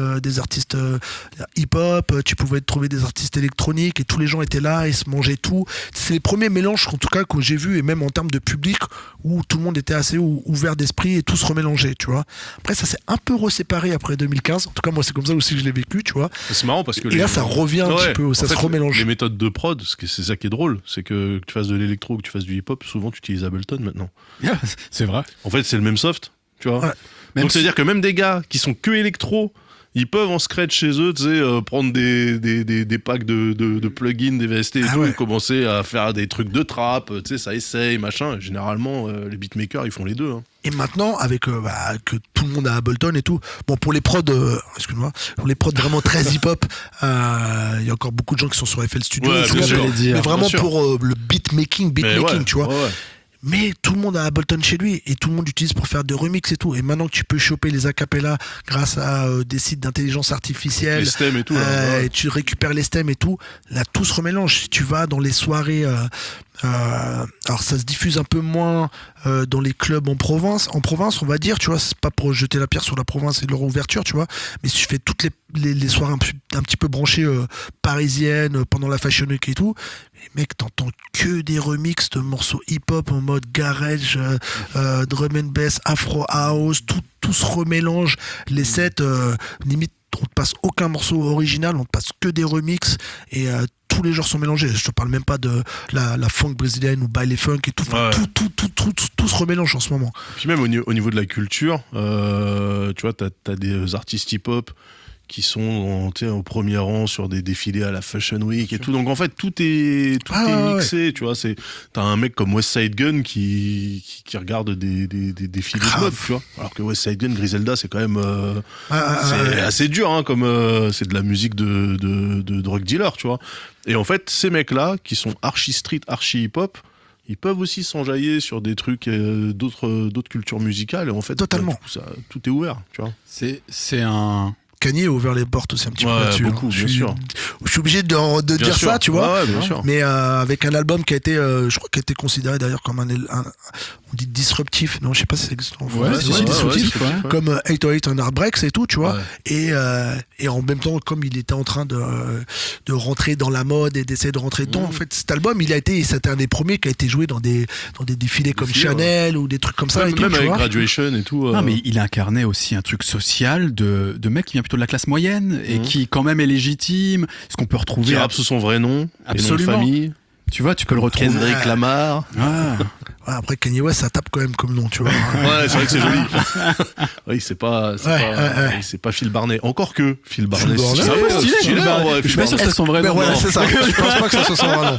[SPEAKER 3] hip-hop, tu pouvais trouver des artistes électroniques, et tous les gens étaient là et se mangeaient tout. C'est les premiers mélanges en tout cas que j'ai vu, et même en termes de public, où tout le monde était assez ouvert d'esprit et tout se remélangeait, tu vois. Après ça s'est un peu reséparé après 2015, en tout cas moi c'est comme ça aussi que je l'ai vécu, tu vois.
[SPEAKER 2] C'est marrant parce que
[SPEAKER 3] là ça revient un petit peu, ça se remélange.
[SPEAKER 2] Les méthodes de prod, c'est ça qui est drôle, c'est que tu fasses de l'électro ou que tu fasses du hip-hop, souvent tu utilises Ableton maintenant.
[SPEAKER 1] C'est vrai.
[SPEAKER 2] En fait c'est le même soft, tu vois.
[SPEAKER 3] Ouais.
[SPEAKER 2] Donc c'est-à-dire que même des gars qui sont que électro, ils peuvent en scratch chez eux, tu sais, prendre des packs de plugins, des VST et tout, et commencer à faire des trucs de trap, tu sais, ça essaye, machin. Généralement, les beatmakers, ils font les deux. Hein.
[SPEAKER 3] Et maintenant, avec que tout le monde a Ableton et tout, bon, pour les prods, pour les prods vraiment très hip-hop, il y a encore beaucoup de gens qui sont sur FL Studio, mais vraiment pour le beatmaking, tu vois. Ouais. Mais tout le monde a Ableton chez lui, et tout le monde l'utilise pour faire des remixes et tout. Et maintenant que tu peux choper les acapellas grâce à des sites d'intelligence artificielle,
[SPEAKER 2] les stems et tout,
[SPEAKER 3] et tu récupères les stems et tout, là tout se remélange. Si tu vas dans les soirées Alors ça se diffuse un peu moins dans les clubs en province, on va dire, tu vois, c'est pas pour jeter la pierre sur la province et leur ouverture, tu vois, mais si je fais toutes les soirées un petit peu branchées parisiennes pendant la Fashion Week et tout, mais mec, t'entends que des remixes de morceaux hip-hop en mode garage, drum and bass, afro house, tout se remélange, les sets, limite on te passe aucun morceau original, on te passe que des remixes et tous les genres sont mélangés. Je te parle même pas de la funk brésilienne ou baile funk et tout.
[SPEAKER 2] Ouais.
[SPEAKER 3] Tout se remélange en ce moment.
[SPEAKER 2] Puis même au niveau de la culture, tu vois, t'as des artistes hip-hop qui sont au premier rang sur des défilés à la Fashion Week et tout. Donc en fait, tout est mixé, ouais. Tu vois. T'as un mec comme West Side Gun qui regarde des défilés de mode, tu vois. Alors que West Side Gun, Griselda, c'est quand même c'est assez dur, hein, comme c'est de la musique de drug dealer, tu vois. Et en fait, ces mecs-là, qui sont archi street, archi hip-hop, ils peuvent aussi s'enjailler sur des trucs d'autres cultures musicales. Et en fait,
[SPEAKER 3] totalement.
[SPEAKER 2] Bah, du coup, tout est ouvert, tu vois.
[SPEAKER 1] C'est un...
[SPEAKER 3] Kanye a ouvert les portes aussi un petit peu là-dessus.
[SPEAKER 2] Beaucoup, bien sûr.
[SPEAKER 3] Je suis obligé de dire
[SPEAKER 2] sûr.
[SPEAKER 3] Ça, tu vois.
[SPEAKER 2] Ouais, bien sûr.
[SPEAKER 3] Mais avec un album qui a été, je crois, qui a été considéré d'ailleurs comme on dit disruptif. Non, je sais pas si ça existe en français.
[SPEAKER 1] Ouais,
[SPEAKER 3] disruptif.
[SPEAKER 1] ouais.
[SPEAKER 3] Comme 808 and Heartbreaks et tout, tu vois.
[SPEAKER 2] Ouais.
[SPEAKER 3] Et en même temps, comme il était en train de rentrer dans la mode et d'essayer de rentrer dedans, en fait, cet album, c'était un des premiers qui a été joué dans des défilés comme Chanel ou des trucs comme ça.
[SPEAKER 2] Même,
[SPEAKER 3] et tout,
[SPEAKER 2] même
[SPEAKER 3] tu
[SPEAKER 2] avec
[SPEAKER 3] vois.
[SPEAKER 2] Graduation et tout.
[SPEAKER 1] Non, mais il incarnait aussi un truc social de mec qui vient plutôt de la classe moyenne et qui quand même est légitime, ce qu'on peut retrouver
[SPEAKER 2] qui rappe sous son vrai nom,
[SPEAKER 1] absolument,
[SPEAKER 2] et nom de famille.
[SPEAKER 1] Tu vois, tu peux le retrouver.
[SPEAKER 2] Kendrick Lamar.
[SPEAKER 1] Ah.
[SPEAKER 3] Ouais, après Kanye West, ça tape quand même comme nom, tu vois.
[SPEAKER 2] Ouais, c'est vrai que c'est joli. Oui, c'est pas Phil Barnet. Encore que Phil Barnet.
[SPEAKER 3] Barnet,
[SPEAKER 2] c'est un peu stylé,
[SPEAKER 1] Phil Barnet. Je suis pas sûr que c'est son vrai nom.
[SPEAKER 3] Ouais, c'est ça. Je pense pas que ça soit son vrai nom.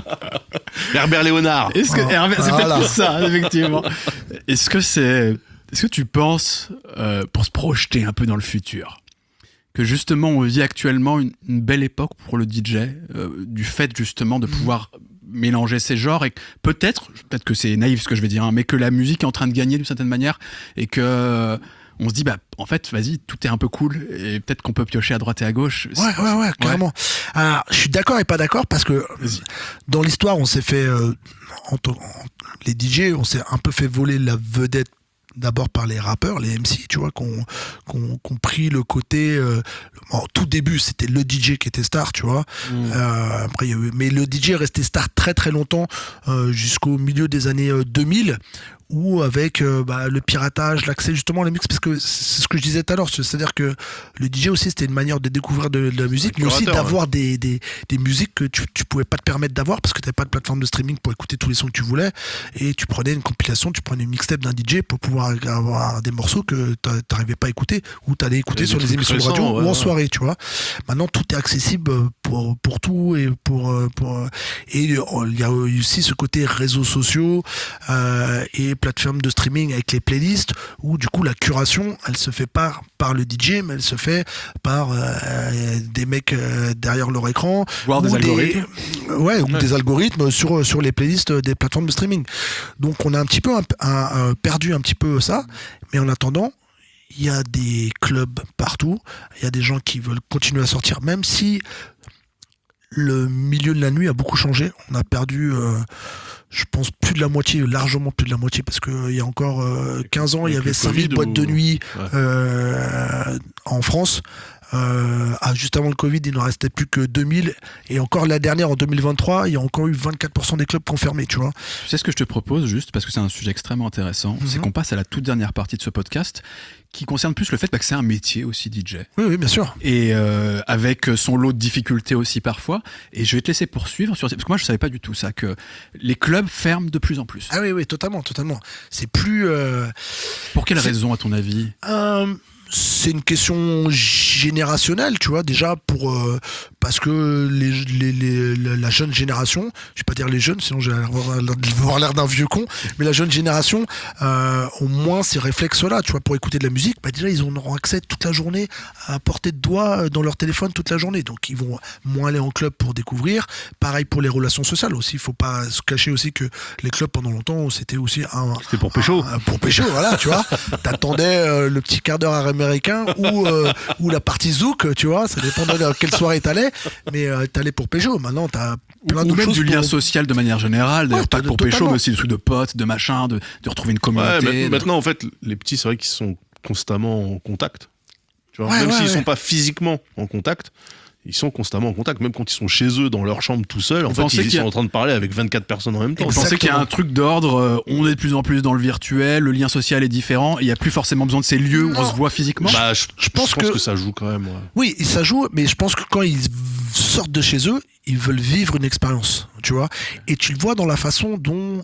[SPEAKER 2] Herbert Léonard.
[SPEAKER 1] Est-ce que c'est peut-être plus ça, effectivement. Est-ce que tu penses, pour se projeter un peu dans le futur, que justement on vit actuellement une belle époque pour le DJ, du fait justement de pouvoir mélanger ces genres, et peut-être que c'est naïf ce que je vais dire, hein, mais que la musique est en train de gagner d'une certaine manière et que on se dit en fait vas-y, tout est un peu cool et peut-être qu'on peut piocher à droite et à gauche.
[SPEAKER 3] Ouais, carrément. Alors, je suis d'accord et pas d'accord parce que dans l'histoire on s'est fait les DJ, on s'est un peu fait voler la vedette d'abord par les rappeurs, les MC, tu vois, qu'on pris le côté au tout début c'était le DJ qui était star, tu vois. Après mais le DJ est resté star très très longtemps, jusqu'au milieu des années 2000, ou avec le piratage, l'accès justement à la mix, parce que c'est ce que je disais tout à l'heure, c'est-à-dire que le DJ aussi c'était une manière de découvrir de la musique, mais aussi d'avoir des musiques que tu pouvais pas te permettre d'avoir parce que t'avais pas de plateforme de streaming pour écouter tous les sons que tu voulais, et tu prenais une compilation, tu prenais une mixtape d'un DJ pour pouvoir avoir des morceaux que t'arrivais pas à écouter ou t'allais écouter sur les émissions de radio ou en soirée, tu vois. Maintenant tout est accessible pour tout, et et il y a aussi ce côté réseaux sociaux et plateformes de streaming avec les playlists, où du coup la curation elle se fait pas par le DJ, mais elle se fait par des mecs derrière leur écran,
[SPEAKER 1] voire des algorithmes,
[SPEAKER 3] ou des algorithmes sur les playlists des plateformes de streaming. Donc on a un petit peu perdu un petit peu ça, mais en attendant il y a des clubs partout, il y a des gens qui veulent continuer à sortir, même si le milieu de la nuit a beaucoup changé. On a perdu je pense plus de la moitié, largement plus de la moitié, parce qu'il y a encore 15 ans, il y avait 5000 boîtes de nuit en France. Juste avant le Covid, il n'en restait plus que 2000, et encore la dernière en 2023, il y a encore eu 24% des clubs confirmés, tu vois.
[SPEAKER 1] Tu sais ce que je te propose, juste parce que c'est un sujet extrêmement intéressant, c'est qu'on passe à la toute dernière partie de ce podcast, qui concerne plus le fait que c'est un métier aussi, DJ.
[SPEAKER 3] Oui, bien sûr.
[SPEAKER 1] Et avec son lot de difficultés aussi parfois. Et je vais te laisser poursuivre parce que moi je savais pas du tout ça, que les clubs ferment de plus en plus.
[SPEAKER 3] Ah oui, totalement. C'est plus.
[SPEAKER 1] Pour quelle raison, à ton avis?
[SPEAKER 3] C'est une question générationnelle, tu vois, déjà parce que la jeune génération, je vais pas dire les jeunes, sinon je vais avoir l'air d'un vieux con, mais la jeune génération ont moins ces réflexes-là, tu vois, pour écouter de la musique. Déjà ils auront accès toute la journée à portée de doigt dans leur téléphone toute la journée, donc ils vont moins aller en club pour découvrir. Pareil pour les relations sociales aussi, il faut pas se cacher aussi que les clubs pendant longtemps c'était aussi
[SPEAKER 2] c'était pour pécho.
[SPEAKER 3] Pour pécho, voilà, tu vois. T'attendais le petit quart d'heure à américain ou la partie zouk, tu vois, ça dépendait de quelle soirée t'allais, mais t'allais pour Pécho. Maintenant, t'as plein
[SPEAKER 1] ou
[SPEAKER 3] d'autres
[SPEAKER 1] même
[SPEAKER 3] choses.
[SPEAKER 1] du lien social de manière générale, d'ailleurs pas que pour pécho,
[SPEAKER 3] totalement.
[SPEAKER 1] mais aussi le truc de potes, de machin, de retrouver une communauté.
[SPEAKER 2] Ouais, maintenant, en fait, les petits, c'est vrai qu'ils sont constamment en contact. Tu vois,
[SPEAKER 3] Ouais,
[SPEAKER 2] même
[SPEAKER 3] ouais,
[SPEAKER 2] s'ils
[SPEAKER 3] ouais.
[SPEAKER 2] sont pas physiquement en contact, ils sont constamment en contact. Même quand ils sont chez eux, dans leur chambre tout seuls, en fait,
[SPEAKER 1] pensez
[SPEAKER 2] ils
[SPEAKER 1] qu'il y a-
[SPEAKER 2] sont en train de parler avec 24 personnes en même temps.
[SPEAKER 1] Vous pensez qu'il y a un
[SPEAKER 3] Exactement.
[SPEAKER 1] truc d'ordre, on est de plus en plus dans le virtuel, le lien social est différent, il n'y a plus forcément besoin de ces lieux où on
[SPEAKER 3] Non.
[SPEAKER 1] se voit physiquement.
[SPEAKER 2] Bah, je pense
[SPEAKER 3] pense
[SPEAKER 2] que ça joue quand même. Ouais.
[SPEAKER 3] Oui, ça joue, mais je pense que quand ils sortent de chez eux, ils veulent vivre une expérience, tu vois. Et tu le vois dans la façon dont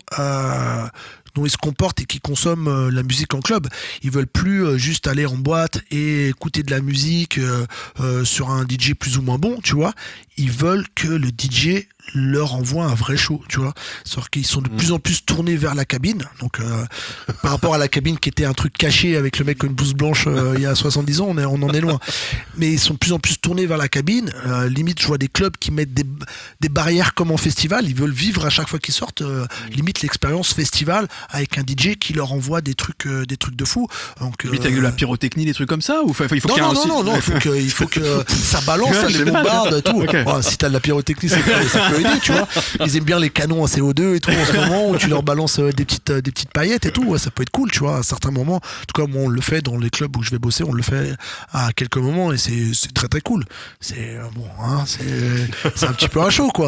[SPEAKER 3] ils se comportent et qu'ils consomment la musique en club. Ils veulent plus juste aller en boîte et écouter de la musique sur un DJ plus ou moins bon, tu vois. Ils veulent que le DJ leur envoie un vrai show, tu vois. C'est-à-dire qu'ils sont de plus en plus tournés vers la cabine. Donc, par rapport à la cabine qui était un truc caché avec le mec avec une blouse blanche il y a 70 ans, on en est loin. Mais ils sont de plus en plus tournés vers la cabine. Limite, je vois des clubs qui mettent des barrières comme en festival. Ils veulent vivre à chaque fois qu'ils sortent, limite l'expérience festival avec un DJ qui leur envoie des trucs de fou. Donc,
[SPEAKER 1] Limite avec de la pyrotechnie, des trucs comme ça, ou il faut qu'il y ait un aussi...
[SPEAKER 3] non, il faut que ça balance, ça
[SPEAKER 1] Je
[SPEAKER 3] les
[SPEAKER 1] sais pas,
[SPEAKER 3] bombarde et tout.
[SPEAKER 1] Ok.
[SPEAKER 3] Bon, si t'as de la pyrotechnie, ça peut aider, tu vois. Ils aiment bien les canons à CO2 et tout en ce moment, où tu leur balances des petites paillettes et tout. Ouais, ça peut être cool, tu vois, à certains moments. En tout cas, moi, on le fait dans les clubs où je vais bosser, on le fait à quelques moments et c'est très très cool. C'est bon, hein, c'est un petit peu un show, quoi.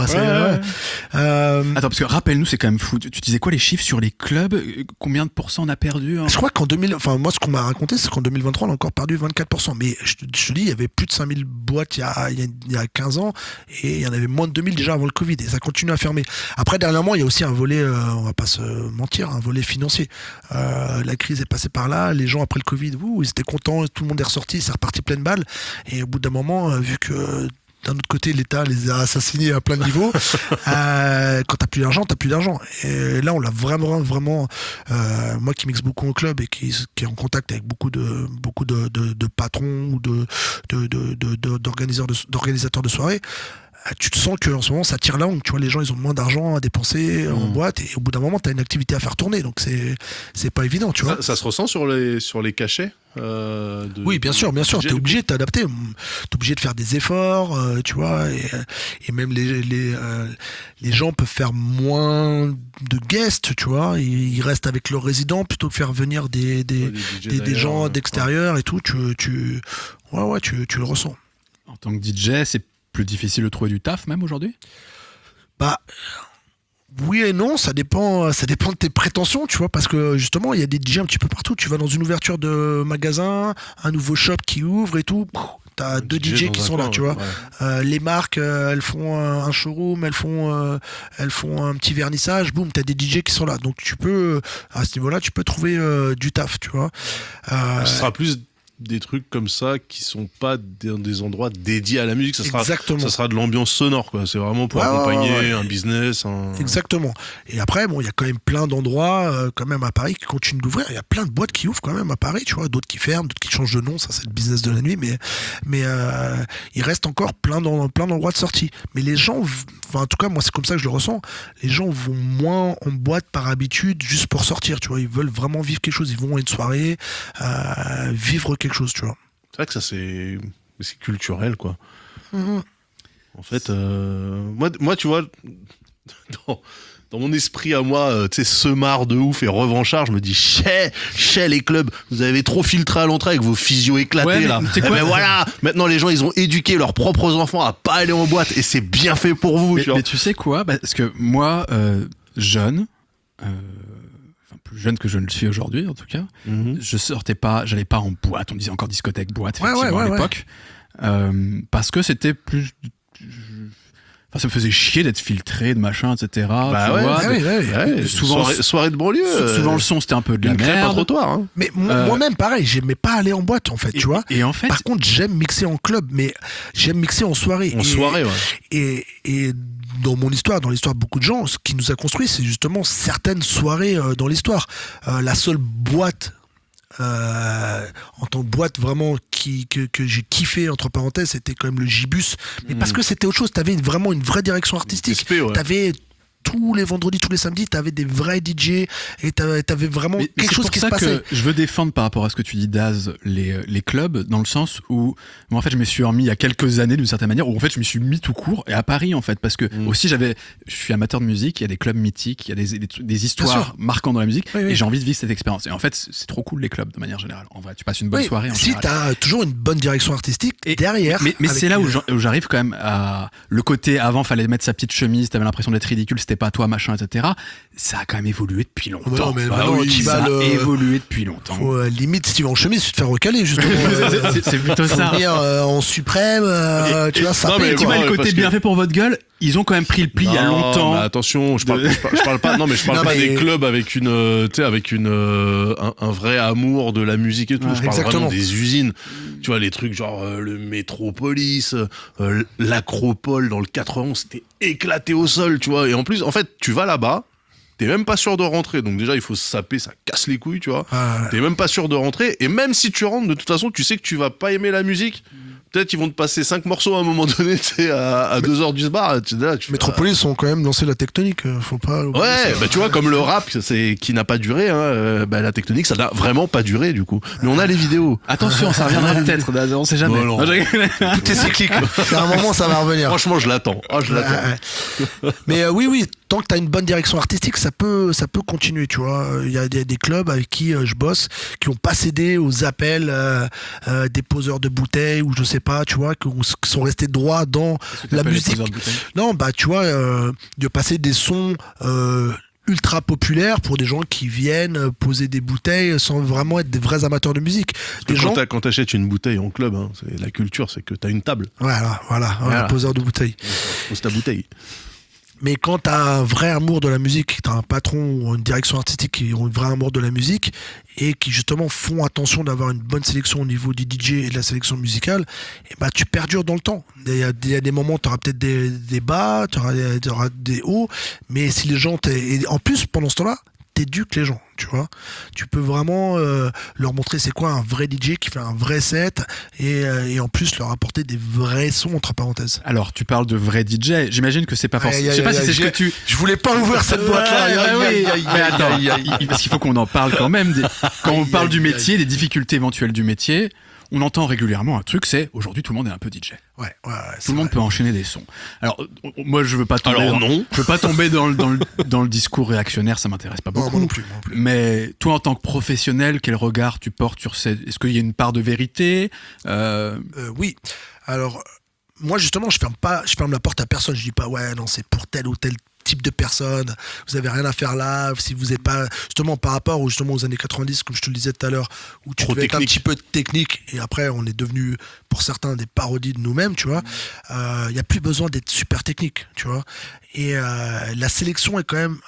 [SPEAKER 1] Attends, parce que rappelle-nous, c'est quand même fou. Tu disais quoi les chiffres sur les clubs? Combien de pourcents on a perdu hein
[SPEAKER 3] Je crois qu'en 2000, enfin moi ce qu'on m'a raconté c'est qu'en 2023 on a encore perdu 24%. Mais je te dis, il y avait plus de 5000 boîtes il y a 15 ans et il y en avait moins de 2000 déjà avant le Covid et ça continue à fermer. Après dernièrement il y a aussi un volet, on va pas se mentir, un volet financier. La crise est passée par là, les gens après le Covid, ils étaient contents, tout le monde est ressorti, c'est reparti pleine balle et au bout d'un moment, vu que d'un autre côté, l'État les a assassinés à plein de niveaux. Quand t'as plus d'argent, t'as plus d'argent. Et là, on l'a vraiment, moi qui mixe beaucoup au club et qui est en contact avec beaucoup de patrons ou d'organisateurs de soirées, tu te sens qu'en ce moment ça tire la langue, tu vois, les gens ils ont moins d'argent à dépenser en boîte et au bout d'un moment t'as une activité à faire tourner, donc c'est pas évident, tu vois.
[SPEAKER 2] Ça se ressent sur les cachets
[SPEAKER 3] Oui, bien sûr, t'es obligé de t'adapter, t'es obligé de faire des efforts, tu vois, et même les gens peuvent faire moins de guests, tu vois, ils restent avec leurs résidents plutôt que faire venir des gens d'extérieur et tout, tu le ressens.
[SPEAKER 1] En tant que DJ, c'est plus difficile de trouver du taf même aujourd'hui?
[SPEAKER 3] Bah oui et non, ça dépend de tes prétentions, tu vois, parce que justement il y a des DJ un petit peu partout. Tu vas dans une ouverture de magasin, un nouveau shop qui ouvre et tout, t'as deux DJ qui sont là, tu vois. Ouais. Les marques, elles font un showroom, elles font un petit vernissage, boum, t'as des DJ qui sont là. Donc tu peux, à ce niveau-là, tu peux trouver du taf, tu vois.
[SPEAKER 2] Ce sera plus des trucs comme ça qui sont pas dans des endroits dédiés à la musique, ça sera de l'ambiance sonore, quoi. C'est vraiment pour accompagner un business.
[SPEAKER 3] Exactement. Et après, bon, il y a quand même plein d'endroits quand même à Paris qui continuent d'ouvrir. Il y a plein de boîtes qui ouvrent quand même à Paris, tu vois, d'autres qui ferment, d'autres qui changent de nom. Ça, c'est le business de la nuit, mais il reste encore plein d'endroits de sortie. Mais les gens, en tout cas, moi, c'est comme ça que je le ressens. Les gens vont moins en boîte par habitude, juste pour sortir, tu vois. Ils veulent vraiment vivre quelque chose. Ils vont à une soirée, vivre quelque chose, tu vois.
[SPEAKER 2] C'est vrai que ça c'est culturel, quoi. En fait, moi tu vois, dans mon esprit à moi, tu sais, semard de ouf et revanchard, je me dis chais les clubs, vous avez trop filtré à l'entrée avec vos physios éclatés là. Mais voilà, maintenant les gens ils ont éduqué leurs propres enfants à pas aller en boîte et c'est bien fait pour vous.
[SPEAKER 1] Mais tu sais quoi, parce que moi jeune, plus jeune que je ne le suis aujourd'hui en tout cas, je sortais pas, j'allais pas en boîte, on disait encore discothèque, boîte effectivement à l'époque, parce que c'était plus, enfin ça me faisait chier d'être filtré, de machin, etc.
[SPEAKER 2] Souvent soirée de banlieue.
[SPEAKER 1] Souvent le son c'était un peu de la merde.
[SPEAKER 2] Trottoir, hein.
[SPEAKER 3] Mais moi-même pareil, j'aimais pas aller en boîte en fait, tu vois.
[SPEAKER 1] Et en fait,
[SPEAKER 3] par contre j'aime mixer en club, mais j'aime mixer en soirée. Et dans mon histoire, dans l'histoire de beaucoup de gens, ce qui nous a construit, c'est justement certaines soirées dans l'histoire. La seule boîte en tant que boîte vraiment que j'ai kiffé entre parenthèses, c'était quand même le Gibus, mais parce que c'était autre chose, t'avais vraiment une vraie direction artistique. tous les vendredis, tous les samedis, t'avais des vrais DJ et t'avais vraiment
[SPEAKER 1] Mais
[SPEAKER 3] quelque
[SPEAKER 1] c'est
[SPEAKER 3] chose
[SPEAKER 1] pour
[SPEAKER 3] qui se
[SPEAKER 1] ça
[SPEAKER 3] passait.
[SPEAKER 1] que je veux défendre par rapport à ce que tu dis, Daz, les clubs, dans le sens où moi en fait je me suis remis il y a quelques années d'une certaine manière, où en fait je me suis mis tout court, et à Paris en fait, parce que aussi je suis amateur de musique, il y a des clubs mythiques, il y a des histoires marquantes dans la musique,
[SPEAKER 3] Oui, oui.
[SPEAKER 1] et j'ai envie de vivre cette expérience. Et en fait c'est trop cool les clubs de manière générale. En vrai, tu passes une bonne
[SPEAKER 3] Oui,
[SPEAKER 1] soirée en
[SPEAKER 3] si
[SPEAKER 1] général.
[SPEAKER 3] t'as toujours une bonne direction artistique derrière.
[SPEAKER 1] Mais
[SPEAKER 3] avec,
[SPEAKER 1] c'est là où j'arrive quand même à le côté avant, fallait mettre sa petite chemise, t'avais l'impression d'être ridicule, c'était pas toi, machin, etc. Ça a quand même évolué depuis longtemps.
[SPEAKER 3] Non, mais
[SPEAKER 1] Bah
[SPEAKER 3] maintenant,
[SPEAKER 1] oui,
[SPEAKER 3] tu
[SPEAKER 1] ça
[SPEAKER 3] vas
[SPEAKER 1] a évolué depuis longtemps.
[SPEAKER 3] faut, limite, si tu vas en chemise, tu te fais recaler, justement.
[SPEAKER 1] C'est plutôt ça.
[SPEAKER 3] Venir en suprême, tu vois, ça
[SPEAKER 2] non, mais
[SPEAKER 3] paye,
[SPEAKER 1] Tu
[SPEAKER 3] quoi.
[SPEAKER 1] vois, le
[SPEAKER 2] parce
[SPEAKER 1] côté
[SPEAKER 2] que-
[SPEAKER 1] bien fait pour votre gueule, ils ont quand même pris le pli il y a
[SPEAKER 2] Non,
[SPEAKER 1] longtemps.
[SPEAKER 2] mais attention, je parle pas. Non, mais je parle
[SPEAKER 3] Non,
[SPEAKER 2] pas
[SPEAKER 3] mais-
[SPEAKER 2] des clubs avec un vrai amour de la musique et tout.
[SPEAKER 3] Ouais,
[SPEAKER 2] je parle
[SPEAKER 3] exactement.
[SPEAKER 2] vraiment des usines. Tu vois, les trucs genre le Métropolis, l'Acropole dans le 91, c'était éclaté au sol, tu vois. Et en plus, en fait, tu vas là-bas. T'es même pas sûr de rentrer, donc déjà il faut se saper, ça casse les couilles, tu vois.
[SPEAKER 3] Ah, ouais.
[SPEAKER 2] T'es même pas sûr de rentrer, et même si tu rentres, de toute façon, tu sais que tu vas pas aimer la musique. Peut-être ils vont te passer 5 morceaux à un moment donné, tu sais, à 2h du bar. Là, tu fais,
[SPEAKER 3] Métropolis ont quand même lancé la tectonique, faut pas oublier
[SPEAKER 2] Ouais,
[SPEAKER 3] ça.
[SPEAKER 2] bah tu vois, comme le rap, qui n'a pas duré, bah la tectonique, ça n'a vraiment pas duré du coup. Mais on a les vidéos.
[SPEAKER 1] Attention, ça reviendra peut-être, on sait jamais.
[SPEAKER 2] Non, non.
[SPEAKER 1] Non, je rigole.
[SPEAKER 3] Tout est cyclique. À un moment, ça va revenir.
[SPEAKER 2] Franchement, je l'attends. Ah, je l'attends.
[SPEAKER 3] Ouais. Mais oui, tant que tu as une bonne direction artistique, ça peut continuer, tu vois. Il y a des clubs avec qui je bosse qui n'ont pas cédé aux appels des poseurs de bouteilles ou je sais pas, tu vois, qui sont restés droits dans la
[SPEAKER 1] T'appelles les
[SPEAKER 3] musique.
[SPEAKER 1] poseurs de bouteilles.
[SPEAKER 3] Non, bah tu vois, de passer des sons ultra populaires pour des gens qui viennent poser des bouteilles sans vraiment être des vrais amateurs de musique. Des gens...
[SPEAKER 2] Quand t'achètes une bouteille en club, hein, c'est la culture, c'est que t'as une table.
[SPEAKER 3] Voilà, poseur de bouteilles.
[SPEAKER 2] Pose ta bouteille.
[SPEAKER 3] Mais quand t'as un vrai amour de la musique, t'as un patron ou une direction artistique qui ont un vrai amour de la musique et qui justement font attention d'avoir une bonne sélection au niveau du DJ et de la sélection musicale, et bah tu perdures dans le temps. Il y a des moments où t'auras peut-être des bas, t'auras des hauts, mais si les gens et en plus pendant ce temps-là, t'éduques les gens, tu vois. Tu peux vraiment leur montrer c'est quoi un vrai DJ qui fait un vrai set et en plus leur apporter des vrais sons entre parenthèses.
[SPEAKER 1] Alors, tu parles de vrai DJ. J'imagine que c'est pas forcément. Je sais pas si c'est ce que tu.
[SPEAKER 3] Je voulais pas ouvrir cette boîte-là.
[SPEAKER 1] Mais attends, parce qu'il faut qu'on en parle quand même. Quand on parle du métier, des difficultés éventuelles du métier, on entend régulièrement un truc, c'est aujourd'hui tout le monde est un peu DJ.
[SPEAKER 3] Ouais,
[SPEAKER 1] Tout le monde peut enchaîner des sons. Alors, moi, je veux pas tomber.
[SPEAKER 2] Alors, non.
[SPEAKER 1] Je veux pas tomber dans le discours réactionnaire, ça m'intéresse pas beaucoup.
[SPEAKER 3] Moi non plus.
[SPEAKER 1] Mais toi, en tant que professionnel, quel regard tu portes sur est-ce qu'il y a une part de vérité
[SPEAKER 3] Oui. Alors, moi, justement, je ferme la porte à personne. Je dis pas, ouais, non, c'est pour tel ou tel type de personne. Vous avez rien à faire là. Si vous n'êtes pas, justement, par rapport aux années 90, comme je te le disais tout à l'heure, où tu
[SPEAKER 2] Trop
[SPEAKER 3] devais être un
[SPEAKER 2] technique.
[SPEAKER 3] petit peu technique, et après, on est devenu, pour certains, des parodies de nous-mêmes, tu vois. Il n'y a plus besoin d'être super technique, tu vois. Et la sélection est quand même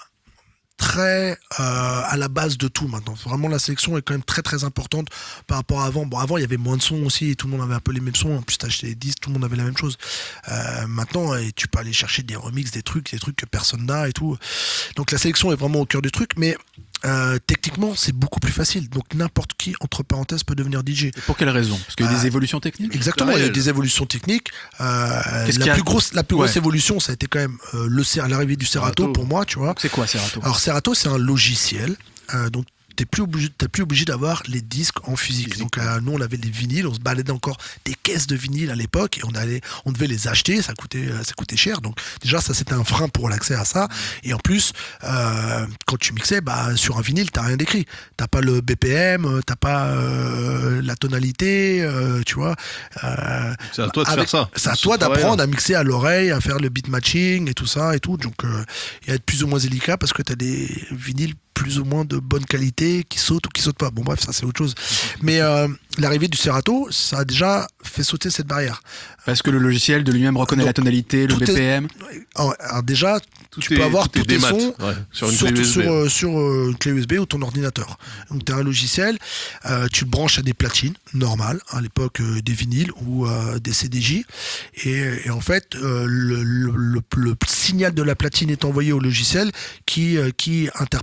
[SPEAKER 3] très à la base de tout maintenant. Vraiment, la sélection est quand même très très importante par rapport à avant. Bon, avant il y avait moins de sons aussi et tout le monde avait un peu les mêmes sons. En plus, t'achetais des disques, tout le monde avait la même chose. Maintenant, tu peux aller chercher des remixes, des trucs que personne n'a et tout. Donc la sélection est vraiment au cœur du truc, mais techniquement, c'est beaucoup plus facile. Donc n'importe qui, entre parenthèses, peut devenir DJ.
[SPEAKER 1] Et pour quelle raison? Parce qu'il y a des évolutions techniques.
[SPEAKER 3] Exactement, il y a
[SPEAKER 2] réel.
[SPEAKER 3] des évolutions techniques.
[SPEAKER 1] Qu'est-ce qu'il y a
[SPEAKER 3] La plus grosse
[SPEAKER 1] Ouais.
[SPEAKER 3] évolution, ça a été quand même l'arrivée du Serato
[SPEAKER 2] Serato.
[SPEAKER 3] pour moi, tu vois.
[SPEAKER 1] C'est quoi Serato?
[SPEAKER 3] Alors Serato, c'est un logiciel, donc t'es plus obligé d'avoir les disques en physique. Donc nous on avait les vinyles, on se baladait encore des caisses de vinyles à l'époque et on devait les acheter, ça coûtait cher. Donc déjà ça c'était un frein pour l'accès à ça. Et en plus quand tu mixais, sur un vinyle t'as rien d'écrit, t'as pas le BPM, t'as pas la tonalité, tu vois.
[SPEAKER 2] C'est à toi de faire ça.
[SPEAKER 3] C'est à toi d'apprendre à mixer à l'oreille, à faire le beat matching et tout ça et tout. Donc il y a de plus ou moins délicat parce que t'as des vinyles plus ou moins de bonne qualité qui sautent ou qui sautent pas. Bon bref, ça c'est autre chose. Mais l'arrivée du Serato, ça a déjà fait sauter cette barrière.
[SPEAKER 1] Parce que le logiciel de lui-même reconnaît
[SPEAKER 3] Donc,
[SPEAKER 1] la tonalité, le
[SPEAKER 3] tout est-
[SPEAKER 1] BPM.
[SPEAKER 3] Alors déjà, tu peux avoir tous tes
[SPEAKER 2] démat,
[SPEAKER 3] sons
[SPEAKER 2] sur une clé USB.
[SPEAKER 3] sur une clé USB ou ton ordinateur. Donc tu as un logiciel, tu le branches à des platines normales, à l'époque des vinyles ou des CDJ. Et en fait, le signal de la platine est envoyé au logiciel qui interprète et joue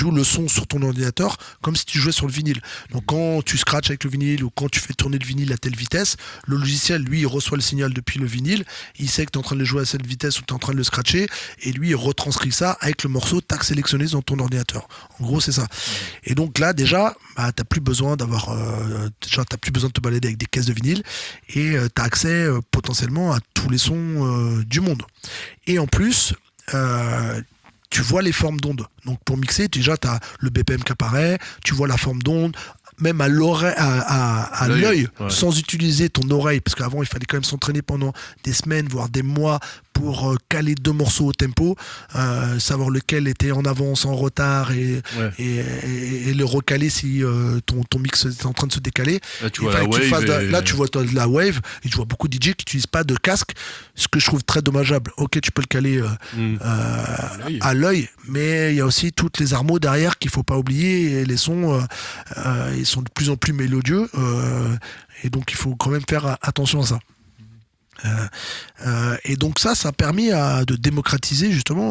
[SPEAKER 3] joues le son sur ton ordinateur comme si tu jouais sur le vinyle. Donc quand tu scratches avec le vinyle ou quand tu fais tourner le vinyle à telle vitesse, le logiciel, lui, il reçoit le signal depuis le vinyle, il sait que tu es en train de le jouer à cette vitesse ou tu es en train de le scratcher, et lui, il retranscrit ça avec le morceau tac sélectionné dans ton ordinateur. En gros, c'est ça. Et donc là, déjà, t'as plus besoin d'avoir... t'as plus besoin de te balader avec des caisses de vinyle, et t'as accès potentiellement à tous les sons du monde. Et en plus... tu vois les formes d'ondes. Donc pour mixer, déjà tu as le BPM qui apparaît, tu vois la forme d'onde, même à l'oreille, à l'œil, sans utiliser ton oreille, parce qu'avant il fallait quand même s'entraîner pendant des semaines, voire des mois pour caler 2 morceaux au tempo, savoir lequel était en avance, en retard, et le recaler si ton mix est en train de se décaler.
[SPEAKER 2] Là tu vois la wave.
[SPEAKER 3] Là tu vois la wave, et tu vois beaucoup de DJ qui n'utilisent pas de casque, ce que je trouve très dommageable. Ok, tu peux le caler à l'œil, mais il y a aussi toutes les harmos derrière qu'il ne faut pas oublier, et les sons ils sont de plus en plus mélodieux, et donc il faut quand même faire attention à ça. Et donc ça a permis de démocratiser justement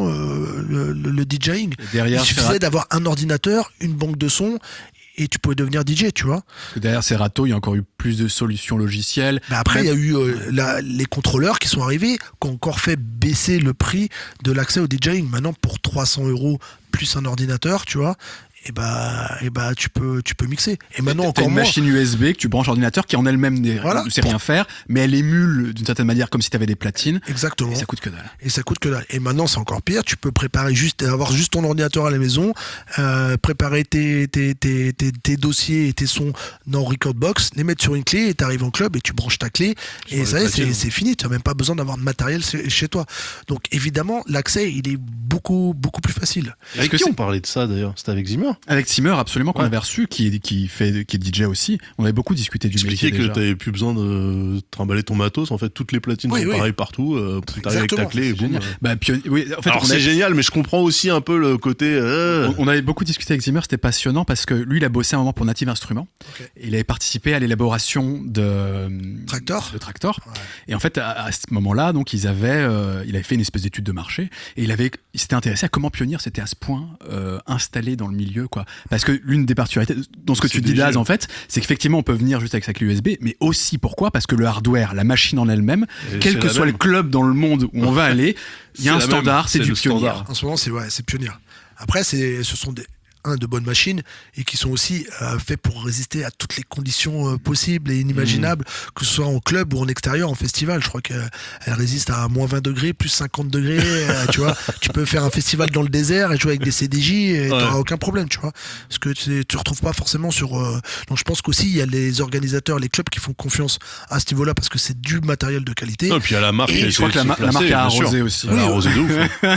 [SPEAKER 3] le DJing.
[SPEAKER 1] Derrière,
[SPEAKER 3] il suffisait d'avoir un ordinateur, une banque de sons, et tu pouvais devenir DJ, tu vois.
[SPEAKER 1] Parce que derrière Serato, il y a encore eu plus de solutions logicielles.
[SPEAKER 3] Mais après, il y a eu les contrôleurs qui sont arrivés, qui ont encore fait baisser le prix de l'accès au DJing. Maintenant, pour 300 € plus un ordinateur, tu vois, et bah tu peux mixer. Et maintenant
[SPEAKER 1] t'as
[SPEAKER 3] encore
[SPEAKER 1] une
[SPEAKER 3] moins.
[SPEAKER 1] machine USB que tu branches ordinateur qui en elle-même ne sait rien faire, mais elle émule d'une certaine manière comme si tu avais des platines.
[SPEAKER 3] Exactement.
[SPEAKER 1] Et ça coûte que dalle.
[SPEAKER 3] Et maintenant c'est encore pire. Tu peux avoir juste ton ordinateur à la maison, préparer tes dossiers et tes sons dans Recordbox, les mettre sur une clé, et t'arrives en club et tu branches ta clé, et ça y est, c'est fini. Tu n'as même pas besoin d'avoir de matériel chez toi. Donc évidemment l'accès il est beaucoup beaucoup plus facile.
[SPEAKER 2] Avec qui on parlait de ça d'ailleurs? C'était avec Zimmer?
[SPEAKER 1] Avec Zimmer, absolument, qu'on avait reçu, qui est DJ aussi. On avait beaucoup discuté du métier.
[SPEAKER 2] Expliquer que t'avais plus besoin de trimballer ton matos. En fait, toutes les platines sont pareilles partout. T'arrives avec ta clé et boum.
[SPEAKER 1] En fait,
[SPEAKER 2] alors c'est génial, mais je comprends aussi un peu le côté.
[SPEAKER 1] On avait beaucoup discuté avec Zimmer, c'était passionnant parce que lui, il a bossé un moment pour Native Instruments. Okay. Il avait participé à l'élaboration de Tractor. Ouais. Et en fait, à ce moment-là, donc, il avait fait une espèce d'étude de marché, et il s'était intéressé à comment Pioneer s'était à ce point installé dans le milieu, quoi. Parce que l'une des particularités dans ce que tu dis, Daz, en fait, c'est qu'effectivement on peut venir juste avec sa clé USB, mais aussi pourquoi? Parce que le hardware, la machine en elle-même, quel que soit le club dans le monde où on va aller, il y a un standard, c'est du Pioneer.
[SPEAKER 3] En ce moment, c'est Pioneer. Après, ce sont de bonnes machines, et qui sont aussi faits pour résister à toutes les conditions possibles et inimaginables, que ce soit en club ou en extérieur, en festival. Je crois qu'elle résiste à moins 20 degrés, plus 50 degrés. Tu vois, tu peux faire un festival dans le désert et jouer avec des CDJ et t'auras aucun problème, tu vois. Parce que tu retrouves pas forcément sur. Donc je pense qu'aussi il y a les organisateurs, les clubs qui font confiance à ce niveau-là, parce que c'est du matériel de qualité.
[SPEAKER 2] Et puis il y a la marque.
[SPEAKER 1] Je crois que la marque a arrosé aussi.
[SPEAKER 2] Elle a arrosé de ouf.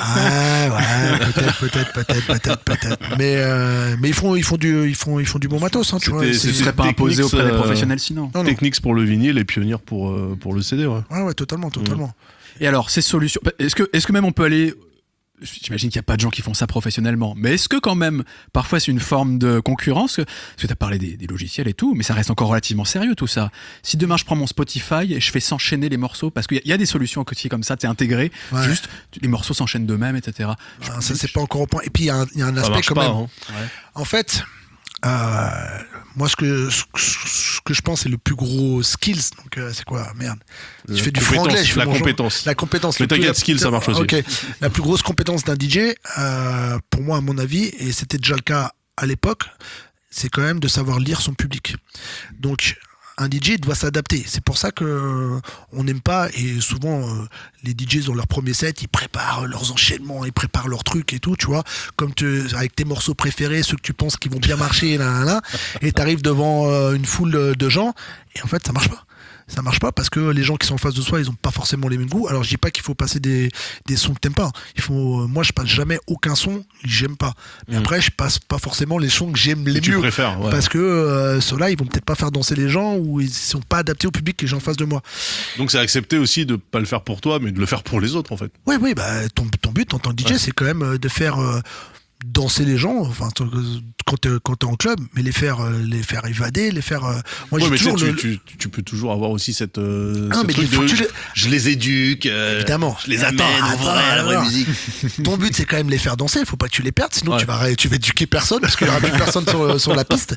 [SPEAKER 3] Peut-être. Mais ils font du bon matos, hein, tu vois.
[SPEAKER 1] Ce serait pas imposé auprès des professionnels sinon.
[SPEAKER 3] Non.
[SPEAKER 2] Technics pour le vinyle et Pioneer pour le CD, ouais.
[SPEAKER 3] Ouais, totalement.
[SPEAKER 1] Et alors, ces solutions, est-ce que même on peut aller... J'imagine qu'il n'y a pas de gens qui font ça professionnellement, mais est-ce que quand même, parfois c'est une forme de concurrence? Parce que tu as parlé des logiciels et tout, mais ça reste encore relativement sérieux tout ça. Si demain je prends mon Spotify et je fais s'enchaîner les morceaux, parce qu'il y a des solutions côté comme ça, t'es intégré, juste les morceaux s'enchaînent d'eux-mêmes, etc.
[SPEAKER 3] Ça c'est pas encore au point. Et puis il y a un aspect quand même. En fait... moi ce que je pense c'est le plus gros skills, donc c'est quoi, merde, je fais du franglais,
[SPEAKER 2] la compétence.
[SPEAKER 3] Mais
[SPEAKER 2] t'inquiète, skill ça marche aussi.
[SPEAKER 3] Okay. La plus grosse compétence d'un DJ, pour moi à mon avis, et c'était déjà le cas à l'époque, c'est quand même de savoir lire son public. Donc un DJ doit s'adapter. C'est pour ça que on n'aime pas, et souvent les DJs dans leur premier set, ils préparent leurs enchaînements, ils préparent leurs trucs et tout, tu vois, comme avec tes morceaux préférés, ceux que tu penses qui vont bien marcher, et t'arrives devant une foule de gens, et en fait ça marche pas. Ça marche pas parce que les gens qui sont en face de soi, ils ont pas forcément les mêmes goûts. Alors je dis pas qu'il faut passer des sons que t'aimes pas. Moi je passe jamais aucun son que j'aime pas. Mais après je passe pas forcément les sons que j'aime les mieux.
[SPEAKER 2] Tu préfères, ouais.
[SPEAKER 3] Parce que ceux-là ils vont peut-être pas faire danser les gens, ou ils sont pas adaptés au public que j'ai en face de moi.
[SPEAKER 2] Donc c'est accepter aussi de pas le faire pour toi, mais de le faire pour les autres en fait.
[SPEAKER 3] Oui, ton but en tant que DJ, c'est quand même de faire danser les gens. Enfin, quand t'es en club, mais les faire évader, les faire. Moi, j'ai
[SPEAKER 2] mais
[SPEAKER 3] toujours
[SPEAKER 2] tu peux toujours avoir aussi cette.
[SPEAKER 3] Non,
[SPEAKER 2] ce
[SPEAKER 3] mais
[SPEAKER 2] truc
[SPEAKER 3] faut
[SPEAKER 2] de,
[SPEAKER 3] que tu
[SPEAKER 2] je les éduque.
[SPEAKER 3] Évidemment.
[SPEAKER 2] Je les amène à la vraie musique.
[SPEAKER 3] Ton but, c'est quand même les faire danser. Faut pas que tu les perdes, sinon tu vas éduquer personne parce qu'il y aura plus personne sur la piste.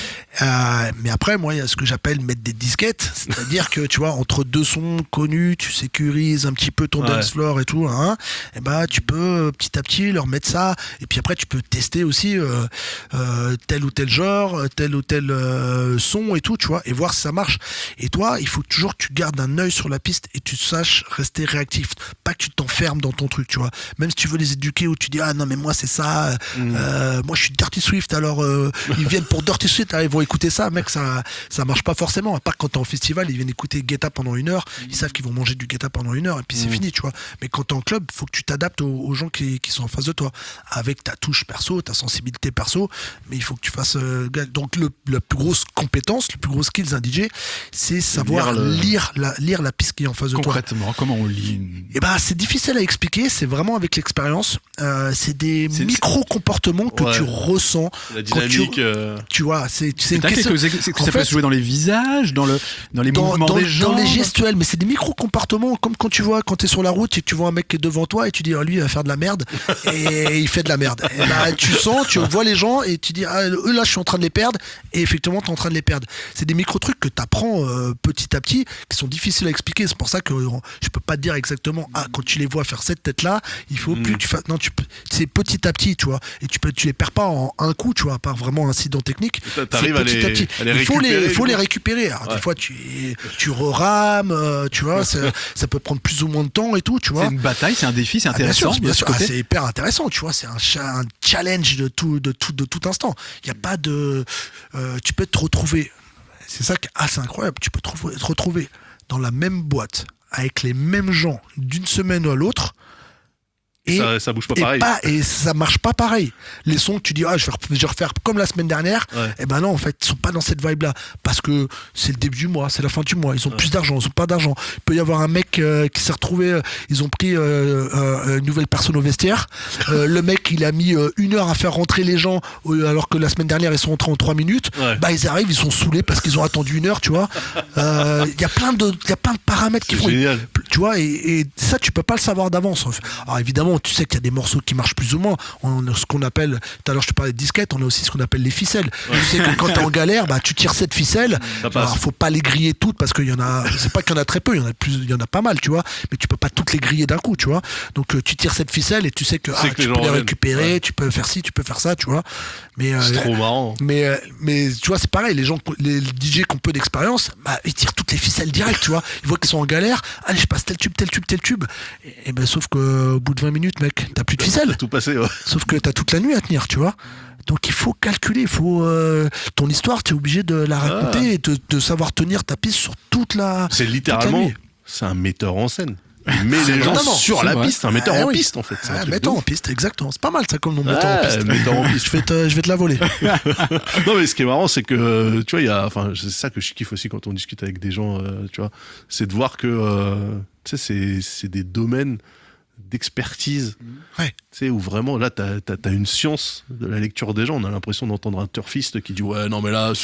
[SPEAKER 3] Mais après, moi, il y a ce que j'appelle mettre des disquettes, c'est-à-dire que tu vois, entre deux sons connus, tu sécurises un petit peu ton dance floor et tout, hein, et bah tu peux petit à petit leur mettre ça, et puis après tu peux tester aussi tel ou tel genre, tel ou tel son et tout, tu vois, et voir si ça marche. Et toi, il faut toujours que tu gardes un œil sur la piste et tu saches rester réactif, pas que tu t'enfermes dans ton truc, tu vois. Même si tu veux les éduquer ou tu dis ah non mais moi c'est ça, moi je suis Dirty Swift, alors ils viennent pour Dirty Swift, ils vont écouter ça, mec, ça marche pas forcément. À part quand t'es en festival, ils viennent écouter Guetta pendant 1 heure, ils savent qu'ils vont manger du Guetta pendant 1 heure et puis c'est fini, tu vois. Mais quand t'es en club, faut que tu t'adaptes aux gens qui sont en face de toi, avec ta touche perso, ta sensibilité perso, mais il faut que tu fasses. Donc la plus grosse compétence, le plus gros skill d'un DJ, c'est savoir lire la piste qui est en face de toi.
[SPEAKER 1] Concrètement, comment on lit
[SPEAKER 3] Et ben c'est difficile à expliquer, c'est vraiment avec l'expérience. C'est des micro-comportements que tu ressens.
[SPEAKER 2] La dynamique.
[SPEAKER 3] Tu vois, c'est une question.
[SPEAKER 1] Ça peut se jouer dans les visages, dans les mouvements des gens.
[SPEAKER 3] Dans les gestuels, mais c'est des micro-comportements, comme quand tu vois, quand t'es sur la route et que tu vois un mec qui est devant toi et tu dis, lui, il va faire de la merde, et il fait de la merde. Et bah, tu vois les gens et tu dis, eux là, je suis en train de les perdre, et effectivement, t'es en train de les perdre. C'est des micro-trucs que t'apprends petit à petit, qui sont difficiles à expliquer. C'est pour ça que je peux pas te dire exactement, quand tu les vois faire cette tête-là, il faut plus que tu fasses. Non, c'est petit à petit, tu vois, et tu les perds pas en un coup, tu vois, à part vraiment incident technique.
[SPEAKER 2] T'arrives à les récupérer.
[SPEAKER 3] Il faut les récupérer. Alors, des fois, tu rerames, tu vois, ça peut prendre plus ou moins de temps et tout, tu vois.
[SPEAKER 1] C'est une bataille, c'est un défi, c'est intéressant.
[SPEAKER 3] Bien sûr. C'est hyper intéressant, tu vois. C'est un challenge de tout instant. Il y a pas de, tu peux te retrouver. C'est ça qui est assez incroyable. Tu peux te retrouver dans la même boîte avec les mêmes gens d'une semaine à l'autre. Et
[SPEAKER 2] ça bouge pas pareil.
[SPEAKER 3] Et ça marche pas pareil. Les sons que tu dis, je vais refaire comme la semaine dernière, et ben non, en fait, ils sont pas dans cette vibe-là. Parce que c'est le début du mois, c'est la fin du mois, ils ont plus d'argent, ils ont pas d'argent. Il peut y avoir un mec qui s'est retrouvé, ils ont pris une nouvelle personne au vestiaire. Le mec, il a mis 1 heure à faire rentrer les gens, alors que la semaine dernière, ils sont rentrés en 3 minutes. Bah, ils arrivent, ils sont saoulés parce qu'ils ont attendu 1 heure, tu vois. Il y a plein de paramètres qui font.
[SPEAKER 2] Génial.
[SPEAKER 3] Tu vois, et ça, tu peux pas le savoir d'avance. Alors évidemment, tu sais qu'il y a des morceaux qui marchent plus ou moins. On a ce qu'on appelle, tout à l'heure je te parlais de disquettes, on a aussi ce qu'on appelle les ficelles. Tu sais que quand t'es en galère, bah tu tires cette ficelle. Alors faut pas les griller toutes parce qu'il y en a, c'est pas qu'il y en a très peu, il y en a pas mal, tu vois. Mais tu peux pas toutes les griller d'un coup, tu vois. Donc tu tires cette ficelle et tu sais que tu peux les récupérer, tu peux faire ci, tu peux faire ça, tu vois. Mais
[SPEAKER 2] c'est trop marrant.
[SPEAKER 3] Mais tu vois, c'est pareil. Les DJ qui ont peu d'expérience, bah ils tirent toutes les ficelles direct, tu vois. Ils voient qu'ils sont en galère. Allez, je passe tel tube. Et ben sauf que au bout de 20 minutes, mec, t'as plus de ficelle.
[SPEAKER 2] Tout passé,
[SPEAKER 3] Sauf que t'as toute la nuit à tenir, tu vois. Donc il faut calculer, ton histoire, t'es obligé de la raconter et de savoir tenir ta piste sur toute la.
[SPEAKER 2] C'est littéralement, c'est un metteur en scène. Il met les gens sur la piste, un metteur en piste en fait.
[SPEAKER 3] Un metteur en piste, exactement. C'est pas mal ça comme nom, metteur en piste.
[SPEAKER 2] Metteur en piste.
[SPEAKER 3] Je vais te la voler.
[SPEAKER 2] Non mais ce qui est marrant, c'est que tu vois, c'est ça que je kiffe aussi quand on discute avec des gens, tu vois, c'est de voir que tu sais, c'est des domaines d'expertise, tu sais, où vraiment là t'as une science de la lecture des gens. On a l'impression d'entendre un turfiste qui dit ouais non mais là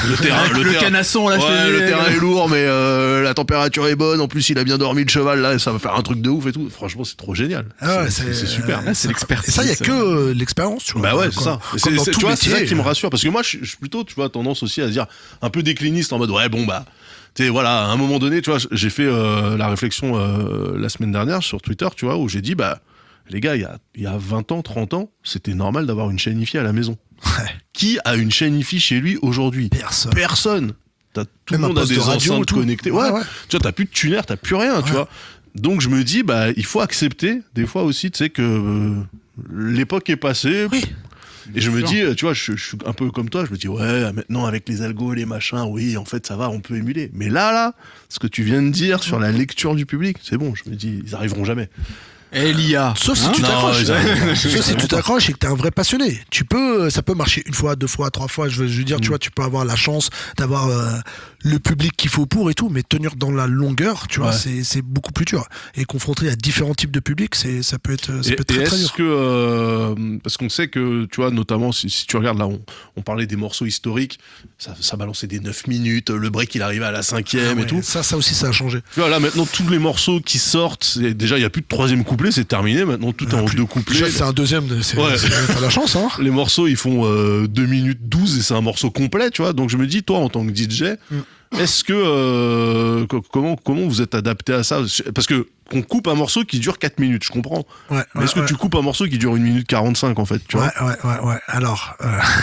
[SPEAKER 2] le
[SPEAKER 1] canasson là,
[SPEAKER 2] le terrain est lourd mais la température est bonne, en plus il a bien dormi le cheval là, ça va faire un truc de ouf et tout. Franchement c'est trop génial. C'est super.
[SPEAKER 1] C'est l'expertise.
[SPEAKER 3] Et ça, il y a que l'expérience, tu vois.
[SPEAKER 2] Bah ouais, c'est ça. Tu vois, c'est ça qui me rassure parce que moi je suis plutôt, tu vois, tendance aussi à dire un peu décliniste en mode ouais bon bah tu sais, voilà, à un moment donné, tu vois, j'ai fait la réflexion la semaine dernière sur Twitter, tu vois, où j'ai dit, bah, les gars, il y a 20 ans, 30 ans, c'était normal d'avoir une chaîne hi-fi à la maison. Qui a une chaîne hi-fi chez lui aujourd'hui ? Personne. Tout le monde a des enceintes connectées. Ouais. Tu vois, t'as plus de tuner, t'as plus rien, tu vois. Donc je me dis, bah, il faut accepter, des fois aussi, tu sais, que l'époque est passée.
[SPEAKER 3] Oui.
[SPEAKER 2] Et je me dis, tu vois, je suis un peu comme toi, je me dis, ouais, maintenant avec les algos, les machins, oui, en fait, ça va, on peut émuler. Mais là, ce que tu viens de dire sur la lecture du public, c'est bon, je me dis, ils arriveront jamais.
[SPEAKER 1] Et l'IA.
[SPEAKER 3] Sauf si tu t'accroches. Sauf si tu t'accroches et que t'es un vrai passionné. Ça peut marcher 1 fois, 2 fois, 3 fois. Je veux dire, tu vois, tu peux avoir la chance d'avoir le public qu'il faut pour et tout, mais tenir dans la longueur, tu vois, c'est beaucoup plus dur. Et confronter à différents types de publics, ça peut être très très dur.
[SPEAKER 2] Parce qu'on sait que, tu vois, notamment si tu regardes là, on parlait des morceaux historiques, ça balançait des 9 minutes, le break il arrivait à la 5e et tout.
[SPEAKER 3] Ça aussi, ça a changé.
[SPEAKER 2] Tu vois, là maintenant, tous les morceaux qui sortent, déjà il n'y a plus de 3e couplet, c'est terminé. Maintenant, tout est en 2 couplets.
[SPEAKER 3] Déjà, c'est un 2e, t'as la chance, hein.
[SPEAKER 2] Les morceaux, ils font 2 minutes 12 et c'est un morceau complet, tu vois. Donc je me dis, toi, en tant que DJ, est-ce que comment vous êtes adapté à ça? Parce que qu'on coupe un morceau qui dure 4 minutes, je comprends. Mais est-ce que tu coupes un morceau qui dure 1 minute 45 en fait, tu vois?
[SPEAKER 3] Ouais. Alors,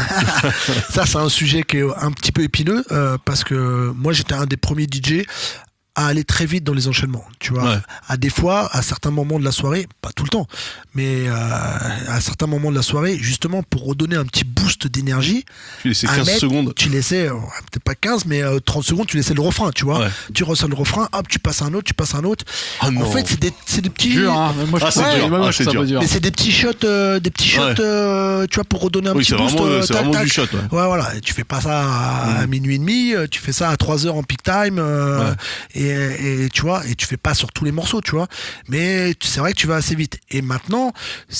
[SPEAKER 3] ça c'est un sujet qui est un petit peu épineux parce que moi j'étais un des premiers DJ à aller très vite dans les enchaînements, tu vois. À des fois, à certains moments de la soirée, pas tout le temps, mais à certains moments de la soirée, justement pour redonner un petit boost d'énergie.
[SPEAKER 2] Tu laissais 15 secondes.
[SPEAKER 3] Tu laissais, peut-être pas 15, mais 30 secondes, tu laissais le refrain, tu vois. Tu ressens le refrain, hop, tu passes à un autre, En fait, c'est des petits...
[SPEAKER 1] Dur, hein. Moi, je trouve ça dur.
[SPEAKER 3] Mais c'est des petits shots, tu vois, pour redonner un petit boost.
[SPEAKER 2] C'est vraiment du shot,
[SPEAKER 3] Ouais, voilà. Et tu fais pas ça à minuit et demi, tu fais ça à 3h en peak time, et tu vois, et tu fais pas sur tous les morceaux, tu vois, mais c'est vrai que tu vas assez vite. Et maintenant,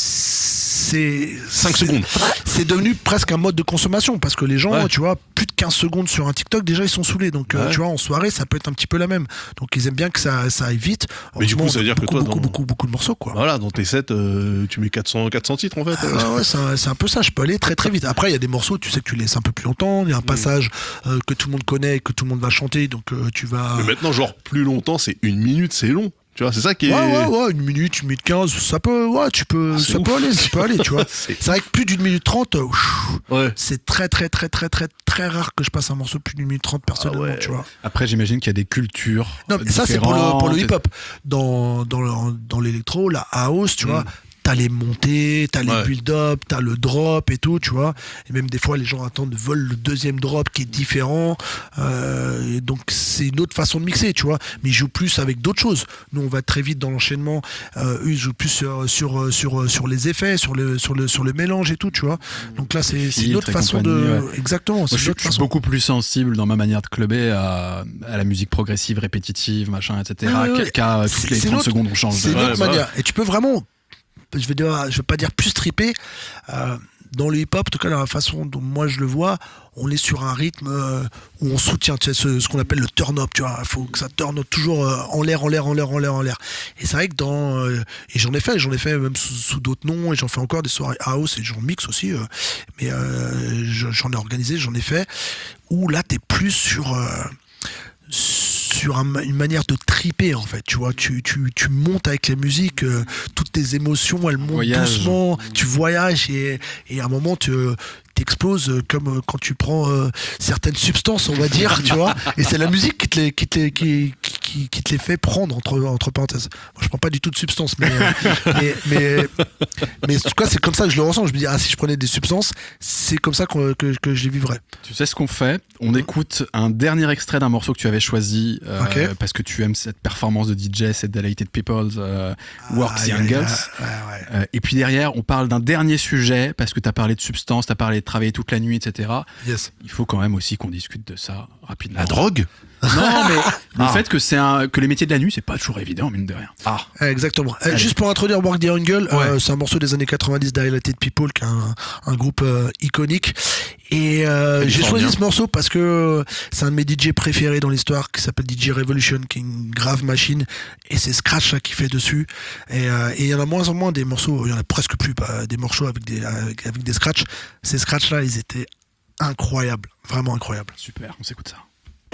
[SPEAKER 3] c'est
[SPEAKER 2] 5 secondes.
[SPEAKER 3] C'est devenu presque un mode de consommation parce que les gens, tu vois, plus de 15 secondes sur un TikTok, déjà ils sont saoulés. Donc tu vois, en soirée, ça peut être un petit peu la même. Donc ils aiment bien que ça aille vite.
[SPEAKER 2] Mais du coup, ça veut dire que toi,
[SPEAKER 3] beaucoup de morceaux, quoi.
[SPEAKER 2] Voilà, dans tes sets, tu mets 400 titres en fait.
[SPEAKER 3] C'est un peu ça. Je peux aller très très vite. Après, il y a des morceaux, tu sais que tu laisses un peu plus longtemps. Il y a un passage que tout le monde connaît, que tout le monde va chanter, donc tu vas.
[SPEAKER 2] Mais maintenant, genre plus longtemps, c'est 1 minute, c'est long. Tu vois, c'est ça qui est.
[SPEAKER 3] Ouais, 1 minute, 1 minute 15, ça peut, ça peut aller, tu vois. C'est vrai que plus d'1 minute 30, c'est très rare que je passe un morceau plus d'1 minute 30 personnellement, tu vois.
[SPEAKER 1] Après, j'imagine qu'il y a des cultures.
[SPEAKER 3] Non, mais ça, c'est pour le hip-hop. Dans l'électro, la house, tu vois. T'as les montées, t'as les build-up, t'as le drop et tout, tu vois. Et même des fois, les gens veulent le 2e drop qui est différent. Et donc, c'est une autre façon de mixer, tu vois. Mais ils jouent plus avec d'autres choses. Nous, on va très vite dans l'enchaînement. Eux, ils jouent plus sur les effets, sur le mélange et tout, tu vois. Donc là, c'est une autre façon de... Exactement.
[SPEAKER 1] Moi, je suis beaucoup plus sensible dans ma manière de clubber à la musique progressive, répétitive, machin, etc. Qu'à toutes les 30 secondes, on change.
[SPEAKER 3] C'est une autre manière. Et tu peux vraiment... Je vais pas dire plus triper. Dans le hip-hop, en tout cas, la façon dont moi je le vois, on est sur un rythme où on soutient, tu sais, ce qu'on appelle le turn-up, tu vois. Il faut que ça turn-up toujours en l'air. Et c'est vrai que et j'en ai fait même sous d'autres noms, et j'en fais encore des soirées house, et j'en mixe aussi, mais j'en ai organisé, j'en ai fait, où là, t'es plus sur une manière de triper, en fait, tu vois, tu montes avec la musique, toutes tes émotions elles montent doucement, tu voyages, et à un moment t'exploses comme quand tu prends certaines substances, on va dire, tu vois, et c'est la musique qui te les fait prendre, entre parenthèses. Moi, je prends pas du tout de substances, mais en tout cas c'est comme ça que je le ressens. Je me dis, si je prenais des substances, c'est comme ça que je les vivrais.
[SPEAKER 1] Tu sais ce qu'on fait? On écoute un dernier extrait d'un morceau que tu avais choisi parce que tu aimes cette performance de DJ, cette Delighted People's Works the Angles. Et puis derrière, on parle d'un dernier sujet parce que tu as parlé de substances, tu as parlé de travailler toute la nuit, etc.
[SPEAKER 3] Yes.
[SPEAKER 1] Il faut quand même aussi qu'on discute de ça rapidement.
[SPEAKER 2] La drogue?
[SPEAKER 1] Non, mais le fait que que les métiers de la nuit, c'est pas toujours évident, mine de rien.
[SPEAKER 3] Exactement. Juste pour introduire Work the Angle, c'est un morceau des années 90 d'Highlighted People, qui est un groupe iconique. Et j'ai choisi ce morceau parce que c'est un de mes DJ préférés dans l'histoire, qui s'appelle DJ Revolution, qui est une grave machine, et c'est Scratch là qui fait dessus. Et il y en a moins en moins des morceaux, il y en a presque plus, des morceaux avec des scratchs. Ces scratchs là, ils étaient incroyables, vraiment incroyables.
[SPEAKER 1] Super, on s'écoute ça.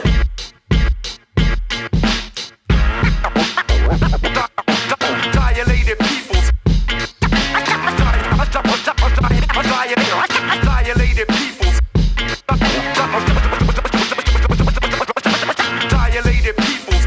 [SPEAKER 4] Dilated peoples. Dilated peoples. Dilated peoples.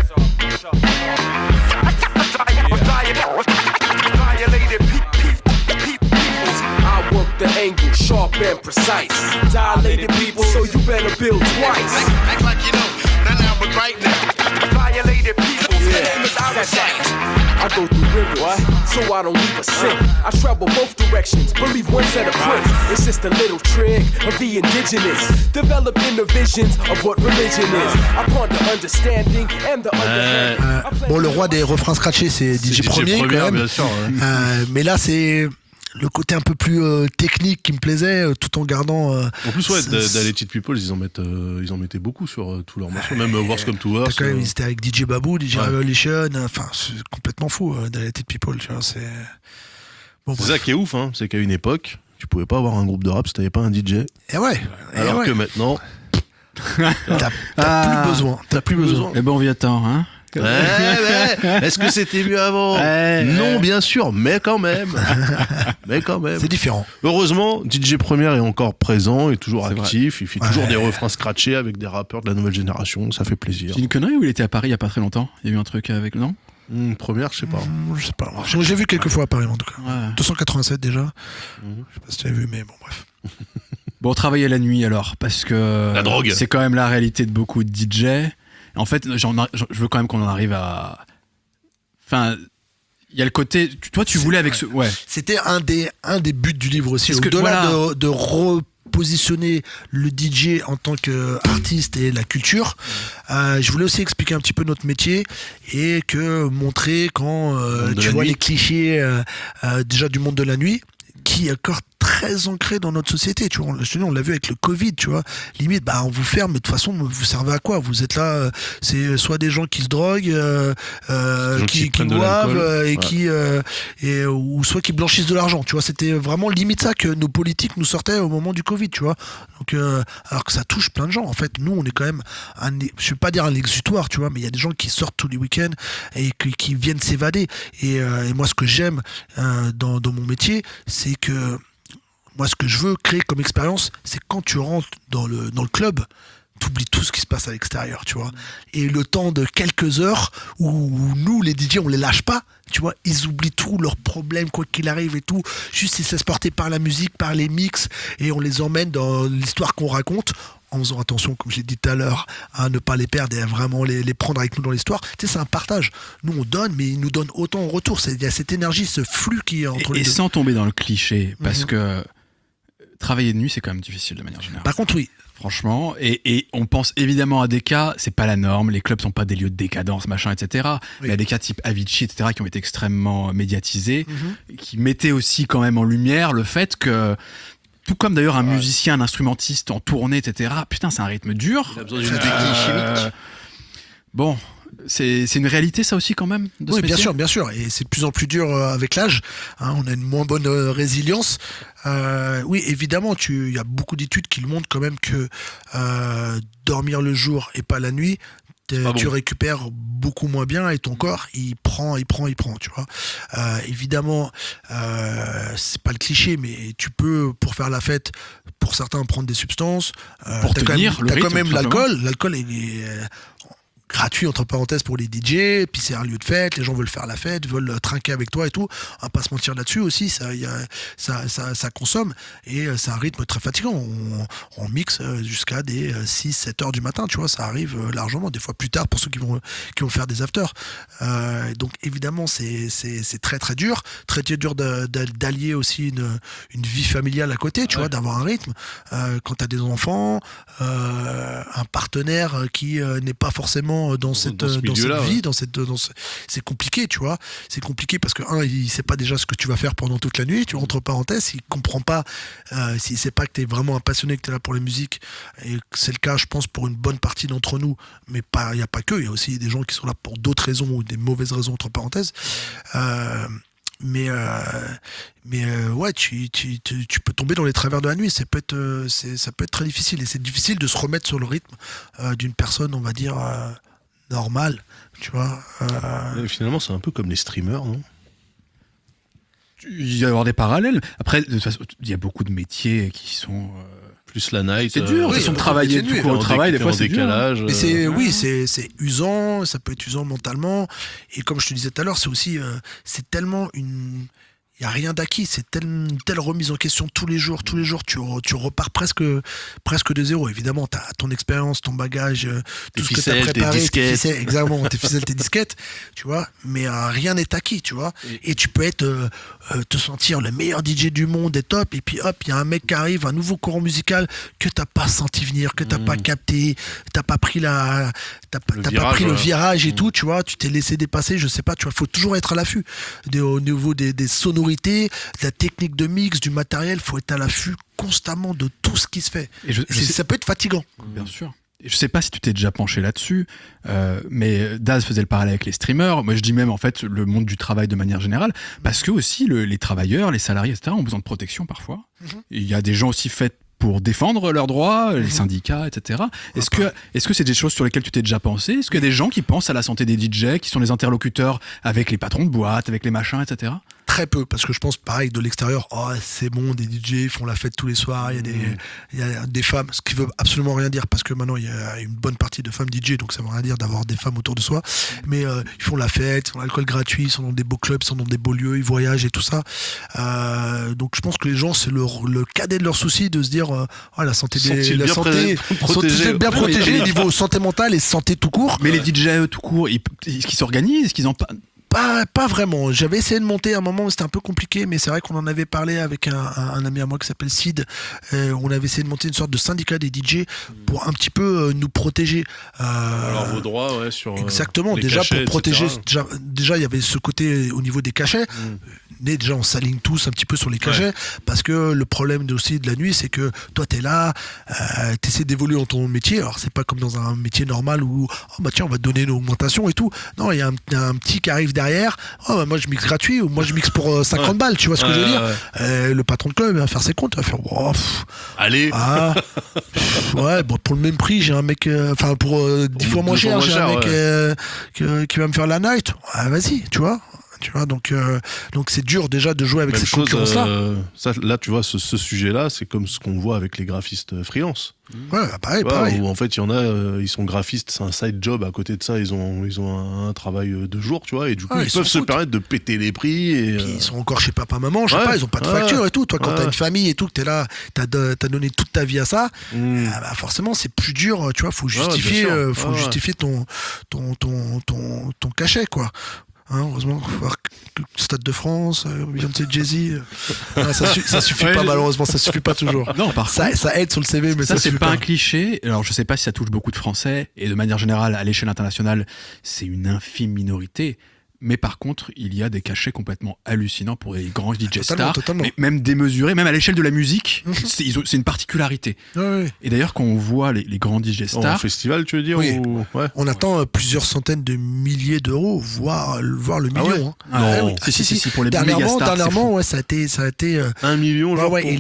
[SPEAKER 4] I work the angle, sharp and precise. Dilated people, so you better build twice.
[SPEAKER 6] Act like you know, not now, but right now.
[SPEAKER 4] violated people. The name is Iris Shanks.
[SPEAKER 5] I go through rivers, so I don't leave a scent. I travel both directions, believe one set of prints. It's just a little trick of the indigenous, developed in the visions of what religion is. I ponder understanding and the underhand.
[SPEAKER 3] Bon, le roi des refrains scratchés, c'est DJ Premier quand même.
[SPEAKER 2] Bien sûr, ouais.
[SPEAKER 3] Mais là, c'est le côté un peu plus technique qui me plaisait, tout en gardant.
[SPEAKER 2] En plus, ouais, d'Alleged People, ils en mettaient beaucoup sur tous leurs morceaux, même Worse Come to Worse.
[SPEAKER 3] Quand même, ils étaient avec DJ Babou, DJ Revolution, enfin, c'est complètement fou, d'Alleged People, tu vois, c'est. Bon,
[SPEAKER 2] C'est ça qui est ouf, hein, c'est qu'à une époque, tu pouvais pas avoir un groupe de rap si t'avais pas un DJ.
[SPEAKER 3] Et ouais.
[SPEAKER 2] Alors que maintenant.
[SPEAKER 3] T'as plus besoin. T'as plus besoin.
[SPEAKER 1] Eh ben, on vit à temps, hein.
[SPEAKER 2] Ouais. Est-ce que c'était mieux avant ? Non, bien sûr, mais quand même.
[SPEAKER 3] C'est différent.
[SPEAKER 2] Heureusement, DJ Premier est encore présent, est toujours
[SPEAKER 1] C'est
[SPEAKER 2] actif. Il fait toujours des refrains scratchés avec des rappeurs de la nouvelle génération. Ça fait plaisir.
[SPEAKER 1] J'ai une connerie où il était à Paris il y a pas très longtemps. Il y a eu un truc avec, non?
[SPEAKER 2] Première, je sais pas.
[SPEAKER 3] Je sais pas. J'ai vu quelques fois à Paris en tout cas.
[SPEAKER 1] Ouais.
[SPEAKER 3] 287 déjà. Je sais pas si tu as vu, mais bon, bref.
[SPEAKER 1] Bon, travailler la nuit alors, parce que
[SPEAKER 2] La drogue.
[SPEAKER 1] c'est quand même la réalité de beaucoup de DJ. En fait, je veux quand même qu'on en arrive à. Enfin, il y a le côté. Toi, tu voulais avec ce. Ouais.
[SPEAKER 3] C'était un des buts du livre aussi.
[SPEAKER 1] Parce que,
[SPEAKER 3] Au-delà
[SPEAKER 1] voilà.
[SPEAKER 3] de repositionner le DJ en tant qu'artiste et la culture, je voulais aussi expliquer un petit peu notre métier et que montrer quand tu vois les clichés déjà du monde de la nuit, qui est encore très ancré dans notre société, tu vois. On l'a vu avec le Covid, tu vois. Limite, on vous ferme, mais de toute façon, vous servez à quoi ? Vous êtes là, c'est soit des gens qui se droguent, qui
[SPEAKER 2] prennent de
[SPEAKER 3] boivent,
[SPEAKER 2] l'alcool.
[SPEAKER 3] ou soit qui blanchissent de l'argent, tu vois. C'était vraiment limite ça que nos politiques nous sortaient au moment du Covid, tu vois. Donc, alors que ça touche plein de gens. En fait, nous, on est quand même, je vais pas dire un exutoire, tu vois, mais il y a des gens qui sortent tous les week-ends et qui viennent s'évader. Et moi, ce que j'aime dans mon métier, c'est que moi, ce que je veux créer comme expérience, c'est quand tu rentres dans le club, t'oublies tout ce qui se passe à l'extérieur, tu vois. Et le temps de quelques heures où nous, les DJ, on les lâche pas, tu vois, ils oublient tous leurs problèmes, quoi qu'il arrive et tout. Juste, ils se laissent porter par la musique, par les mix, et on les emmène dans l'histoire qu'on raconte, en faisant attention, comme j'ai dit tout à l'heure, à ne pas les perdre et à vraiment les prendre avec nous dans l'histoire. Tu sais, c'est un partage. Nous, on donne, mais ils nous donnent autant en retour. Il y a cette énergie, ce flux qui est entre les deux.
[SPEAKER 1] Et sans tomber dans le cliché, parce que travailler de nuit, c'est quand même difficile de manière générale.
[SPEAKER 3] Par contre, oui.
[SPEAKER 1] Franchement, et on pense évidemment à des cas, c'est pas la norme, les clubs sont pas des lieux de décadence, machin, etc.
[SPEAKER 3] Oui.
[SPEAKER 1] Il y a des cas type Avicii, etc., qui ont été extrêmement médiatisés, qui mettaient aussi quand même en lumière le fait que, tout comme d'ailleurs un musicien, un instrumentiste en tournée, etc., putain, c'est un rythme dur.
[SPEAKER 2] Il a besoin d'une béquille chimique.
[SPEAKER 1] Bon, c'est une réalité ça aussi quand même de ce
[SPEAKER 3] Oui, bien
[SPEAKER 1] métier.
[SPEAKER 3] sûr, bien sûr. Et c'est de plus en plus dur avec l'âge. On a une moins bonne résilience. Oui, évidemment, il y a beaucoup d'études qui le montrent quand même que dormir le jour et pas la nuit, tu récupères beaucoup moins bien et ton corps, il prend, tu vois. Évidemment, c'est pas le cliché, mais tu peux, pour faire la fête, pour certains, prendre des substances.
[SPEAKER 1] Pour tenir le
[SPEAKER 3] t'as
[SPEAKER 1] rythme,
[SPEAKER 3] quand même
[SPEAKER 1] tout
[SPEAKER 3] l'alcool. L'alcool est gratuit entre parenthèses pour les DJ, puis c'est un lieu de fête, les gens veulent faire la fête, veulent trinquer avec toi et tout. On va pas se mentir là-dessus aussi, ça consomme et c'est un rythme très fatigant. On mixe jusqu'à des 6-7 heures du matin, tu vois, ça arrive largement, des fois plus tard pour ceux qui vont faire des afters. Donc évidemment c'est très très dur d'allier aussi une vie familiale à côté, tu vois, d'avoir un rythme. Quand t'as des enfants, un partenaire qui n'est pas forcément dans cette vie, c'est compliqué, tu vois. C'est compliqué parce que il sait pas déjà ce que tu vas faire pendant toute la nuit, tu vois, entre parenthèses, il comprend pas, s'il sait pas que t'es vraiment un passionné, que t'es là pour la musique, et c'est le cas, je pense, pour une bonne partie d'entre nous, mais il y a pas que, il y a aussi des gens qui sont là pour d'autres raisons ou des mauvaises raisons, entre parenthèses. Mais ouais, tu peux tomber dans les travers de la nuit. Ça peut être très difficile, et c'est difficile de se remettre sur le rythme d'une personne, on va dire, normale, tu vois.
[SPEAKER 2] Et finalement, c'est un peu comme les streamers, non ?
[SPEAKER 1] Il y a avoir des parallèles. Après, de toute façon, il y a beaucoup de métiers qui sont
[SPEAKER 2] plus la night.
[SPEAKER 1] C'est dur,
[SPEAKER 3] oui,
[SPEAKER 1] de
[SPEAKER 3] beaucoup
[SPEAKER 1] travailler
[SPEAKER 3] de
[SPEAKER 1] tout court au travail, des fois c'est dur.
[SPEAKER 3] Mais c'est usant, ça peut être usant mentalement. Et comme je te disais tout à l'heure, c'est aussi, c'est tellement il il n'y a rien d'acquis, c'est une telle remise en question tous les jours, tu repars presque de zéro. Évidemment, tu as ton expérience, ton bagage, tout ce que tu as préparé, tes ficelles, exactement, tes ficelles, tes disquettes, tu vois, mais rien n'est acquis, tu vois. Et tu peux être, te sentir le meilleur DJ du monde et top, et puis hop, il y a un mec qui arrive, un nouveau courant musical que tu n'as pas senti venir, que tu n'as pas capté, tu n'as pas pris le virage et tout, tu vois, tu t'es laissé dépasser, je sais pas, tu vois, faut toujours être à l'affût au niveau des sonorités, de la technique de mix, du matériel, faut être à l'affût constamment de tout ce qui se fait. Et ça peut être fatigant.
[SPEAKER 1] Bien sûr. Je sais pas si tu t'es déjà penché là-dessus, mais Daz faisait le parallèle avec les streamers. Moi, je dis même en fait le monde du travail de manière générale, parce que aussi les travailleurs, les salariés, etc., ont besoin de protection parfois. Il y a des gens aussi faits pour défendre leurs droits, les syndicats, etc. Est-ce que c'est des choses sur lesquelles tu t'es déjà pensé ? Est-ce qu'il y a des gens qui pensent à la santé des DJ, qui sont les interlocuteurs avec les patrons de boîtes, avec les machins, etc.
[SPEAKER 3] Très peu, parce que je pense pareil de l'extérieur, c'est bon, des DJ font la fête tous les soirs, il y a des femmes, ce qui veut absolument rien dire, parce que maintenant il y a une bonne partie de femmes DJ, donc ça veut rien dire d'avoir des femmes autour de soi, mais ils font la fête, ils font l'alcool gratuit, ils sont dans des beaux clubs, ils sont dans des beaux lieux, ils voyagent et tout ça. Donc je pense que les gens, c'est le cadet de leur souci de se dire la santé bien protégée, niveau santé mentale et santé tout court.
[SPEAKER 1] Mais les DJ tout court, est-ce qu'ils s'organisent, est-ce qu'ils en
[SPEAKER 3] pas vraiment. J'avais essayé de monter à un moment où c'était un peu compliqué, mais c'est vrai qu'on en avait parlé avec un ami à moi qui s'appelle Sid. On avait essayé de monter une sorte de syndicat des DJ pour un petit peu nous protéger.
[SPEAKER 2] Alors vos droits, sur
[SPEAKER 3] exactement.
[SPEAKER 2] Les
[SPEAKER 3] déjà
[SPEAKER 2] cachets,
[SPEAKER 3] pour protéger.
[SPEAKER 2] etc.
[SPEAKER 3] Déjà il y avait ce côté au niveau des cachets. Mais déjà on s'aligne tous un petit peu sur les cachets, parce que le problème aussi de la nuit, c'est que toi t'es là, t'essaies d'évoluer dans ton métier. Alors c'est pas comme dans un métier normal où tiens on va te donner une augmentation et tout. Non, il y a un petit qui arrive derrière, moi je mixe gratuit, ou moi je mixe pour 50 balles, tu vois ce que je veux dire. Le patron de club il va faire ses comptes, il va faire
[SPEAKER 2] allez
[SPEAKER 3] pour le même prix j'ai un mec, pour 10 fois moins cher, j'ai un mec qui va me faire la night, vas-y, tu vois, donc c'est dur déjà de jouer avec
[SPEAKER 2] même
[SPEAKER 3] ces concurrences là.
[SPEAKER 2] Là tu vois, ce sujet là, c'est comme ce qu'on voit avec les graphistes freelance.
[SPEAKER 3] Pareil.
[SPEAKER 2] Où en fait il y en a, ils sont graphistes, c'est un side job, à côté de ça ils ont un travail de jour, tu vois, et du coup ils peuvent se permettre de péter les prix, et
[SPEAKER 3] puis ils sont encore chez papa maman, je sais pas, ils ont pas de facture et tout. Toi quand t'as une famille et tout, que t'es là, t'as donné toute ta vie à ça, forcément c'est plus dur, tu vois, faut justifier ton cachet, quoi. Heureusement, faut voir Stade de France, Beyoncé, Jay-Z. Ça suffit pas, malheureusement, ça suffit pas toujours.
[SPEAKER 1] Non,
[SPEAKER 3] ça aide sur le CV, mais ça
[SPEAKER 1] c'est
[SPEAKER 3] suffit
[SPEAKER 1] pas un cliché. Alors je sais pas si ça touche beaucoup de Français, et de manière générale à l'échelle internationale, c'est une infime minorité. Mais par contre, il y a des cachets complètement hallucinants pour les grands DJ stars, mais même démesurés, même à l'échelle de la musique, c'est une particularité. Et d'ailleurs, quand on voit les grands DJ stars...
[SPEAKER 2] En festival, tu veux dire,
[SPEAKER 3] on attend plusieurs centaines de milliers d'euros, voire le million.
[SPEAKER 1] Si, pour les
[SPEAKER 3] dernièrement, ça a été
[SPEAKER 2] 1 million.
[SPEAKER 3] Et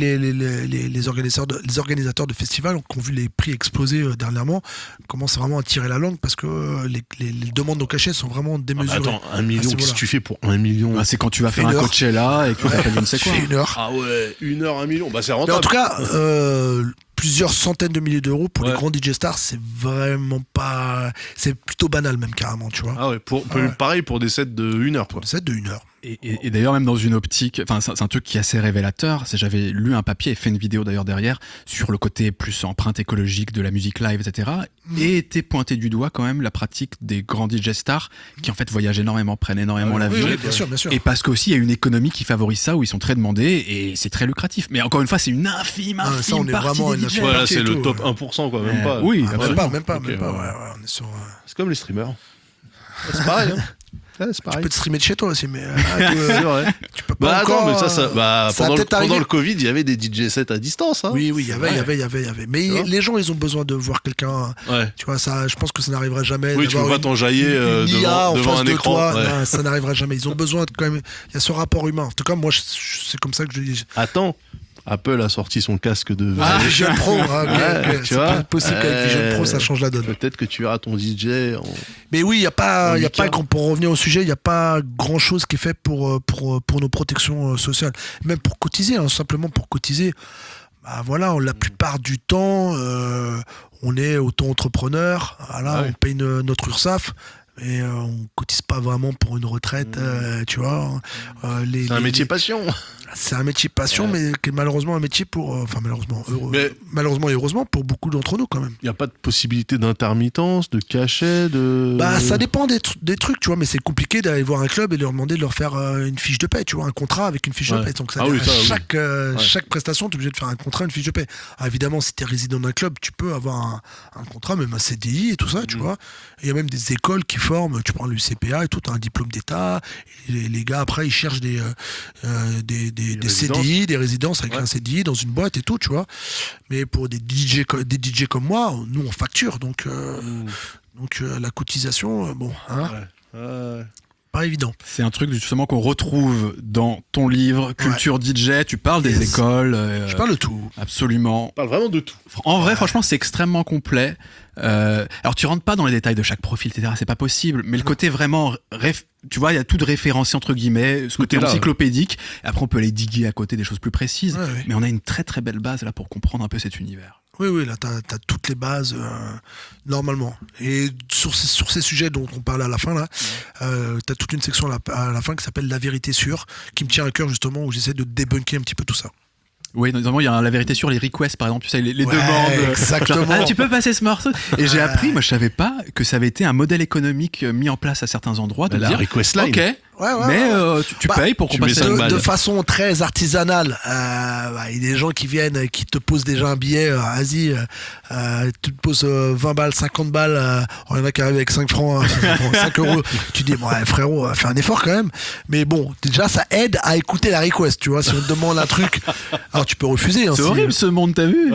[SPEAKER 3] les organisateurs de festivals qui ont vu les prix exploser dernièrement commencent vraiment à tirer la langue, parce que les demandes de cachets sont vraiment démesurées.
[SPEAKER 2] Attends, 1 million, qu'est-ce que tu fais pour 1 million ?
[SPEAKER 1] C'est quand tu vas faire un Coachella et que tu t'appelles je ne sais quoi.
[SPEAKER 3] Tu fais 1 heure.
[SPEAKER 2] Ah ouais, 1 heure, 1 million, c'est rentable.
[SPEAKER 3] Mais en tout cas, plusieurs centaines de milliers d'euros pour les grands DJ stars, c'est vraiment pas... C'est plutôt banal même, carrément, tu vois.
[SPEAKER 2] Pareil pour des sets de 1 heure, quoi.
[SPEAKER 3] Des sets de 1 heure.
[SPEAKER 1] Et d'ailleurs, même dans une optique, c'est un truc qui est assez révélateur. J'avais lu un papier et fait une vidéo d'ailleurs derrière sur le côté plus empreinte écologique de la musique live, etc. Et était pointé du doigt quand même la pratique des grands DJ stars qui en fait voyagent énormément, prennent énormément l'avion.
[SPEAKER 3] Oui, bien sûr.
[SPEAKER 1] Et parce qu'aussi il y a une économie qui favorise ça, où ils sont très demandés et c'est très lucratif. Mais encore une fois, c'est une infime
[SPEAKER 3] ça, on est
[SPEAKER 1] partie
[SPEAKER 3] vraiment
[SPEAKER 1] des DJ.
[SPEAKER 2] Voilà, c'est le top 1%, quoi, même pas.
[SPEAKER 1] Oui,
[SPEAKER 3] même pas. On est sur...
[SPEAKER 2] C'est comme les streamers. C'est pareil, hein.
[SPEAKER 3] Tu peux te streamer de chez toi aussi, mais
[SPEAKER 2] c'est vrai.
[SPEAKER 3] tu peux pas encore.
[SPEAKER 2] Mais pendant le Covid, il y avait des DJ sets à distance. Hein.
[SPEAKER 3] Oui, il y avait. Mais les gens, ils ont besoin de voir quelqu'un. Tu vois, ça, je pense que ça n'arrivera jamais.
[SPEAKER 2] Oui, tu peux pas t'enjailler devant un écran.
[SPEAKER 3] Non, ça n'arrivera jamais. Ils ont besoin de, quand même. Il y a ce rapport humain. En tout cas, moi, c'est comme ça que je dis.
[SPEAKER 2] Attends. Apple a sorti son casque de
[SPEAKER 3] Vision Pro, c'est pas possible qu'avec Vision Pro ça change la donne.
[SPEAKER 2] Peut-être que tu verras ton DJ
[SPEAKER 3] Mais oui, il y a pas pour revenir au sujet, il y a pas grand chose qui est fait pour nos protections sociales, même pour cotiser, simplement pour cotiser. La plupart du temps on est auto-entrepreneur, on paye notre URSSAF. et on cotise pas vraiment pour une retraite, tu vois.
[SPEAKER 2] C'est un métier passion.
[SPEAKER 3] C'est un métier passion, mais qui est malheureusement un métier pour... malheureusement et heureusement pour beaucoup d'entre nous, quand même.
[SPEAKER 2] Il n'y a pas de possibilité d'intermittence, de cachet, de...
[SPEAKER 3] Ça dépend des trucs, tu vois, mais c'est compliqué d'aller voir un club et leur demander de leur faire une fiche de paie, tu vois, un contrat avec une fiche de paie. Donc chaque prestation, tu es obligé de faire un contrat, une fiche de paie. Évidemment, si tu es résident d'un club, tu peux avoir un contrat, même un CDI et tout ça, tu vois. Il y a même des écoles qui forment, tu prends l'UCPA et tout, tu as un diplôme d'État, et les gars, après, ils cherchent des CDI, des résidences avec un CDI dans une boîte et tout, tu vois. Mais pour des DJ comme moi, nous, on facture, donc la cotisation, pas évident.
[SPEAKER 1] C'est un truc justement qu'on retrouve dans ton livre Culture DJ. Tu parles des écoles.
[SPEAKER 3] Je parle de tout.
[SPEAKER 1] Absolument.
[SPEAKER 2] On parle vraiment de tout.
[SPEAKER 1] En vrai, franchement, c'est extrêmement complet. Alors, tu rentres pas dans les détails de chaque profil, etc. C'est pas possible. Mais le côté vraiment, tu vois, il y a tout de référencé entre guillemets, ce côté encyclopédique. Et après, on peut aller diguer à côté des choses plus précises. Mais on a une très très belle base là pour comprendre un peu cet univers.
[SPEAKER 3] Oui, là, t'as toutes les bases, normalement. Et sur ces sujets dont on parle à la fin, là, t'as toute une section à la fin qui s'appelle La vérité sûre, qui me tient à cœur, justement, où j'essaie de débunker un petit peu tout ça.
[SPEAKER 1] Oui, notamment, il y a la vérité sur les requests, par exemple, tu sais, les demandes.
[SPEAKER 3] Exactement.
[SPEAKER 1] Genre, tu peux passer ce morceau. Et j'ai appris, moi, je savais pas que ça avait été un modèle économique mis en place à certains endroits. De
[SPEAKER 2] la
[SPEAKER 1] dire,
[SPEAKER 2] request line.
[SPEAKER 1] Ok. Mais tu payes pour qu'on passe
[SPEAKER 3] de façon très artisanale. Il y a des gens qui viennent, qui te posent déjà un billet. Vas-y, tu te poses 20 balles, 50 balles. Il y en a qui arrivent avec 5 francs, 5 euros. Tu dis, frérot, fais un effort quand même. Mais bon, déjà, ça aide à écouter la request. Tu vois, si on te demande un truc, alors tu peux refuser.
[SPEAKER 1] C'est horrible ce monde, t'as vu?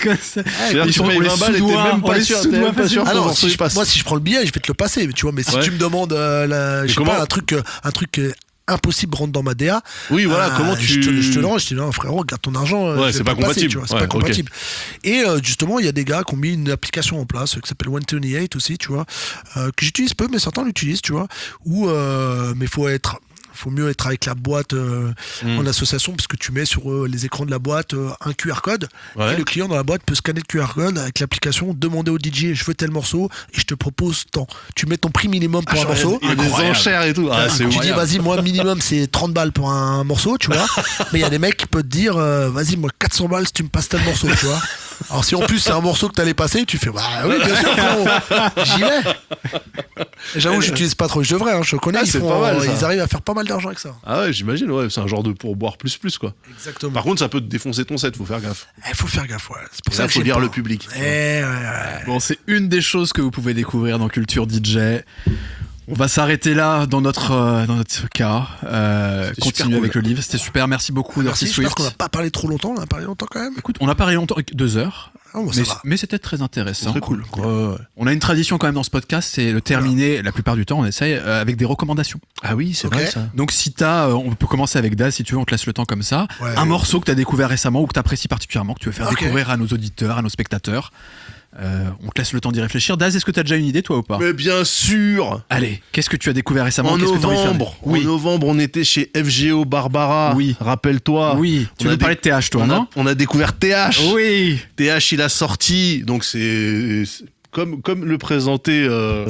[SPEAKER 2] Ils sont payés 20 balles et t'es même pas sûr.
[SPEAKER 3] Alors, moi, si je prends le billet, je vais te le passer. Tu vois, mais si tu me demandes, je sais pas, un truc impossible rentre dans ma DA.
[SPEAKER 2] Oui, voilà, comment
[SPEAKER 3] je te le rends, je te dis non, frérot, garde ton argent.
[SPEAKER 2] C'est pas compatible.
[SPEAKER 3] Tu vois, c'est pas compatible. Et justement, il y a des gars qui ont mis une application en place qui s'appelle 128 aussi, tu vois, que j'utilise peu, mais certains l'utilisent, tu vois, mais faut mieux être avec la boîte en association, parce que tu mets sur les écrans de la boîte un QR code, et le client dans la boîte peut scanner le QR code avec l'application, demander au DJ, je veux tel morceau et je te propose tant. Tu mets ton prix minimum pour un morceau.
[SPEAKER 2] Il y a des enchères et tout.
[SPEAKER 3] Tu dis vas-y, moi minimum c'est 30 balles pour un morceau, tu vois. Mais il y a des mecs qui peuvent te dire vas-y, moi 400 balles si tu me passes tel morceau, tu vois. Alors si en plus c'est un morceau que t'allais passer, tu fais oui, bien sûr, j'y vais. Et j'avoue, j'utilise pas trop, je devrais, je connais, ils arrivent à faire pas mal d'argent avec ça.
[SPEAKER 2] Ah ouais, j'imagine, c'est un genre de pourboire plus quoi.
[SPEAKER 3] Exactement.
[SPEAKER 2] Par contre, ça peut te défoncer ton set, faut faire gaffe.
[SPEAKER 3] Faut faire gaffe, C'est pour
[SPEAKER 2] ça qu'il faut lire le public.
[SPEAKER 1] Bon, c'est une des choses que vous pouvez découvrir dans Culture DJ. On va s'arrêter là dans notre cas. Continuer avec le livre. C'était super. Merci beaucoup, Dirty Swift.
[SPEAKER 3] J'espère qu'on n'a pas parlé trop longtemps. On a parlé longtemps quand même.
[SPEAKER 1] Écoute, on a parlé longtemps, 2 heures. Mais c'était très intéressant.
[SPEAKER 2] Très cool.
[SPEAKER 1] On a une tradition quand même dans ce podcast, c'est le terminer. La plupart du temps, on essaye avec des recommandations.
[SPEAKER 2] Ah oui, c'est vrai ça.
[SPEAKER 1] Donc si on peut commencer avec Daz, si tu veux, on te laisse le temps comme ça. Un morceau que tu as découvert récemment ou que tu apprécies particulièrement, que tu veux faire découvrir à nos auditeurs, à nos spectateurs. On te laisse le temps d'y réfléchir. Daz, est-ce que tu as déjà une idée, toi, ou pas?
[SPEAKER 2] Mais bien sûr.
[SPEAKER 1] Allez, qu'est-ce que tu as découvert récemment?
[SPEAKER 2] En novembre, on était chez FGO Barbara.
[SPEAKER 1] Oui.
[SPEAKER 2] Rappelle-toi.
[SPEAKER 1] Oui. Tu veux parler de TH, toi, non?
[SPEAKER 2] On a découvert TH.
[SPEAKER 1] Oui.
[SPEAKER 2] TH, il a sorti. Donc c'est comme le présentait.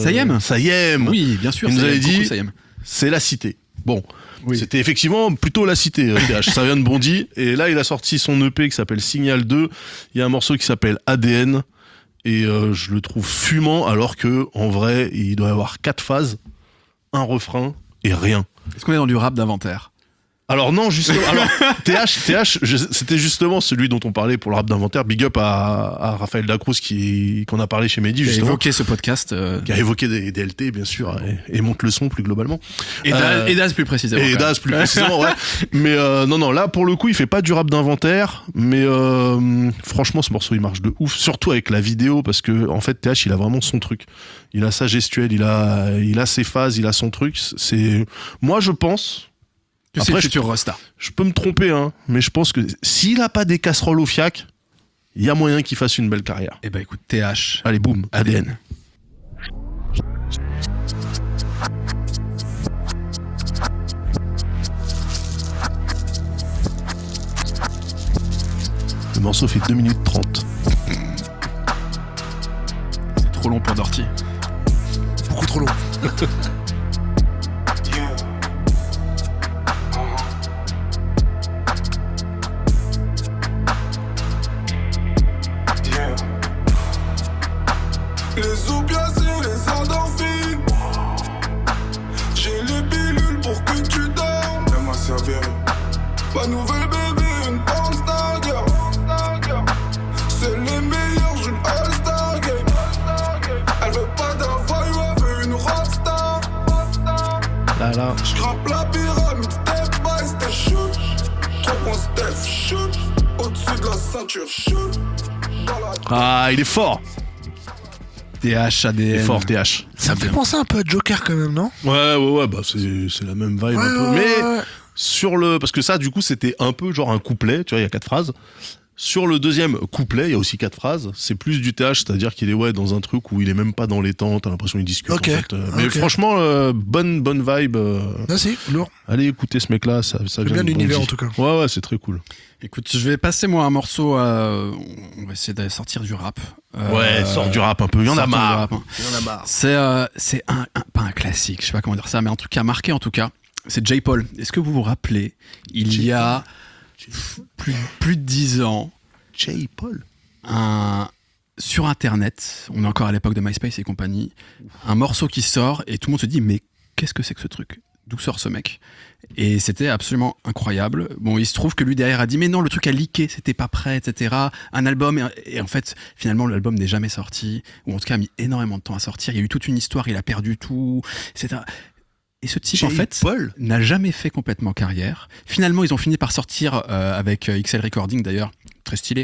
[SPEAKER 2] Sayem.
[SPEAKER 1] Oui, bien sûr.
[SPEAKER 2] Il nous avait dit. C'est la cité. Bon. Oui. C'était effectivement plutôt la cité, TH. Ça vient de Bondy. Et là, il a sorti son EP qui s'appelle Signal 2. Il y a un morceau qui s'appelle ADN. Et je le trouve fumant, alors que en vrai, il doit y avoir 4 phases, un refrain et rien.
[SPEAKER 1] Est-ce qu'on est dans du rap d'inventaire?
[SPEAKER 2] Alors non, justement. Alors TH, c'était justement celui dont on parlait pour le rap d'inventaire. Big up à Raphaël Dacruz qu'on a parlé chez Mehdi, justement.
[SPEAKER 1] Qui a évoqué ce podcast.
[SPEAKER 2] Qui a évoqué des DLT, bien sûr, et monte le son plus globalement.
[SPEAKER 1] Et Daz plus précisément.
[SPEAKER 2] Et Daz plus précisément, ouais. Mais non, là pour le coup, il fait pas du rap d'inventaire, mais franchement, ce morceau il marche de ouf, surtout avec la vidéo, parce que en fait TH il a vraiment son truc. Il a sa gestuelle, il a ses phases, il a son truc. Moi je pense.
[SPEAKER 1] Après, je
[SPEAKER 2] peux me tromper, mais je pense que s'il a pas des casseroles au fiac, il y a moyen qu'il fasse une belle carrière.
[SPEAKER 1] Eh ben écoute, TH.
[SPEAKER 2] Allez, boum, ADN. Le morceau fait 2 minutes 30.
[SPEAKER 1] C'est trop long pour Dirty.
[SPEAKER 3] Beaucoup trop long.
[SPEAKER 6] Les opiacés, les endorphines. J'ai les pilules pour que tu dormes. Fais-moi servir. Ma nouvelle bébé, une pornstar girl. C'est les meilleurs, j'ai une all-star game. Elle veut pas d'un voyou, elle veut une rockstar.
[SPEAKER 2] Là.
[SPEAKER 6] J'grimpe la pyramide, step by step, shoot. 3 points step, shoot. Au-dessus de la ceinture, shoot. Dans la
[SPEAKER 2] Ah, il est fort.
[SPEAKER 1] TH, ADN.
[SPEAKER 2] Il est fort, TH.
[SPEAKER 3] Ça me fait penser un peu à Joker quand même, non?
[SPEAKER 2] Ouais, bah c'est la même vibe un peu. Mais sur le... Parce que ça, du coup, c'était un peu genre un couplet, tu vois, il y a 4 phrases. Sur le deuxième couplet, il y a aussi 4 phrases. C'est plus du TH, c'est-à-dire qu'il est dans un truc où il est même pas dans les temps, t'as l'impression qu'il discute
[SPEAKER 3] Ok.
[SPEAKER 2] en fait. Mais
[SPEAKER 3] Ok.
[SPEAKER 2] franchement, bonne vibe.
[SPEAKER 3] Ah si, lourd.
[SPEAKER 2] Allez écouter ce mec-là, ça
[SPEAKER 3] J'aime
[SPEAKER 2] vient
[SPEAKER 3] bien
[SPEAKER 2] de
[SPEAKER 3] l'univers
[SPEAKER 2] Bondy.
[SPEAKER 3] en tout cas.
[SPEAKER 2] Ouais, c'est très cool.
[SPEAKER 1] Écoute, je vais passer moi un morceau. On va essayer de sortir du rap.
[SPEAKER 2] Ouais, sort du rap un peu, il y en a
[SPEAKER 1] sortons du
[SPEAKER 2] marre.
[SPEAKER 1] rap, hein.
[SPEAKER 2] Il y en a marre.
[SPEAKER 1] C'est pas un classique, je sais pas comment dire ça, mais un truc qui a marqué en tout cas. C'est J. Paul. Est-ce que vous vous rappelez, il y a plus de 10 ans,
[SPEAKER 2] J. Paul.
[SPEAKER 1] sur Internet, on est encore à l'époque de MySpace et compagnie, un morceau qui sort et tout le monde se dit mais qu'est-ce que c'est que ce truc ? D'où sort ce mec ? Et c'était absolument incroyable. Bon, il se trouve que lui derrière a dit mais non, le truc a leaké, c'était pas prêt, etc. Un album, et en fait, finalement, l'album n'est jamais sorti, ou en tout cas a mis énormément de temps à sortir. Il y a eu toute une histoire, il a perdu tout, etc. Et ce type, en fait,
[SPEAKER 2] Paul
[SPEAKER 1] n'a jamais fait complètement carrière. Finalement, ils ont fini par sortir avec XL Recording d'ailleurs, très stylé,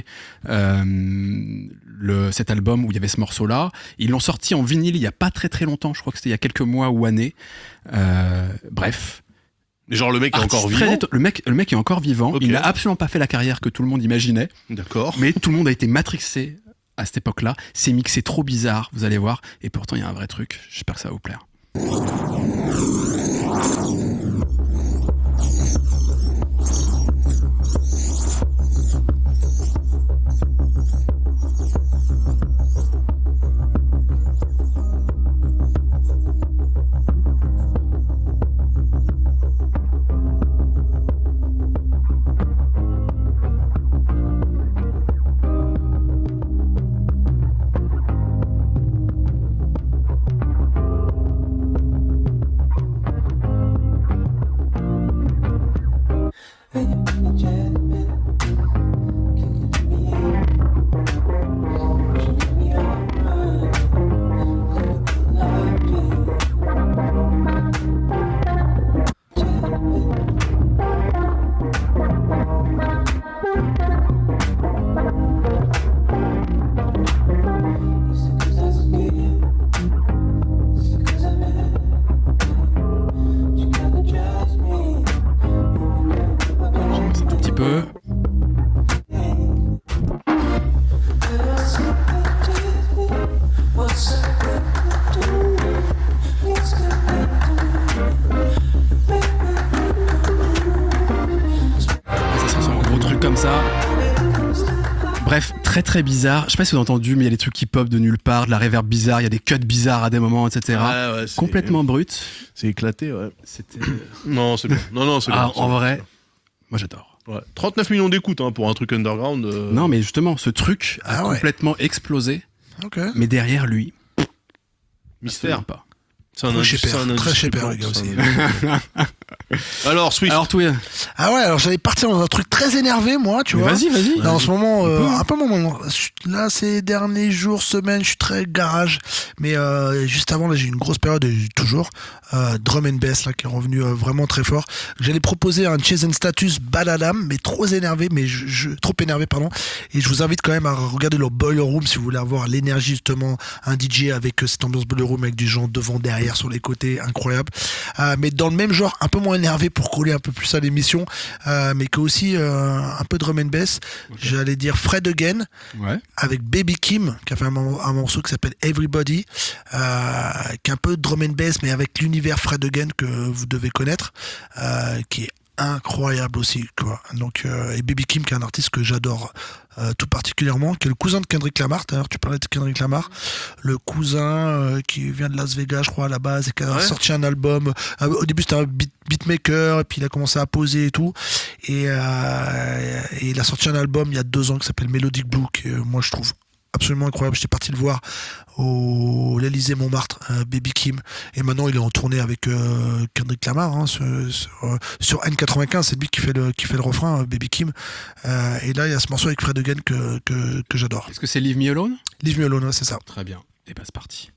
[SPEAKER 1] cet album où il y avait ce morceau-là. Ils l'ont sorti en vinyle il y a pas très très longtemps, je crois que c'était il y a quelques mois ou années. Bref.
[SPEAKER 2] Mais genre le mec est encore
[SPEAKER 1] Artiste très
[SPEAKER 2] vivant.
[SPEAKER 1] le mec est encore vivant.
[SPEAKER 2] Ok.
[SPEAKER 1] Il n'a absolument pas fait la carrière que tout le monde imaginait,
[SPEAKER 2] D'accord.
[SPEAKER 1] mais tout le monde a été matrixé à cette époque-là. C'est mixé trop bizarre, vous allez voir. Et pourtant, il y a un vrai truc. J'espère que ça va vous plaire. J'avance un tout petit peu. Ça sent un gros truc comme ça. Bref, très très bizarre. Je sais pas si vous avez entendu, mais il y a des trucs qui pop de nulle part, de la reverb bizarre, il y a des cuts bizarres à des moments, etc.
[SPEAKER 2] Ouais,
[SPEAKER 1] Complètement brut.
[SPEAKER 2] C'est éclaté, ouais.
[SPEAKER 1] C'était.
[SPEAKER 2] Non, c'est bien. Non, c'est bien.
[SPEAKER 1] En vrai, moi j'adore.
[SPEAKER 2] Ouais. 39 millions d'écoutes pour un truc underground.
[SPEAKER 1] Non, mais justement, ce truc a
[SPEAKER 3] Ah ouais.
[SPEAKER 1] complètement explosé,
[SPEAKER 3] Ok.
[SPEAKER 1] mais derrière lui,
[SPEAKER 2] Mystère.
[SPEAKER 1] absolument pas.
[SPEAKER 2] C'est un
[SPEAKER 3] Très
[SPEAKER 2] indice.
[SPEAKER 3] chez
[SPEAKER 2] c'est un
[SPEAKER 3] Père, très
[SPEAKER 2] indice
[SPEAKER 3] chez Père,
[SPEAKER 2] blanc,
[SPEAKER 3] les gars,
[SPEAKER 2] c'est
[SPEAKER 3] aussi.
[SPEAKER 2] un indice. Alors, Swift.
[SPEAKER 1] Alors, toi,
[SPEAKER 3] Ah ouais, alors j'allais partir dans un truc très énervé, moi, tu vois.
[SPEAKER 1] vas-y.
[SPEAKER 3] Là, en ce moment, un peu mon moment. Là, ces derniers jours, semaines, je suis très garage. Mais juste avant, là, j'ai eu une grosse période, toujours, drum and bass, là, qui est revenu vraiment très fort. J'allais proposer un Chase and Status Baladam, mais trop énervé, trop énervé, pardon. Et je vous invite quand même à regarder leur Boiler Room si vous voulez avoir l'énergie, justement, un DJ avec cette ambiance Boiler Room, avec des gens devant, derrière, sur les côtés, incroyable. Mais dans le même genre, un peu moins énervé pour coller un peu plus à l'émission, mais que aussi un peu drum and bass. Okay. J'allais dire Fred Again,
[SPEAKER 1] ouais.
[SPEAKER 3] avec Baby Kim, qui a fait un morceau qui s'appelle Everybody, qui est un peu drum and bass, mais avec l'univers Fred Again que vous devez connaître, qui est incroyable aussi, quoi. Donc, et Baby Kim, qui est un artiste que j'adore tout particulièrement, qui est le cousin de Kendrick Lamar. D'ailleurs, tu parlais de Kendrick Lamar, le cousin qui vient de Las Vegas, je crois, à la base, et qui a sorti un album. Au début, c'était un beatmaker, et puis il a commencé à poser et tout. Et il a sorti un album il y a 2 ans qui s'appelle Melodic Blue, que moi je trouve absolument incroyable. J'étais parti le voir au l'Élysée Montmartre, Baby Kim, et maintenant il est en tournée avec Kendrick Lamar, hein, sur N95. C'est lui qui fait le refrain, Baby Kim, et là il y a ce morceau avec Fred Again que j'adore.
[SPEAKER 1] Est-ce que c'est Leave Me Alone?
[SPEAKER 3] Leave Me Alone, ouais, c'est ça.
[SPEAKER 1] Très bien, et bah c'est parti.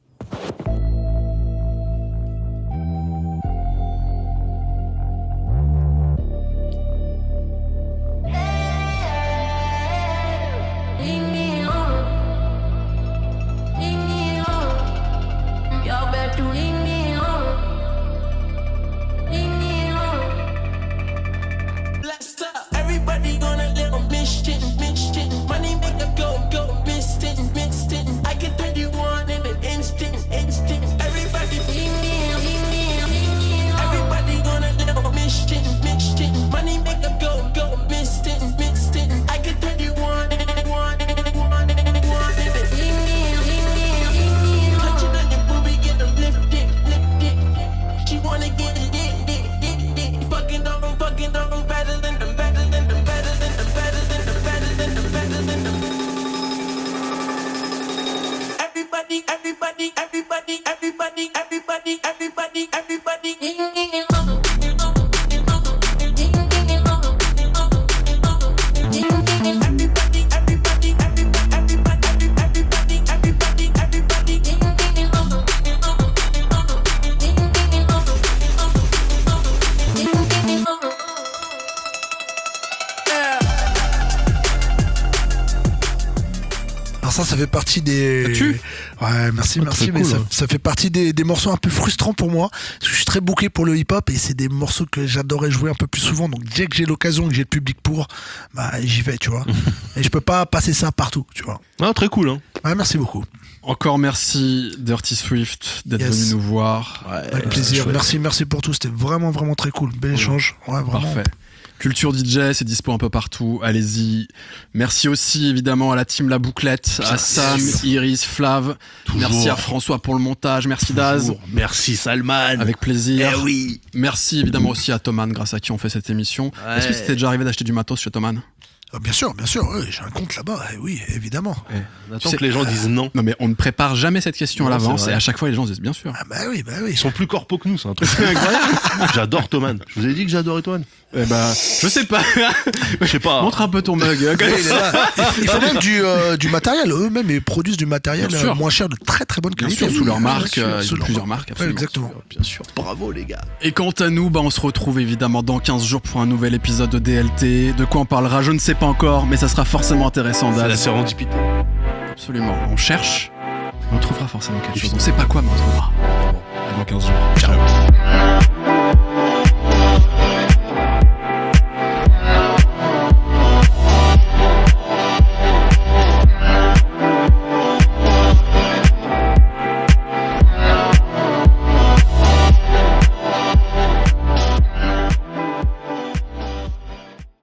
[SPEAKER 5] Everybody gonna live on mission. Money make a go, instant. I can turn you on in an instant. Everybody gonna live on mission. Money make a go, instant. I can turn you on in an touching on your booby, get them lifted. She wanna get it. Fucking on, better than them.
[SPEAKER 3] Ça fait partie des. Ouais, merci, mais
[SPEAKER 2] cool,
[SPEAKER 3] ça fait partie des morceaux un peu frustrants pour moi. Parce que je suis très booké pour le hip-hop et c'est des morceaux que j'adorais jouer un peu plus souvent. Donc dès que j'ai l'occasion, que j'ai le public pour, bah j'y vais, tu vois. Et je peux pas passer ça partout, tu vois.
[SPEAKER 2] Ah, très cool, hein.
[SPEAKER 3] Ouais, merci beaucoup.
[SPEAKER 1] Encore merci Dirty Swift d'être venu nous voir.
[SPEAKER 3] Avec plaisir. Merci pour tout. C'était vraiment très cool. Bel échange. Ouais, vraiment.
[SPEAKER 1] Parfait. Culture DJ, c'est dispo un peu partout, allez-y. Merci aussi évidemment à la team La Bouclette, à Sam, Iris, Flav.
[SPEAKER 2] Toujours.
[SPEAKER 1] Merci à François pour le montage, merci Daz.
[SPEAKER 2] Merci Salman.
[SPEAKER 1] Avec plaisir.
[SPEAKER 2] Eh oui.
[SPEAKER 1] Merci évidemment aussi à Thoman, grâce à qui on fait cette émission.
[SPEAKER 2] Ouais.
[SPEAKER 1] Est-ce que c'était déjà arrivé d'acheter du matos chez Thoman?
[SPEAKER 3] Bien sûr, ouais, j'ai un compte là-bas, oui, évidemment.
[SPEAKER 2] On attend que les gens disent non.
[SPEAKER 1] Non mais on ne prépare jamais cette question à
[SPEAKER 2] Non,
[SPEAKER 1] l'avance
[SPEAKER 2] c'est vrai.
[SPEAKER 1] et à chaque fois les gens disent bien sûr.
[SPEAKER 3] Ah bah oui.
[SPEAKER 2] Ils sont plus corpo que nous, c'est un truc incroyable. J'adore Thoman. Je vous ai dit que j'adorais Thoman.
[SPEAKER 1] Eh bah, je sais pas.
[SPEAKER 2] Je sais pas.
[SPEAKER 1] Montre un peu ton mug.
[SPEAKER 3] Il est là. Ils font même du matériel, eux-mêmes ils produisent du matériel
[SPEAKER 1] Bien sûr.
[SPEAKER 3] moins cher, de très bonne
[SPEAKER 1] Bien
[SPEAKER 3] qualité.
[SPEAKER 1] sûr, sous leur
[SPEAKER 3] Oui,
[SPEAKER 1] marque,
[SPEAKER 3] bien sûr,
[SPEAKER 1] ils
[SPEAKER 3] sous
[SPEAKER 1] ont
[SPEAKER 3] leur
[SPEAKER 1] plusieurs
[SPEAKER 3] marque.
[SPEAKER 1] marques, absolument.
[SPEAKER 3] Ouais, exactement.
[SPEAKER 2] Bien sûr. Bravo les gars.
[SPEAKER 1] Et quant à nous, on se retrouve évidemment dans 15 jours pour un nouvel épisode de DLT. De quoi on parlera, je ne sais pas encore, mais ça sera forcément intéressant,
[SPEAKER 2] C'est la
[SPEAKER 1] Daz.
[SPEAKER 2] sérendipité.
[SPEAKER 1] Absolument. On cherche, on trouvera forcément quelque chose. On sait pas quoi, mais on trouvera.